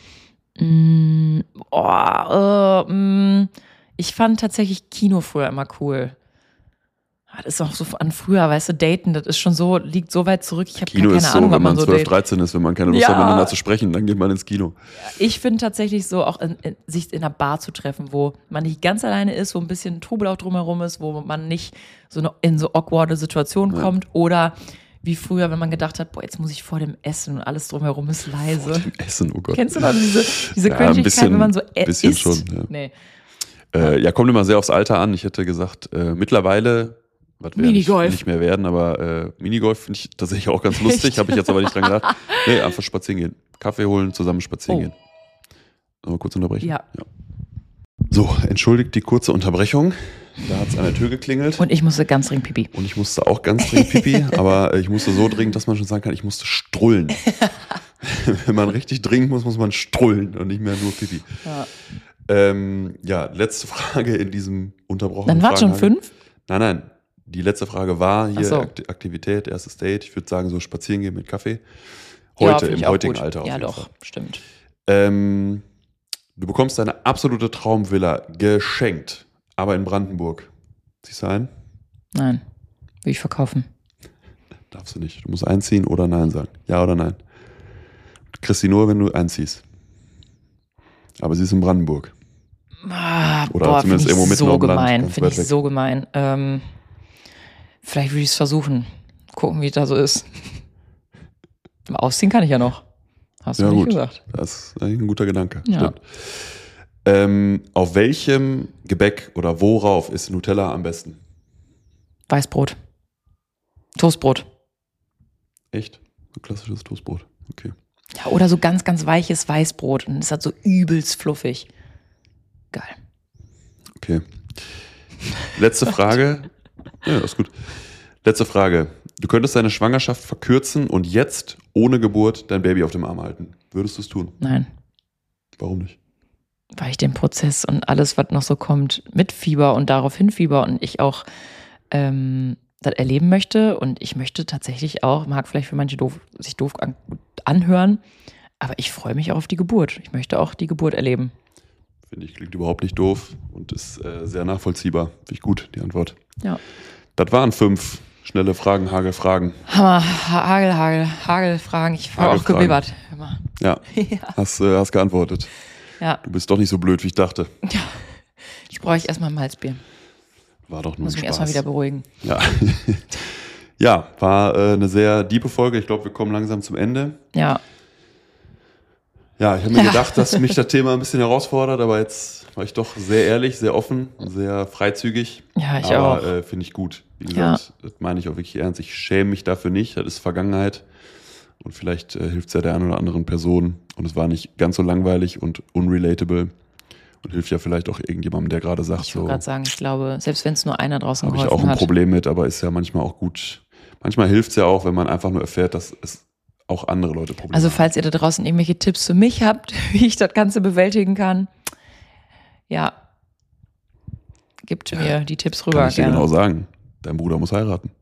Mm, oh, äh, mm, ich fand tatsächlich Kino früher immer cool. Das ist auch so an früher, weißt du, Daten, das ist schon so, liegt so weit zurück. Ich habe gar Kino keine ist so, Ahnung, wenn ob man man so zwölf, datet. dreizehn ist, wenn man keine Lust Ja. hat, miteinander zu sprechen, dann geht man ins Kino. Ich finde tatsächlich so, auch in, in, sich in einer Bar zu treffen, wo man nicht ganz alleine ist, wo ein bisschen Trubel auch drumherum ist, wo man nicht so eine, in so awkwarde Situationen Ja. kommt oder wie früher, wenn man gedacht hat, boah, jetzt muss ich vor dem Essen und alles drumherum ist leise. Essen, oh Gott. Kennst du noch diese, diese Ja, ein Cringigkeit, bisschen- wenn man so e- bisschen isst? schon, ja. Nee. Äh, ja, kommt immer sehr aufs Alter an. Ich hätte gesagt, äh, mittlerweile, was wir nicht, Minigolf. nicht mehr werden, aber äh, Minigolf finde ich tatsächlich auch ganz lustig. Echt? Habe ich jetzt aber nicht dran gedacht. Nee, einfach spazieren gehen. Kaffee holen, zusammen spazieren Oh. gehen. Sollen wir kurz unterbrechen? Ja. So, entschuldigt die kurze Unterbrechung. Da hat es an der Tür geklingelt. Und ich musste ganz dringend pipi. Und ich musste auch ganz dringend pipi, aber ich musste so dringend, dass man schon sagen kann, ich musste strullen. Wenn man richtig dringend muss, muss man strullen und nicht mehr nur pipi. Ja. Ähm, ja, letzte Frage in diesem unterbrochenen Dann waren schon Fragenhagel. fünf? Nein, nein. Die letzte Frage war hier Ach so. Akt- Aktivität, erstes Date. Ich würde sagen, so spazieren gehen mit Kaffee. Heute, find im ich auch heutigen gut. Alter auf Ja, jeden doch, Fall. stimmt. Ähm, du bekommst deine absolute Traumvilla geschenkt, aber in Brandenburg. Siehst du ein? Nein, will ich verkaufen. Darfst du nicht. Du musst einziehen oder Nein sagen. Ja oder Nein. Du kriegst sie nur, wenn du einziehst. Aber sie ist in Brandenburg. Ah, Oder boah, zumindest finde ich irgendwo mitten so auf dem Land, gemein. ganz Finde weit ich weg. so gemein. Ähm, vielleicht würde ich es versuchen. Gucken, wie es da so ist. Aber ausziehen kann ich ja noch. Hast du Ja, nicht gut. gesagt. Das ist eigentlich ein guter Gedanke. Ja. Stimmt. Ähm, auf welchem Gebäck oder worauf ist Nutella am besten? Weißbrot. Toastbrot. Echt? So klassisches Toastbrot. Okay. Ja, oder so ganz, ganz weiches Weißbrot. Und es hat so übelst fluffig. Geil. Okay. Letzte Frage. Ja, ist gut. Letzte Frage. Du könntest deine Schwangerschaft verkürzen und jetzt ohne Geburt dein Baby auf dem Arm halten. Würdest du es tun? Nein. Warum nicht? Weil ich den Prozess und alles, was noch so kommt, mit Fieber und darauf hin Fieber und ich auch ähm, das erleben möchte. Und ich möchte tatsächlich auch, mag vielleicht für manche doof, sich doof an, anhören, aber ich freue mich auch auf die Geburt. Ich möchte auch die Geburt erleben. Finde ich, klingt überhaupt nicht doof und ist äh, sehr nachvollziehbar. Finde ich gut, die Antwort. Ja. Das waren fünf schnelle Fragen, Hagelfragen. Hammer, Ha- Hagel, Hagel, Hagelfragen. Ich war auch Hagelfragen. gebibbert. Immer. Ja, Ja. hast, äh, hast geantwortet. Ja. Du bist doch nicht so blöd, wie ich dachte. Ich brauche erstmal ein Malzbier. War doch nur Muss ein mich Spaß. erstmal wieder beruhigen. Ja, ja war äh, eine sehr diepe Folge. Ich glaube, wir kommen langsam zum Ende. Ja. Ja, ich habe mir ja. gedacht, dass mich das Thema ein bisschen herausfordert, aber jetzt war ich doch sehr ehrlich, sehr offen, sehr freizügig. Ja, ich aber, auch. Äh, finde ich gut. Wie gesagt, ja. das meine ich auch wirklich ernst. Ich schäme mich dafür nicht, das ist Vergangenheit. Und vielleicht äh, hilft es ja der einen oder anderen Person. Und es war nicht ganz so langweilig und unrelatable. Und hilft ja vielleicht auch irgendjemandem, der gerade sagt, ich wollte so. gerade sagen, ich glaube, selbst wenn es nur einer draußen geholfen hat. Habe ich auch ein hat. Problem mit, aber ist ja manchmal auch gut. Manchmal hilft es ja auch, wenn man einfach nur erfährt, dass es auch andere Leute Probleme Also haben. falls ihr da draußen irgendwelche Tipps für mich habt, wie ich das Ganze bewältigen kann, ja, gebt ja, mir die Tipps rüber. Kann ich dir gerne. genau sagen. Dein Bruder muss heiraten.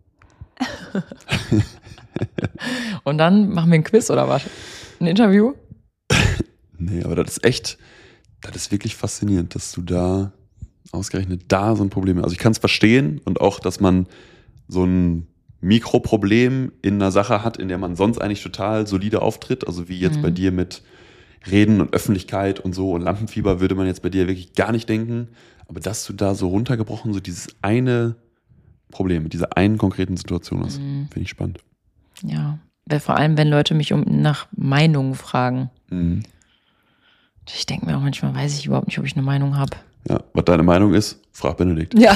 Und dann machen wir ein Quiz oder was? Ein Interview? Nee, aber das ist echt, das ist wirklich faszinierend, dass du da ausgerechnet da so ein Problem hast. Also ich kann es verstehen und auch, dass man so ein Mikroproblem in einer Sache hat, in der man sonst eigentlich total solide auftritt. Also wie jetzt mhm. bei dir mit Reden und Öffentlichkeit und so und Lampenfieber würde man jetzt bei dir wirklich gar nicht denken. Aber dass du da so runtergebrochen so dieses eine Problem mit dieser einen konkreten Situation hast, mhm. finde ich spannend. Ja, vor allem, wenn Leute mich um nach Meinungen fragen. Mhm. Ich denke mir auch manchmal, weiß ich überhaupt nicht, ob ich eine Meinung habe. Ja, was deine Meinung ist, frag Benedikt. Ja.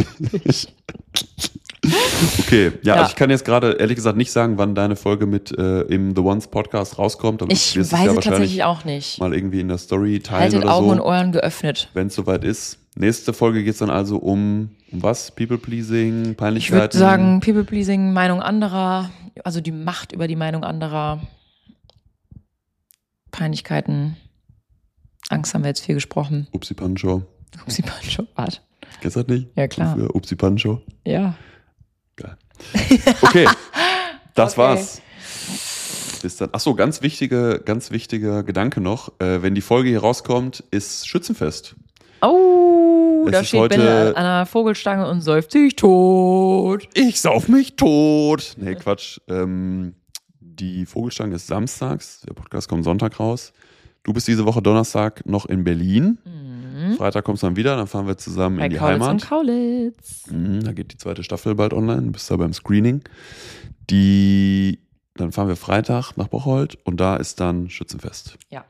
Okay, ja, Ja. Also ich kann jetzt gerade ehrlich gesagt nicht sagen, wann deine Folge mit äh, im The Ones Podcast rauskommt. Aber Ich du wirst weiß es ja es wahrscheinlich tatsächlich auch nicht. mal irgendwie in der Story teilen Haltet oder Augen so, und Ohren geöffnet. wenn es soweit ist. Nächste Folge geht es dann also um, um was? People-Pleasing, Ich würde Peinlichkeiten? sagen, People-Pleasing, Meinung anderer, also die Macht über die Meinung anderer, Peinlichkeiten, Angst haben wir jetzt viel gesprochen. Upsi Pancho. Upsi Pancho, was? Kennst du das nicht? Ja, klar. Für Upsi Pancho. Ja. Geil. Okay, das Okay. war's. Bis dann. Achso, ganz wichtige, ganz wichtiger Gedanke noch. Äh, wenn die Folge hier rauskommt, ist Schützenfest. Oh, Es da ist steht heute- Benne an einer Vogelstange und seufzt sich tot. Ich sauf mich tot. Nee, Quatsch. Ähm, die Vogelstange ist samstags. Der Podcast kommt Sonntag raus. Du bist diese Woche Donnerstag noch in Berlin. Mhm. Freitag kommst du dann wieder. Dann fahren wir zusammen Bei in die Kaulitz Heimat. und Kaulitz. Mhm, da geht die zweite Staffel bald online. Du bist da beim Screening. Die, dann fahren wir Freitag nach Bocholt und da ist dann Schützenfest. Ja.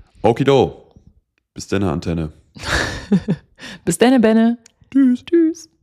Okido. Bis dann, Antenne. Bis dann, Benne. Tschüss. Tschüss.